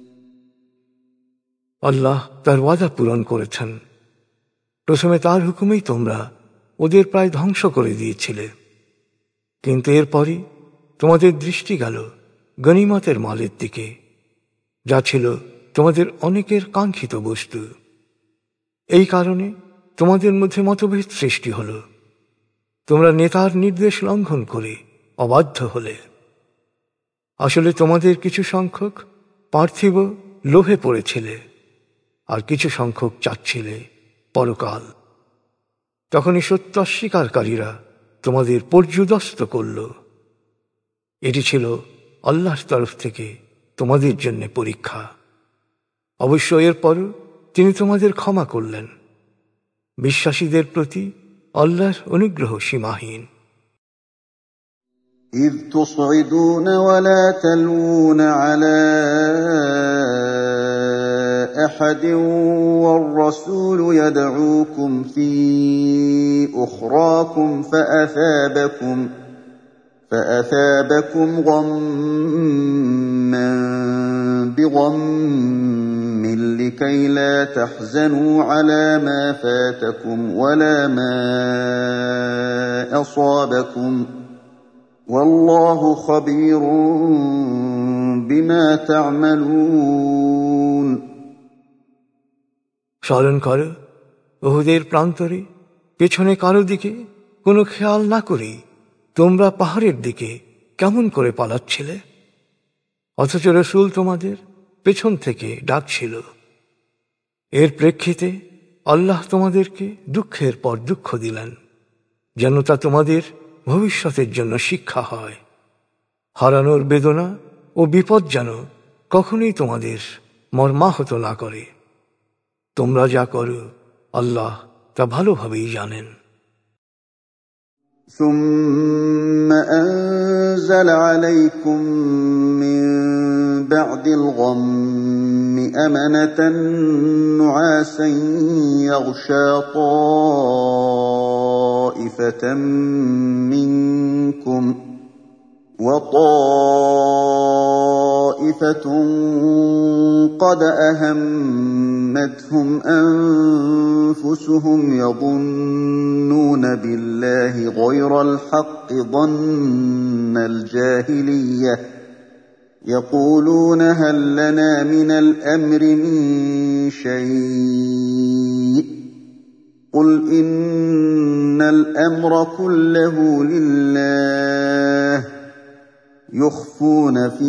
আল্লাহ তার ওয়াদা পূরণ করেছেন। প্রথমে তার হুকুমেই তোমরা ওদের প্রায় ধ্বংস করে দিয়েছিলে, কিন্তু এরপরই তোমাদের দৃষ্টি গেল গনিমতের মালের দিকে, যা ছিল তোমাদের অনেকের কাঙ্ক্ষিত বস্তু। এই কারণে তোমাদের মধ্যে মতভেদ সৃষ্টি হল। তোমরা নেতার নির্দেশ লঙ্ঘন করে অবাধ্য হলে। আসলে তোমাদের কিছু সংখ্যক পার্থিব লোভে পড়েছিলে, আর কিছু সংখ্যক চাচ্ছিলে পরকাল। তখনই সত্য অস্বীকারীরা তোমাদের পর্যুদস্ত করল। এটি ছিল আল্লাহর তরফ থেকে তোমাদের জন্য পরীক্ষা। অবশ্য এরপরও তিনি তোমাদের ক্ষমা করলেন। বিশ্বাসীদের প্রতি আল্লাহর অনুগ্রহ সীমাহীন। إذ تصعدون ولا تلوون على أحد والرسول يدعوكم في أخراكم فأثابكم غما بغم لكي لا تحزنوا على ما فاتكم ولا ما أصابكم والله خبير بما تعملون স্মরণ করো, উহুদের প্রান্তরে পেছনে কারো দিকে কোনো খেয়াল না করে তোমরা পাহাড়ের দিকে কেমন করে পালাচ্ছিলে, অথচ রাসূল তোমাদের পেছন থেকে ডাকছিল। এর প্রেক্ষিতে আল্লাহ তোমাদেরকে দুঃখের পর দুঃখ দিলেন, যেন তা তোমাদের ভবিষ্যতের জন্য শিক্ষা হয়। হারানোর বেদনা ও বিপদ যেন কখনোই তোমাদের মর্মাহত না করে। তোমরা যা করো আল্লাহ তা ভালোভাবেই জানেন। ثم أنزل عليكم من بعد الغم أمنة نعاسا يغشى طائفة منكم وطائفة قد أهمتهم أنفسهم يظنون بالله غير الحق ظن الجاهلية يقولون هل لنا من الأمر من شيء قل إن الأمر كله لله يخفون في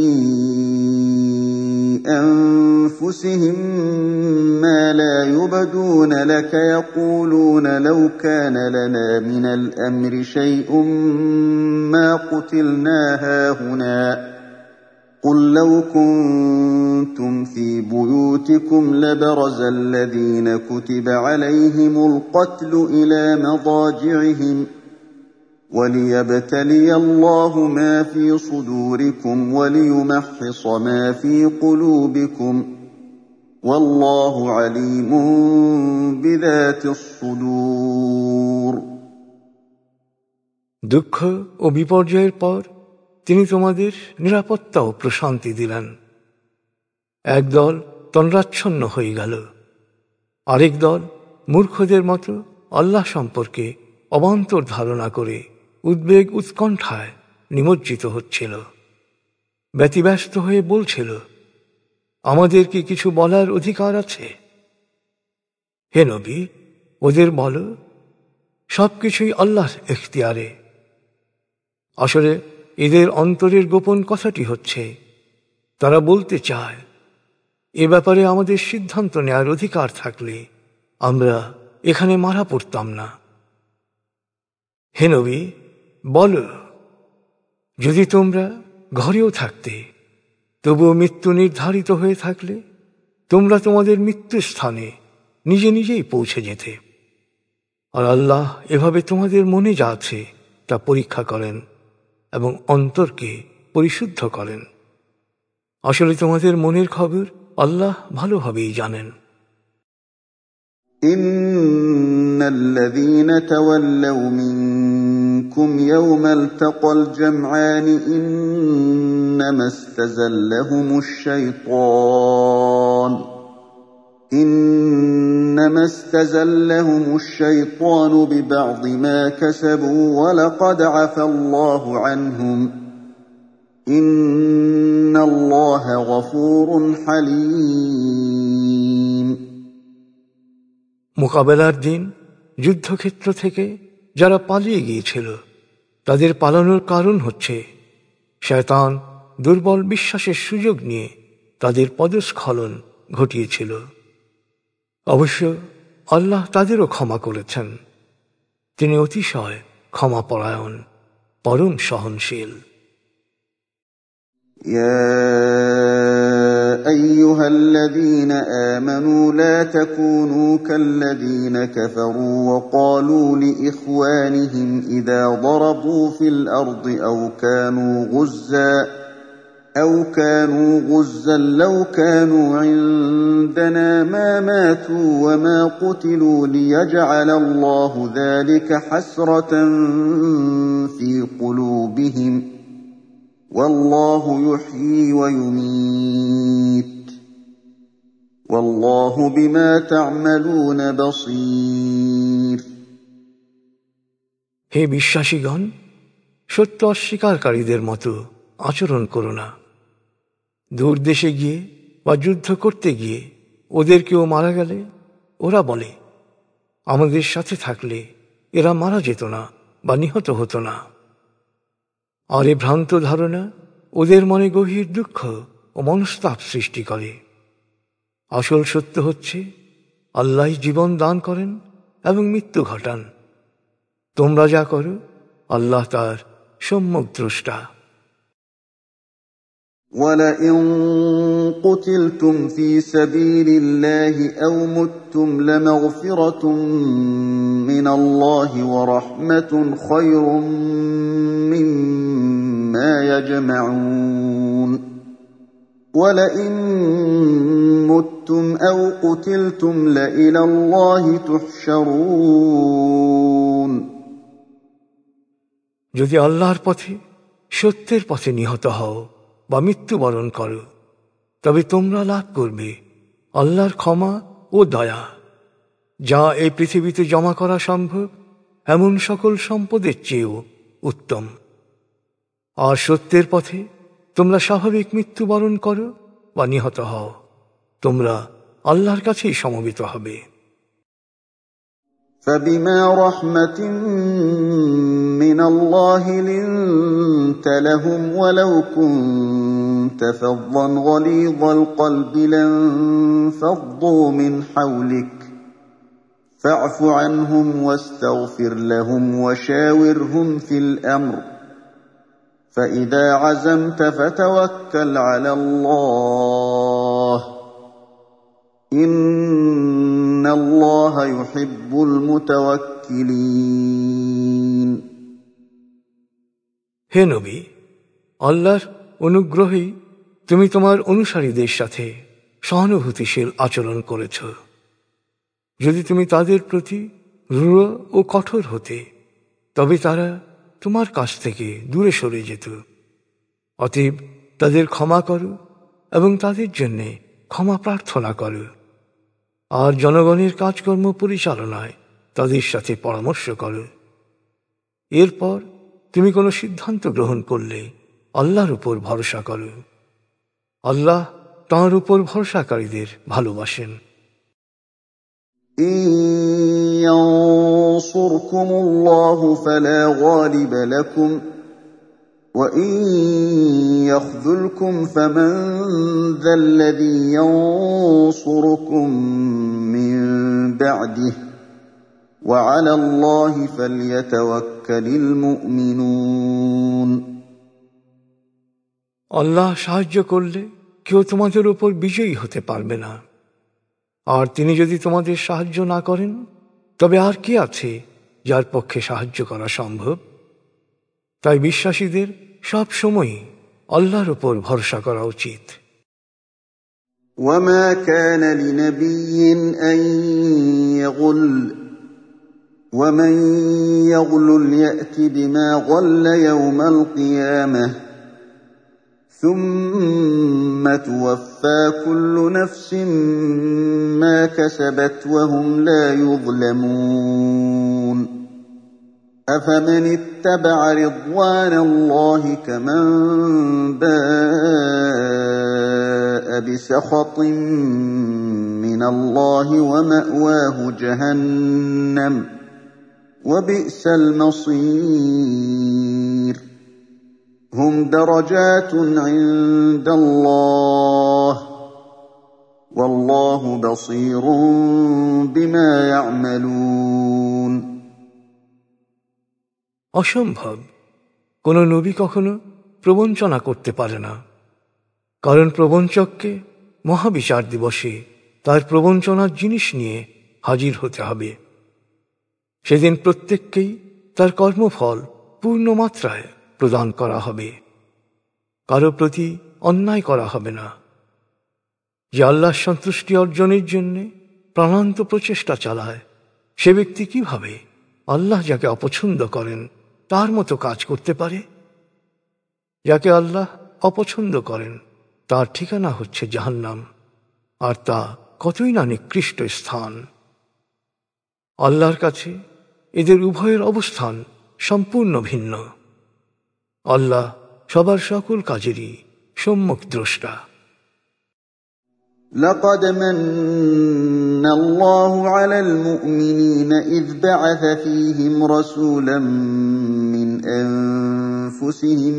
أنفسهم ما لا يبدون لك يقولون لو كان لنا من الأمر شيء ما قتلنا هاهنا قل لو كنتم في بيوتكم لبرز الذين كتب عليهم القتل إلى مضاجعهم وليبتلي الله ما في صدوركم وليمحص ما في قلوبكم والله عليم بذات الصدور দুঃখ ও বিপর্যয়ের পর তিনি তোমাদের নিরাপত্তা ও প্রশান্তি দিলেন। একদল তন্দ্রাচ্ছন্ন হয়ে গেল, আরেক দল মূর্খদের মতো আল্লাহ সম্পর্কে অবান্তর ধারণা করে উদ্বেগ উৎকণ্ঠায় নিমজ্জিত হচ্ছিল। ব্যতিব্যস্ত হয়ে বলছিল, আমাদের কি কিছু বলার অধিকার আছে? হে নবী, ওদের বলো, সবকিছুই আল্লাহর এখতিয়ারে। আসলে এদের অন্তরের গোপন কথাটি হচ্ছে, তারা বলতে চায়, এ ব্যাপারে আমাদের সিদ্ধান্ত নেয়ার অধিকার থাকলে আমরা এখানে মারা পড়তাম না। হে নবী, বলো, যদি তোমরা ঘরেও থাকতে তবুও মৃত্যু নির্ধারিত হয়ে থাকলে তোমরা তোমাদের মৃত্যুর স্থানে নিজে নিজেই পৌঁছে যেতে। আর আল্লাহ এভাবে তোমাদের মনে যা আছে তা পরীক্ষা করেন এবং অন্তরকে পরিশুদ্ধ করেন। আসলে তোমাদের মনের খবর আল্লাহ ভালোভাবেই জানেন। ইন্নাল্লাযীনা তাওয়াল্লাউ মিনকুম ইয়াওমাল তাকাল জামআন إنما استزلهم الشيطان ببعض ما كسبوا ولقد عفى الله عنهم إن الله غفور حليم মোকাবেলার দিন যুদ্ধক্ষেত্র থেকে যারা পালিয়ে গিয়েছিল তাদের পালানোর কারণ হচ্ছে শয়তান দুর্বল বিশ্বাসের সুযোগ নিয়ে তাদের পদস্খলন ঘটিয়েছিল। অবশ্য আল্লাহ তাদেরও ক্ষমা করেছেন। তিনি অতিশয় ক্ষমাপরায়ণ, পরম সহনশীল। ইয়া আইয়ুহাল্লাযীনা আমানু লা তাকুনু কাল্লাযীনা কাফারু ওয়া ক্বালু লিইখওয়ানিহিম ইযা দারাবু ফিল আরদি أو كانوا غزا لو كانوا عندنا ما ماتوا وما قتلوا ليجعل الله ذلك حسرة في قلوبهم والله يحيي ويميت والله بما تعملون بصير হে বিশ্বাসীগণ, সত্য অস্বীকারীদের মতো আচরণ করো না। দূর দেশে গিয়ে বা যুদ্ধ করতে গিয়ে ওদের কেউ মারা গেলে ওরা বলে, আমাদের সাথে থাকলে এরা মারা যেত না বা নিহত হতো না। আর এ ভ্রান্ত ধারণা ওদের মনে গভীর দুঃখ ও মনস্তাপ সৃষ্টি করে। আসল সত্য হচ্ছে আল্লাহ জীবন দান করেন এবং মৃত্যু ঘটান। তোমরা যা করো আল্লাহ তার সম্যক দ্রষ্টা। وَلَئِن قُتِلْتُمْ فِي سَبِيلِ اللَّهِ أَوْ مُتُّمْ لَمَغْفِرَةٌ مِّنَ اللَّهِ وَرَحْمَةٌ خَيْرٌ مِّمَّا يَجْمَعُونَ وَلَئِن مُتُّمْ أَوْ قُتِلْتُمْ لَإِلَى اللَّهِ تُحْشَرُونَ যদি আল্লাহর পথে সত্যের পথে নিহত হও বা মৃত্যুবরণ করো, তবে তোমরা লাভ করবে আল্লাহর ক্ষমা ও দয়া, যা এই পৃথিবীতে জমা করা সম্ভব এমন সকল সম্পদের চেয়েও উত্তম। আর সত্যের পথে তোমরা স্বাভাবিক মৃত্যুবরণ করো বা নিহত হও, তোমরা আল্লাহর কাছেই সমবেত হবে। فبما رحمة من الله لنت لهم ولو كنت فظا غليظ القلب لانفضوا من حولك فاعف عنهم واستغفر لهم وشاورهم في الأمر فإذا عزمت فتوكل على الله إن الله يحب المتوكلين। হে নবী, আল্লাহর অনুগ্রহেই তুমি তোমার অনুসারীদের সাথে সহানুভূতিশীল আচরণ করেছ। যদি তুমি তাদের প্রতি রূঢ় ও কঠোর হতে, তবে তারা তোমার কাছ থেকে দূরে সরে যেত। অতএব তাদের ক্ষমা করো এবং তাদের জন্য ক্ষমা প্রার্থনা করো, আর জনগণের কাজকর্ম পরিচালনায় তাদের সাথে পরামর্শ করো। এরপর তুমি কোনো সিদ্ধান্ত গ্রহণ করলে আল্লাহর উপর ভরসা করো। আল্লাহ তাঁর উপর ভরসাকারীদের ভালোবাসেন। إن ينصركم الله فلا غالب لكم وإن يخذلكم فمن ذا الذي ينصركم من بعده وعلى الله فليتوكل المؤمنون। আল্লাহ সাহায্য করলে কেউ তোমাদের উপর বিজয়ী হতে পারবে না, আর তিনি যদি তোমাদের সাহায্য না করেন, তবে আর কি আছে যার পক্ষে সাহায্য করা সম্ভব? তাই বিশ্বাসীদের সব সময় আল্লাহর উপর ভরসা করা উচিত। وما كان لنبي أن يغل ومن يغل يأت بما غل يوم القيامة ثم توفى كل نفس ما كسبت وهم لا يظلمون أفمن اتبع رضوان الله كمن باء بسخط من الله ومأواه جهنم وبئس المصير هم درجات عند الله والله بصير بما يعملون। অসম্ভব কোন নবী কখনো প্রবঞ্চনা করতে পারে না, কারণ প্রবঞ্চককে মহাবিচার দিবসে তার প্রবঞ্চনার জিনিস নিয়ে হাজির হতে হবে। সেদিন প্রত্যেককেই তার কর্মফল পূর্ণ মাত্রায় প্রদান করা হবে, কারো প্রতি অন্যায় করা হবে না। যে আল্লাহর সন্তুষ্টি অর্জনের জন্য প্রাণান্ত প্রচেষ্টা চালায়, সে ব্যক্তি কিভাবে আল্লাহ যাকে অপছন্দ করেন তার মতো কাজ করতে পারে? যাকে আল্লাহ অপছন্দ করেন তার ঠিকানা হচ্ছে জাহান্নাম, আর তা কতই না নিকৃষ্ট স্থান। আল্লাহর কাছে এদের উভয়ের অবস্থান সম্পূর্ণ ভিন্ন। আল্লাহ সবার সকল কাজেরই সম্যক দ্রষ্টা। لقد من الله على المؤمنين إذ بعث فيهم رسولا من أنفسهم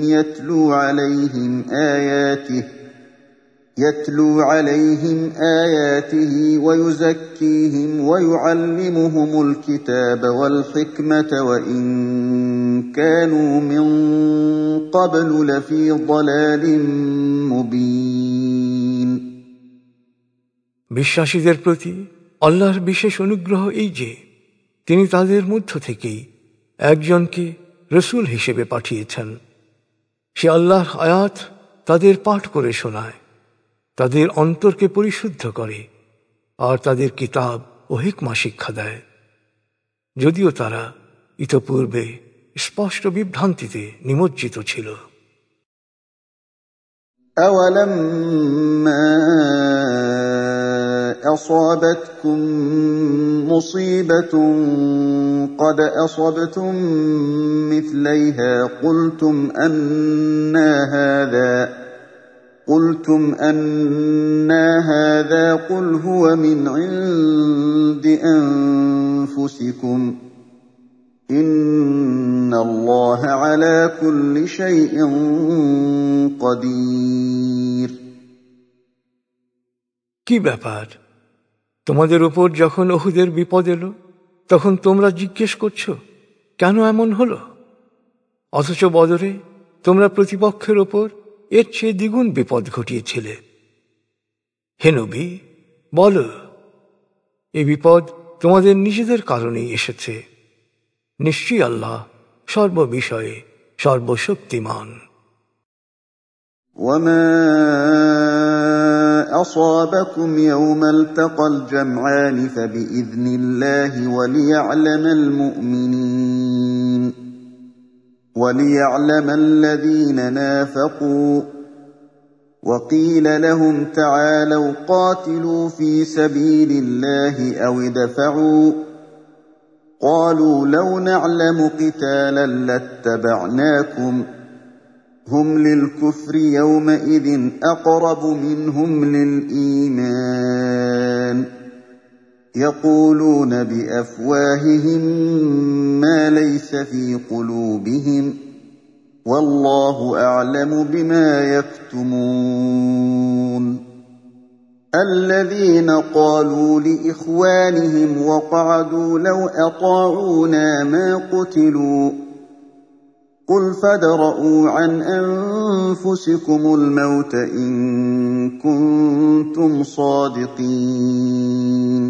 يتلو عليهم آياته ويزكيهم ويعلمهم الكتاب والحكمة وإن كانوا من قبل لفي ضلال مبين। বিশ্বাসীদের প্রতি আল্লাহর বিশেষ অনুগ্রহ এই যে তিনি তাদের মধ্য থেকেই একজনকে রসূল হিসেবে পাঠিয়েছেন। সে আল্লাহর আয়াত তাদের পাঠ করে শোনায়, তাদের অন্তরকে পরিশুদ্ধ করে, আর তাদের কিতাব ও হিকমা শিক্ষা দেয়, যদিও তারা ইতপূর্বে স্পষ্ট বিভ্রান্তিতে নিমজ্জিত ছিল। أَوَلَمَّا أَصَابَتْكُم مُّصِيبَةٌ قَدْ أَصَبْتُم مِّثْلَيْهَا قُلْتُمْ أَنَّىٰ هَٰذَا قلتم أنى هذا قل هو من عند أنفسكم إن الله على كل شيء قدير। কি ব্যাপার, তোমাদের উপর যখন উহুদের বিপদ এলো তখন তোমরা জিজ্ঞেস করছো কেন এমন হলো, অথচ বদরে তোমরা প্রতিপক্ষের ওপর এর চেয়ে দ্বিগুণ বিপদ ঘটিয়েছিলে। হে নবী, বলো, এই বিপদ তোমাদের নিজেদের কারণেই এসেছে। নিশ্চয়ই আল্লাহ সর্ববিষয়ে সর্বশক্তিমান। وما أصابكم يوم التقى الجمعان فبإذن الله وليعلم الذين نافقوا وقيل لهم تعالوا قاتلوا في سبيل الله أو ادفعوا قالوا لو نعلم قتالا لاتبعناكم هم للكفر يومئذ أقرب منهم للإيمان يقولون بأفواههم ما ليس في قلوبهم والله أعلم بما يكتمون الذين قالوا لإخوانهم وقعدوا لو أطاعونا ما قتلوا قل فادرءوا عن أنفسكم الموت إن كنتم صادقين।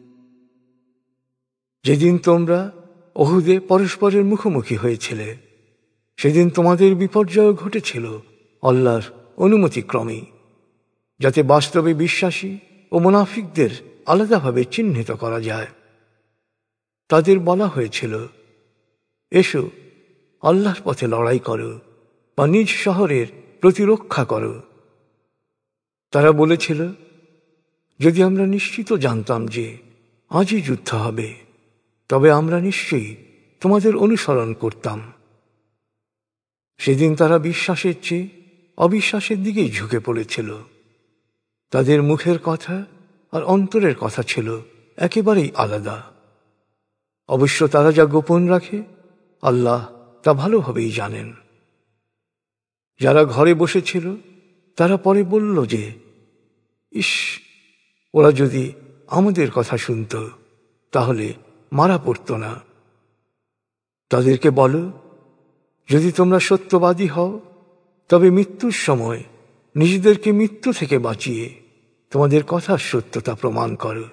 যেদিন তোমরা উহুদে পরস্পরের মুখোমুখি হয়েছিলে সেদিন তোমাদের বিপর্যয় ঘটেছিল আল্লাহর অনুমতিক্রমে, যাতে বাস্তবে বিশ্বাসী ও মুনাফিকদের আলাদাভাবে চিহ্নিত করা যায়। তাদের বলা হয়েছিল, এসো আল্লাহর পথে লড়াই করো বা নিজ শহরের প্রতিরক্ষা করো। তারা বলেছিল, যদি আমরা নিশ্চিত জানতাম যে আজই যুদ্ধ হবে তবে আমরা নিশ্চয়ই তোমাদের অনুসরণ করতাম। সেদিন তারা বিশ্বাসের চেয়ে অবিশ্বাসের দিকেই ঝুঁকে পড়েছিল। তাদের মুখের কথা আর অন্তরের কথা ছিল একেবারেই আলাদা। অবশ্য তারা যা গোপন রাখে আল্লাহ তা ভালোভাবেই জানেন। যারা ঘরে বসেছিল তারা পরে বলল যে, ইস, ওরা যদি আমাদের কথা শুনত তাহলে মারা পড়ত না। তাদেরকে বলো, যদি তোমরা সত্যবাদী হও তবে মৃত্যুর সময় নিজেদেরকে মৃত্যু থেকে বাঁচিয়ে তোমাদের কথার সত্যতা প্রমাণ করো।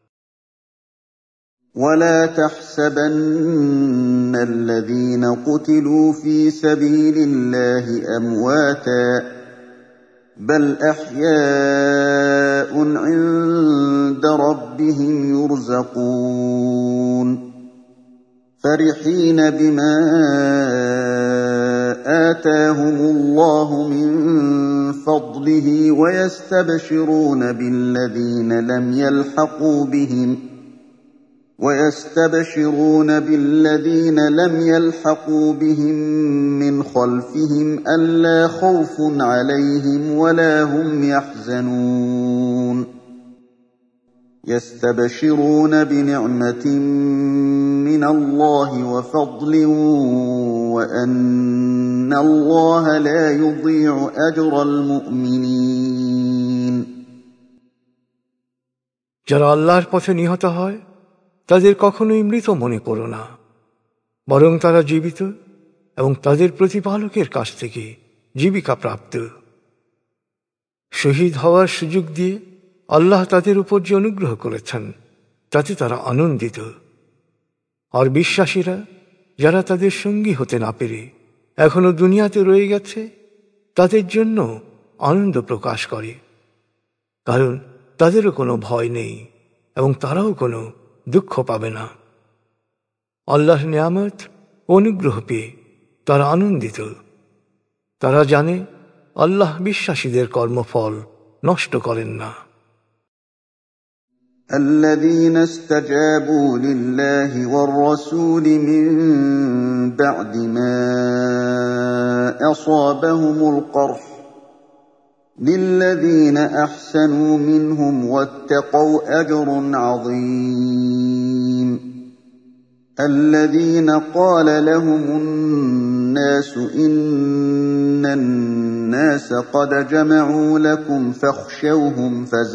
ولا تحسبن الذين قتلوا في سبيل الله أمواتا بل أحياء عند ربهم يرزقون فرحين بما آتاهم الله من فضله ويستبشرون بالذين لم يلحقوا بهم من خلفهم ألا خوف عليهم ولا هم يحزنون يستبشرون بنعمة من الله وفضل وأن الله لا يضيع أجر المؤمنين। যারা আল্লাহর পথে নিহত হয় তাদের কখনোই মৃত মনে করো না, বরং তারা জীবিত এবং তাদের প্রতিপালকের কাছ থেকে জীবিকা প্রাপ্ত। শহীদ হওয়ার সুযোগ দিয়ে আল্লাহ তাদের উপর যে অনুগ্রহ করেছেন তাতে তারা আনন্দিত। আর বিশ্বাসীরা যারা তাদের সঙ্গী হতে না পেরে এখনো দুনিয়াতে রয়ে গেছে তাদের জন্য আনন্দ প্রকাশ করে, কারণ তাদেরও কোনো ভয় নেই এবং তারাও কোনো দুঃখ পাবে না। আল্লাহর নিয়ামত অনুগ্রহ পেয়ে তারা আনন্দিত। তারা জানে আল্লাহ বিশ্বাসীদের কর্মফল নষ্ট করেন না। الذين استجابوا لله والرسول من بعد ما أصابهم القرح للذين أحسنوا منهم واتقوا أجر عظيم الذين قال لهم الناس إن الناس قد جمعوا لكم فاخشوهم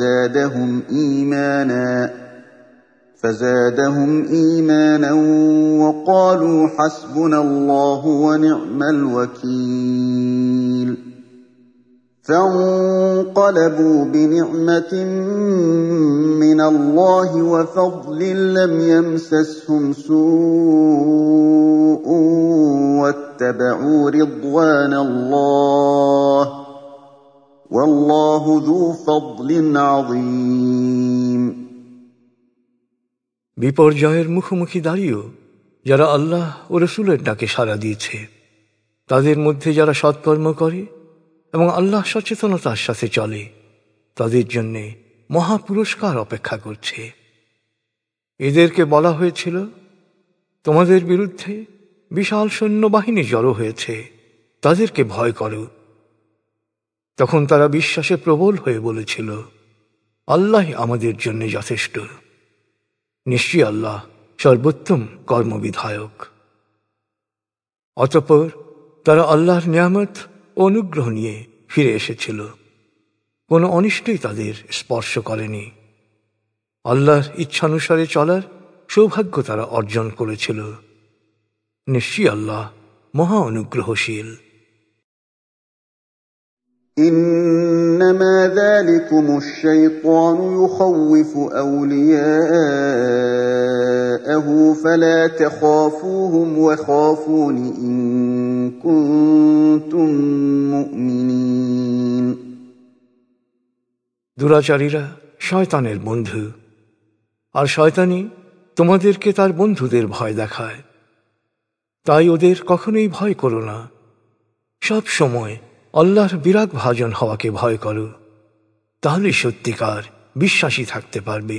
فزادهم إيمانا وقالوا حسبنا الله ونعم الوكيل فانقلبوا بنعمة من الله وفضل لم يمسسهم سوء واتبعوا رضوان الله والله ذو فضل عظيم বিপর্যয়ের মুখোমুখি দাঁড়িয়েও যারা আল্লাহ ও রাসূলের ডাকে সাড়া দিয়েছে, তাদের মধ্যে যারা সৎকর্ম করে এবং আল্লাহ সচেতনতার সাথে চলে, তাদের জন্য মহা পুরস্কার অপেক্ষা করছে। এদেরকে বলা হয়েছিল, তোমাদের বিরুদ্ধে বিশাল সৈন্যবাহিনী জড়ো হয়েছে, তাদেরকে ভয় করো। তখন তারা বিশ্বাসে প্রবল হয়ে বলেছিল, আল্লাহ আমাদের জন্য যথেষ্ট। নিশ্চয়ই আল্লাহ সর্বোত্তম কর্মবিধায়ক। অতঃপর তারা আল্লাহর নিয়ামত ও অনুগ্রহ নিয়ে ফিরে এসেছিল, কোনো অনিষ্টই তাদের স্পর্শ করেনি। আল্লাহর ইচ্ছানুসারে চলার সৌভাগ্য তারা অর্জন করেছিল। নিশ্চয়ই আল্লাহ মহা অনুগ্রহশীল। إنما ذلكم الشيطان يخوف أولياءه فلا تخافوهم وخافون إن كنتم مؤمنين দুরাচারীরা শয়তানের বন্ধু, আর শয়তানই তোমাদেরকে তার বন্ধুদের ভয় দেখায়। তাই ওদের কখনোই ভয় করো না, সব সময় আল্লাহর বিরাগ ভাজন হওয়াকে ভয় করো, তাহলে সত্যিকার বিশ্বাসী থাকতে পারবে।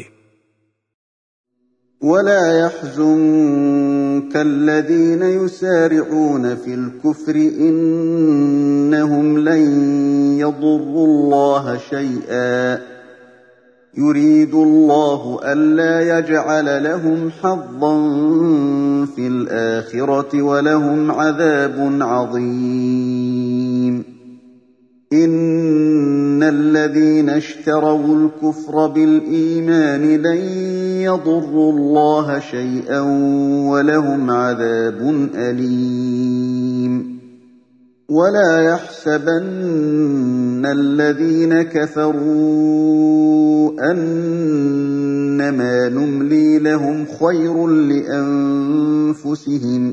ولا يحزنك الذين يسارعون في الكفر إنهم لن يضروا الله شيئا يريد الله ألا يجعل لهم حظا في الآخرة ولهم عذاب عظيم إن الذين اشتروا الكفر بالإيمان لن يضروا الله شيئا ولهم عذاب أليم ولا يحسبن الذين كفروا أنما نملي لهم خير لأنفسهم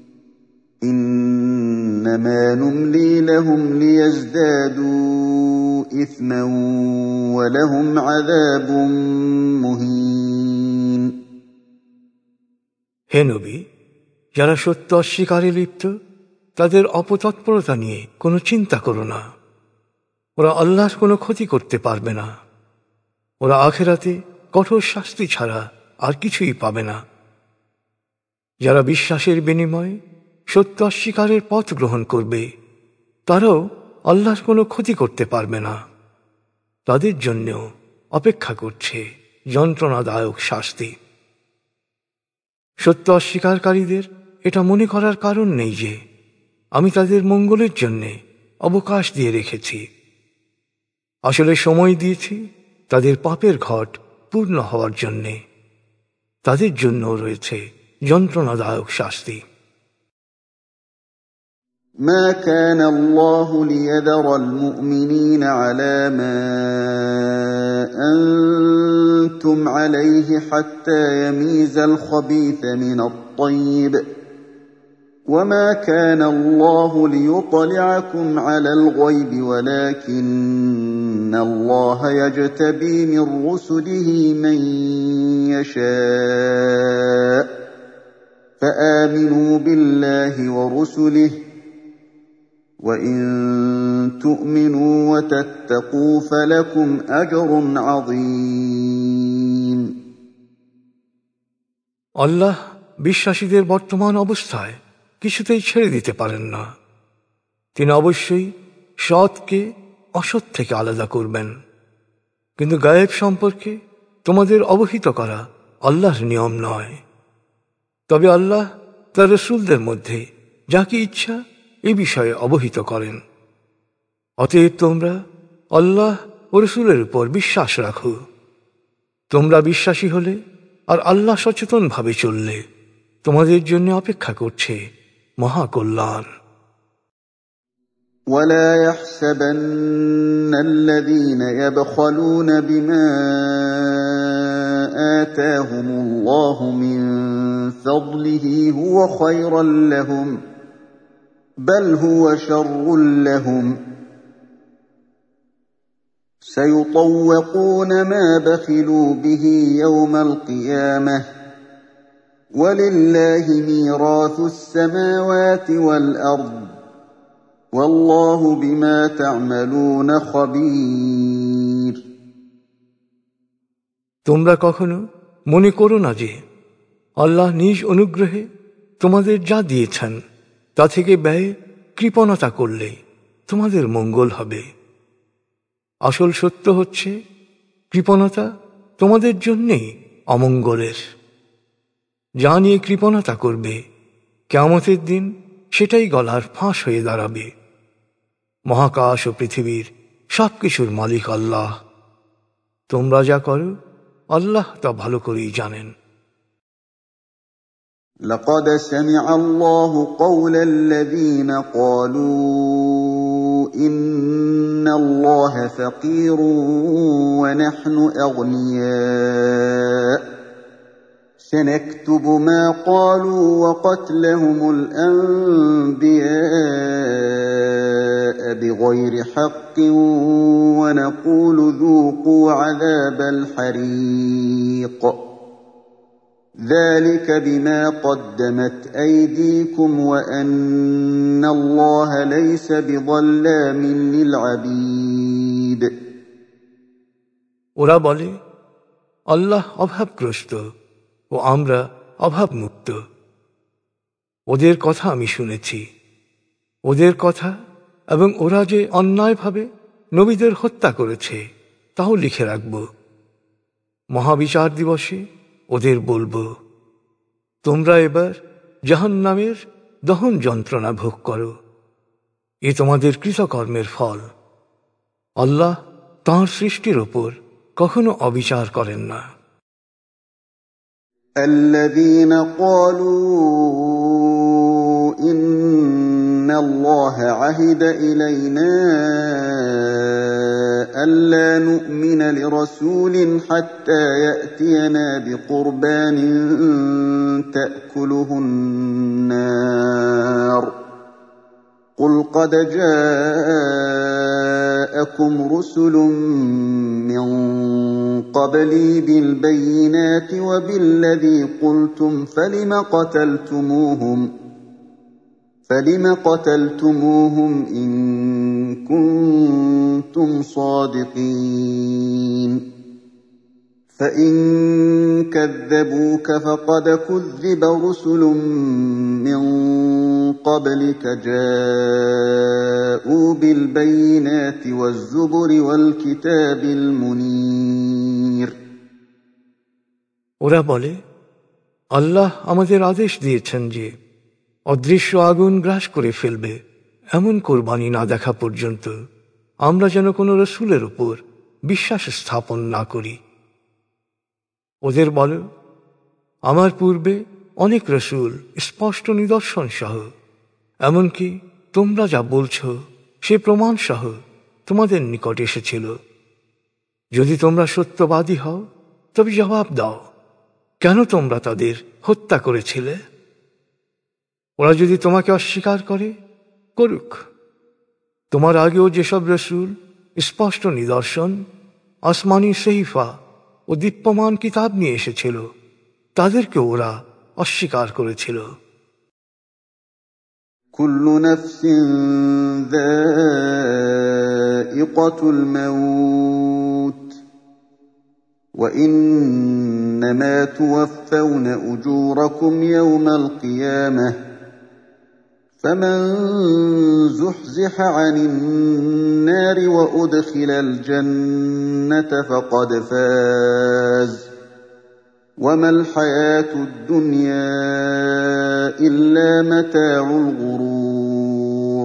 إنما نملي لهم ليزدادوا إثما ولهم عذاب مهين হে নবী, যারা সত্য অস্বীকারে লিপ্ত, তাদের অপতৎপরতা নিয়ে কোনো চিন্তা করো না। ওরা আল্লাহর কোনো ক্ষতি করতে পারবে না। ওরা আখিরাতে কঠোর শাস্তি ছাড়া আর কিছুই পাবে না। যারা বিশ্বাসের বিনিময়ে সত্য অস্বীকারের পথ গ্রহণ করবে, তারাও আল্লাহর কোনো ক্ষতি করতে পারবে না। তাদের জন্যও অপেক্ষা করছে যন্ত্রণাদায়ক শাস্তি। সত্য অস্বীকারীদের এটা মনে করার কারণ নেই যে আমি তাদের মঙ্গলের জন্য অবকাশ দিয়ে রেখেছি। আসলে সময় দিয়েছি তাদের পাপের ঘট পূর্ণ হওয়ার জন্যে। তাদের জন্যও রয়েছে যন্ত্রণাদায়ক শাস্তি। ما كان الله ليذر المؤمنين على ما أنتم عليه حتى يميز الخبيث من الطيب وما كان الله ليطلعكم على الغيب ولكن الله يجتبي من رسله من يشاء فآمنوا بالله ورسله وإن تؤمنوا وتتقوا فلكم أجر عظيم আল্লাহ বিশ্বাসীদের বর্তমান অবস্থায় কিছুতেই ছেড়ে দিতে পারেন না। তিনি অবশ্যই সৎকে অসৎ থেকে আলাদা করবেন। কিন্তু গায়েব সম্পর্কে তোমাদের অবহিত করা আল্লাহর নিয়ম নয়। তবে আল্লাহ তার রাসূলদের মধ্যে যাকে ইচ্ছা এ বিষয়ে অবহিত করেন। অতএব তোমরা আল্লাহ ও রাসূলের উপর বিশ্বাস রাখো। তোমরা বিশ্বাসী হলে আর আল্লাহ সচেতনভাবে চললে তোমাদের জন্য অপেক্ষা করছে মহা কল্যাণ। ولا يحسبن الذين يبخلون بما آتاهم الله من فضله هو خيرا لهم بل هو شر لهم سيطوقون ما بخلوا به يوم القيامة ولله ميراث السماوات والأرض والله بما تعملون خبير। তোমরা কখনো মনে করো না যে আল্লাহ নিজ অনুগ্রহে তোমাদের যা দিয়েছেন তা থেকে ব্যয় কৃপণতা করলে তোমাদের মঙ্গল হবে। আসল সত্য হচ্ছে কৃপণতা তোমাদের জন্যেই অমঙ্গলের। যা নিয়ে কৃপণতা করবে কিয়ামতের দিন সেটাই গলার ফাঁস হয়ে দাঁড়াবে। মহাকাশ ও পৃথিবীর সবকিছুর মালিক আল্লাহ। তোমরা যা করো আল্লাহ তা ভালো করেই জানেন। لقد سمع الله قول الذين قالوا إن الله فقير ونحن أغنياء سنكتب ما قالوا وقتلهم الأنبياء بغير حق ونقول ذوقوا عذاب الحريق ذلك بما قدمت أيديكم وأن الله ليس بظلام للعبيد। ওরা বলে আল্লাহ অভাবগ্রস্ত ও আমরা অভাবমুক্ত। ওদের কথা আমি শুনেছি। ওদের কথা এবং ওরা যে অন্যায়ভাবে নবীদের হত্যা করেছে তাও লিখে রাখব। মহাবিচার দিবসে ওদের বলবো, তোমরা এবার জাহান্নামের দহন যন্ত্রণা ভোগ করো। এ তোমাদের কৃতকর্মের ফল। আল্লাহ তাঁর সৃষ্টির ওপর কখনো অবিচার করেন না। الذين قالوا إن الله عهد إلينا ألا نؤمن لرسول حتى يأتينا بقربان تأكله النار قل قد جاءكم رسل من قبلي بالبينات وبالذي قلتم فلم قتلتموهم إن كنتم صادقين فإن كذبوك فقد كذب رسل من قبلك جاءوا بالبينات والزبر والكتاب المنير। ওরা বলে আল্লাহ আমাদের আদেশ দিয়েছেন যে অদৃশ্য আগুন গ্রাস করে ফেলবে এমন কোরবানি না দেখা পর্যন্ত আমরা যেন কোনো রসুলের উপর বিশ্বাস স্থাপন না করি। ওদের বল, আমার পূর্বে অনেক রসুল স্পষ্ট নিদর্শন সহ, এমনকি তোমরা যা বলছ সে প্রমাণ সহ তোমাদের নিকট এসেছিল। যদি তোমরা সত্যবাদী হও তবে জবাব দাও, কেন তোমরা তাদের হত্যা করেছিলে? ওরা যদি তোমাকে অস্বীকার করে, করুক। তোমার আগেও যেসব রসুল স্পষ্ট নিদর্শন, আসমানি সহিফা ও দীপ্যমান কিতাব নিয়ে এসেছিল তাদেরকে ওরা অস্বীকার করেছিল। কুল্লু নাফসিন যায়িকাতুল মাউত ওয়া ইন্নামা তুওয়াফাউনা উজুরাকুম ইয়াওমাল কিয়ামাহ فمن زحزح عن النار وأدخل الجنة فقد فاز وما الحياة الدنيا إلا متاع الغرور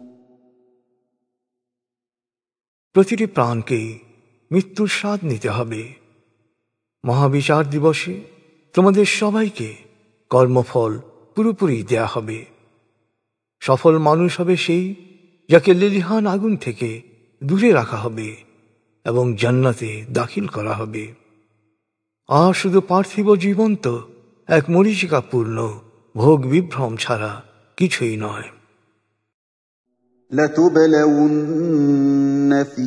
প্রতিটি প্রাণকে মৃত্যুর স্বাদ নিতে হবে। মহাবিচার দিবসে তোমাদের সবাইকে কর্মফল পুরোপুরি দেয়া হবে। সফল মানুষ হবে সেই যাকে লেলিহান আগুন থেকে দূরে রাখা হবে এবং জান্নাতে দাখিল করা হবে। আর শুধু পার্থিব জীবন তো এক মরীচিকাপূর্ণ ভোগ বিভ্রম ছাড়া কিছুই নয়। لتبلون في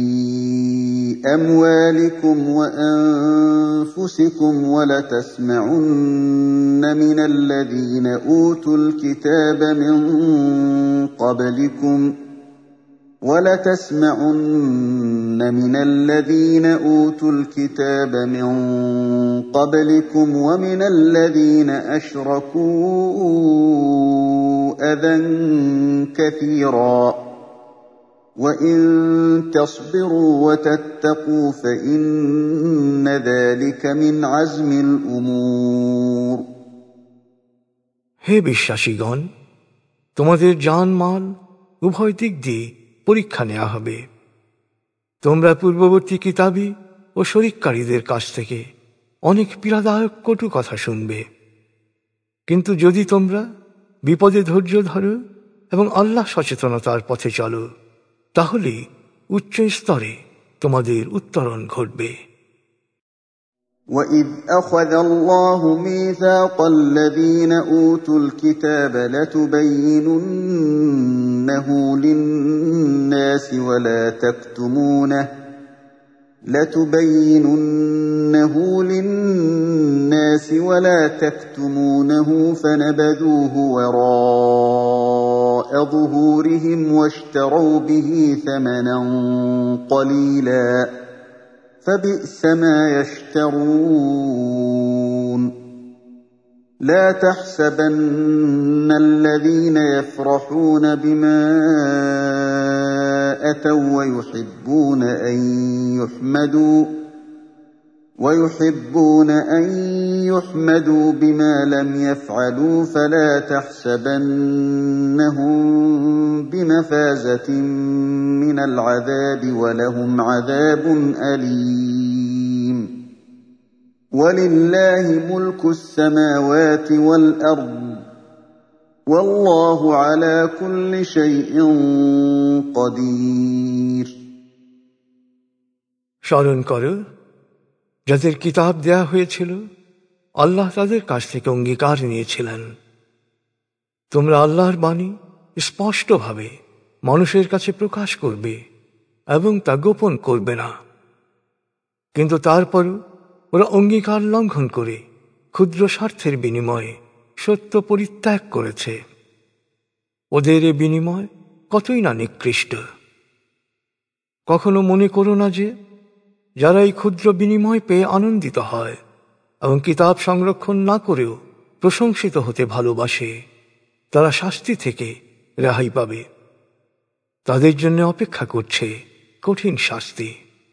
أموالكم وأنفسكم ولتسمعن من الذين أوتوا الكتاب من قبلكم ومن الذين أشركوا أذى كثيرا وإن تصبروا وتتقوا فإن ذلك من عزم الأمور হে বিশ্বাসীগণ, তোমাদের জান-মাল উভয় দিক দিয়ে পরীক্ষা নেওয়া হবে। তোমরা পূর্ববর্তী কিতাবী ও শরিককারীদের কাছ থেকে অনেক পীড়াদায়ক কটু কথা শুনবে, কিন্তু যদি তোমরা বিপদে ধৈর্য ধরো এবং আল্লাহ সচেতনতার পথে চলো, তাহলে উচ্চ স্তরে তোমাদের উত্তরণ ঘটবে। وَإِذْ أَخَذَ اللَّهُ مِيثَاقَ الَّذِينَ أُوتُوا الْكِتَابَ لَتُبَيِّنُنَّهُ لِلنَّاسِ وَلَا تَكْتُمُونَهُ فَنَبَذُوهُ وَرَاءَ ظُهُورِهِمْ وَاشْتَرَوْا بِهِ ثَمَنًا قَلِيلًا فبئس ما يشترون لا تحسبن الذين يفرحون بما أتوا ويحبون أن يحمدوا بما لم يفعلوا فلا تحسبنهم بمفازة من العذاب ولهم عذاب أليم ولله ملك السماوات والأرض والله على كل شيء قدير স্মরণ করো, যাদের কিতাব দেয়া হয়েছিল আল্লাহ তাদের কাছ থেকে অঙ্গীকার নিয়েছিলেন, তোমরা আল্লাহর বাণী স্পষ্টভাবে মানুষের কাছে প্রকাশ করবে এবং তা গোপন করবে না। কিন্তু তারপরও ওরা অঙ্গীকার লঙ্ঘন করে ক্ষুদ্র স্বার্থের বিনিময়ে সত্য পরিত্যাগ করেছে। ওদের এ বিনিময় কতই না নিকৃষ্ট। কখনো মনে করো না যে যারা এই ক্ষুদ্র বিনিময় পেয়ে আনন্দিত হয় এবং কিতাব সংরক্ষণ না করেও প্রশংসিত হতে ভালোবাসে, তারা শাস্তি থেকে রেহাই পাবে। তাদের জন্য অপেক্ষা করছে কঠিন শাস্তি।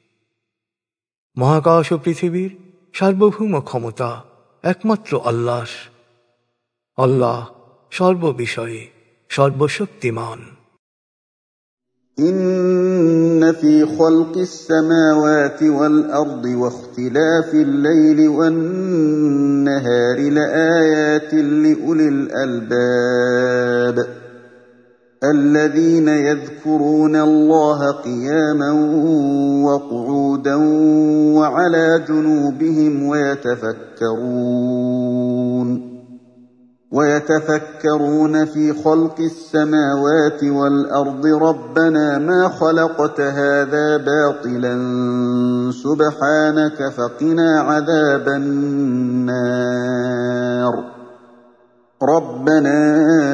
মহাকাশ ও পৃথিবীর সার্বভৌম ক্ষমতা একমাত্র আল্লাহর। আল্লাহ সর্ববিষয়ে সর্বশক্তিমান। إن في خلق السماوات والأرض واختلاف الليل والنهار لآيات لأولي الألباب الذين يذكرون الله قياما وقعودا وعلى جنوبهم ويتفكرون في خلق السماوات والأرض ربنا ما خلقت هذا باطلا سبحانك فقنا عذاب النار ربنا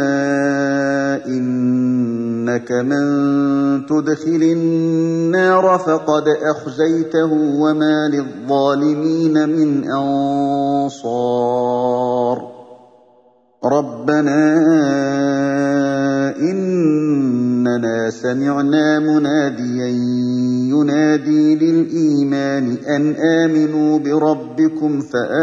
إنك من تدخل النار فقد أخزيته وما للظالمين من أنصار ربنا إننا سمعنا مناديا ينادي للإيمان أن آمنوا بربكم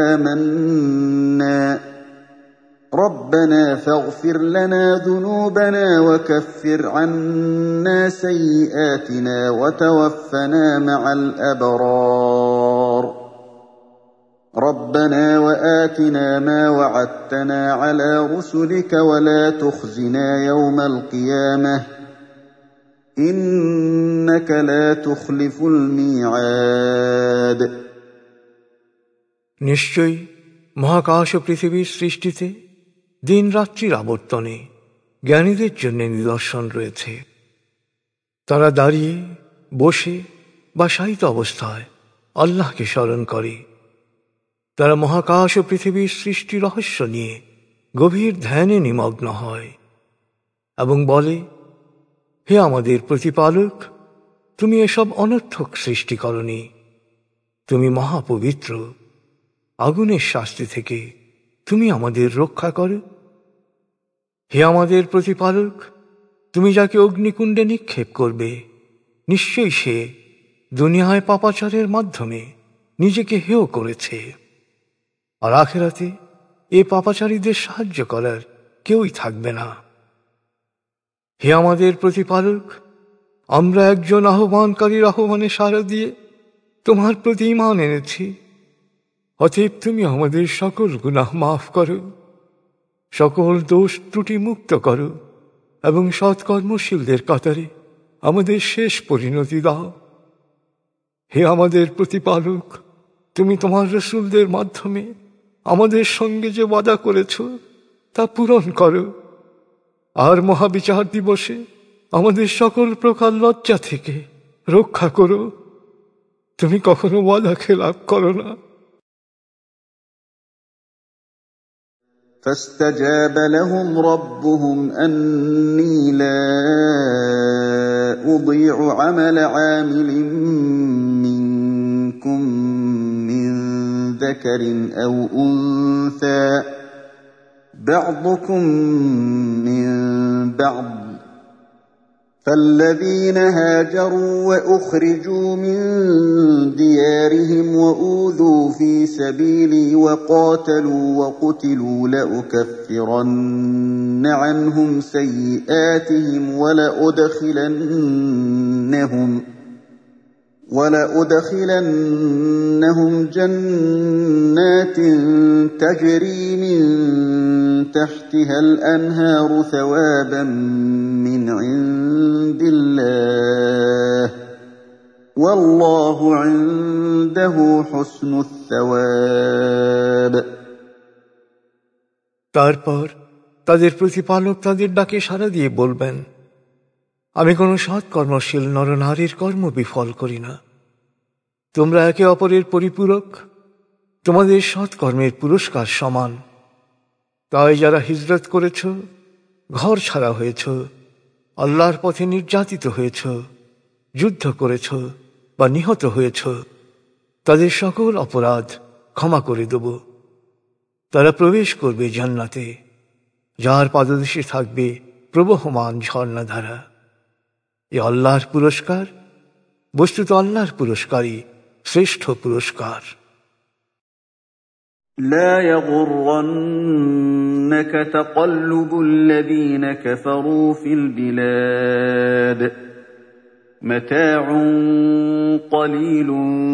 فآمنا ربنا فاغفر لنا ذنوبنا وكفر عنا سيئاتنا وتوفنا مع الأبرار ربنا وآتنا ما وعدتنا على رسلك ولا تخزنا يوم القيامة إنك لا تخلف الميعاد নিশ্চয়ই মহাকাশ ও পৃথিবীর সৃষ্টিতে দিন রাত্রির আবর্তনে জ্ঞানীদের জন্য নিদর্শন রয়েছে। তারা দাঁড়িয়ে, বসে বা শায়িত অবস্থায় আল্লাহকে স্মরণ করে। তারা মহাকাশ ও পৃথিবীর সৃষ্টি রহস্য নিয়ে গভীর ধ্যানে নিমগ্ন হয় এবং বলে, হে আমাদের প্রতিপালক, তুমি এসব অনর্থক সৃষ্টি করনি। তুমি মহাপবিত্র। আগুনের শাস্তি থেকে তুমি আমাদের রক্ষা করো। হে আমাদের প্রতিপালক, তুমি যাকে অগ্নিকুণ্ডে নিক্ষেপ করবে, নিশ্চয়ই সে দুনিয়ায় পাপাচারের মাধ্যমে নিজেকে হেয় করেছে, আর আখিরাতে এ পাপাচারীদের সাহায্য করার কেউই থাকবে না। হে আমাদের প্রতিপালক, আমরা একজন আহ্বানকারীর আহ্বানে সাড়া দিয়ে তোমার প্রতি ঈমান এনেছি। অতএব তুমি আমাদের সকল গুনাহ মাফ করো, সকল দোষ ত্রুটি মুক্ত করো এবং সৎকর্মশীলদের কাতারে আমাদের শেষ পরিণতি দাও। হে আমাদের প্রতিপালক, তুমি তোমার রাসূলদের মাধ্যমে আমাদের সঙ্গে যে ওয়াদা করেছ তা পূরণ করো, আর মহাবিচার দিবসে আমাদের সকল প্রকার লজ্জা থেকে রক্ষা করো। তুমি কখনো ওয়াদা খেলাপ করো না। فاستجاب لهم ربهم أني لا أضيع عمل عامل منكم من ذكر أو أنثى بعضكم من بعض فالذين هاجروا وأخرجوا من ديارهم وأوذوا في سبيلي وقاتلوا وقتلوا لأكفرن عنهم سيئاتهم ولأدخلنهم جنات تجري من تحتها الأنهار ثوابا من عند الله والله عنده حسن الثواب। তারপর তাদের প্রতিপালক তাদের ডাকে সাড়া দিয়ে বলবেন, আমি কোনো সৎ কর্মশীল নরনারীর কর্ম বিফল করি না। তোমরা একে অপরের পরিপূরক, তোমাদের সৎ কর্মের পুরস্কার সমান। তাই যারা হিজরত করেছ, ঘর ছাড়া হয়েছ, আল্লাহর পথে নির্যাতিত হয়েছ, যুদ্ধ করেছ বা নিহত হয়েছ, তাদের সকল অপরাধ ক্ষমা করে দেব। তারা প্রবেশ করবে জান্নাতে, যার পাদদেশে থাকবে প্রবহমান ঝর্ণাধারা। এ আল্লাহর পুরস্কার, বস্তুত আল্লাহর পুরস্কারই শ্রেষ্ঠ পুরস্কার। لا يغرنك تقلب الذين كفروا في البلاد متاع قليل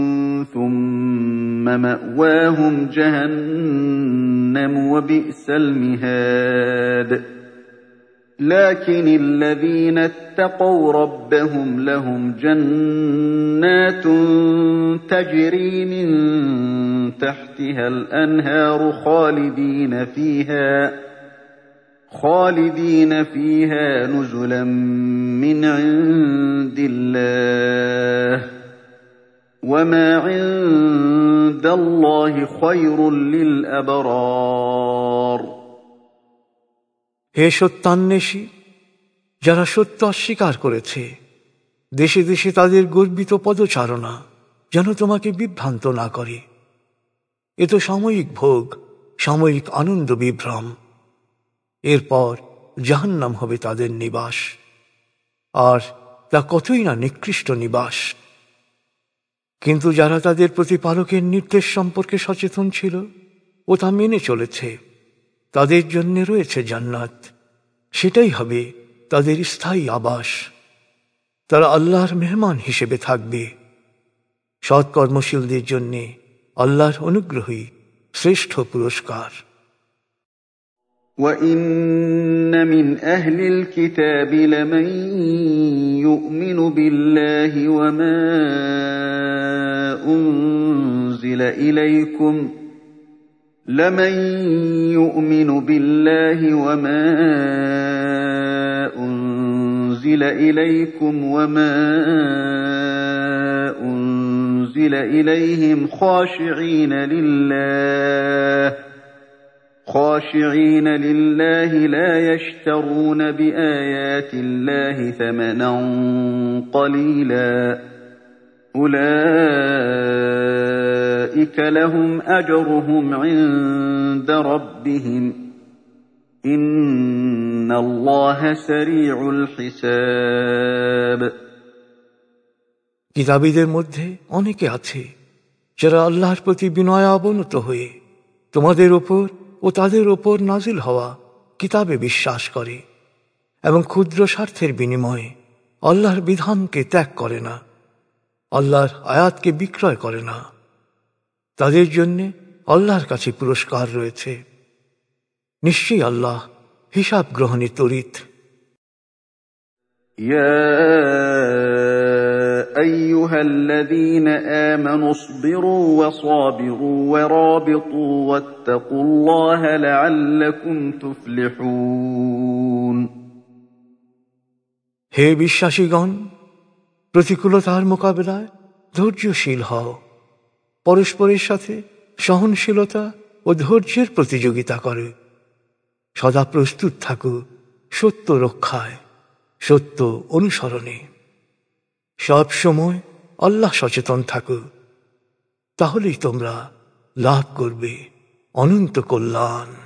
ثم مأواهم جهنم وبئس المهاد لكن الذين اتقوا ربهم لهم جنات تجري من تحتها الأنهار خالدين فيها نزلا من عند الله وما عند الله خير للأبرار। হে সত্যান্বেষী, যারা সত্য অস্বীকার করেছে, দেশে দেশে তাদের গর্বিত পদচারণা যেন তোমাকে বিভ্রান্ত না করে। এ তো সাময়িক ভোগ, সাময়িক আনন্দ বিভ্রম। এরপর জাহান্নাম হবে তাদের নিবাস, আর তা কতই না নিকৃষ্ট নিবাস। কিন্তু যারা তাদের প্রতিপালকের নির্দেশ সম্পর্কে সচেতন ছিল ও তা মেনে চলেছে, তাদের জন্য রয়েছে জান্নাত, সেটাই হবে তাদের স্থায়ী আবাস। তারা আল্লাহর মেহমান হিসেবে থাকবে। সৎকর্মশীলদের জন্য আল্লাহর অনুগ্রহই শ্রেষ্ঠ পুরস্কার। وَإِنَّ مِنْ أَهْلِ الْكِتَابِ لَمَنْ يُؤْمِنُ بِاللَّهِ وَمَا أُنْزِلَ إِلَيْكُمْ وَمَا أُنْزِلَ إِلَيْهِمْ خاشعين لله لا يشترون بآيات الله ثمنا قليلا أولئك لهم أجرهم عند ربهم إن الله سريع الحساب। কিতাবীদের মধ্যে অনেকে আছে যারা আল্লাহর প্রতি বিনয়াবনত হয়ে তোমাদের ওপর ও তাদের ওপর নাজিল হওয়া কিতাবে বিশ্বাস করে এবং ক্ষুদ্র স্বার্থের বিনিময়ে আল্লাহর বিধানকে ত্যাগ করে না, আল্লাহর আয়াতকে বিক্রয় করে না। তাদের জন্য আল্লাহর কাছে পুরস্কার রয়েছে। নিশ্চয়ই আল্লাহ হিসাব গ্রহণে তরিত। أيها الذين آمنوا اصبروا وصابروا ورابطوا واتقوا الله لعلكم تفلحون। হে বিশ্বাসীগণ, প্রতিকূলতার মোকাবেলায় ধৈর্যশীল হও, পরস্পরের সাথে সহনশীলতা ও ধৈর্যের প্রতিযোগিতা করে, সদা প্রস্তুত থাকো সত্য রক্ষায়, সত্য অনুসরণে। সব সময় আল্লাহ সচেতন থাকো, তাহলেই তোমরা লাভ করবে অনন্ত কল্যাণ।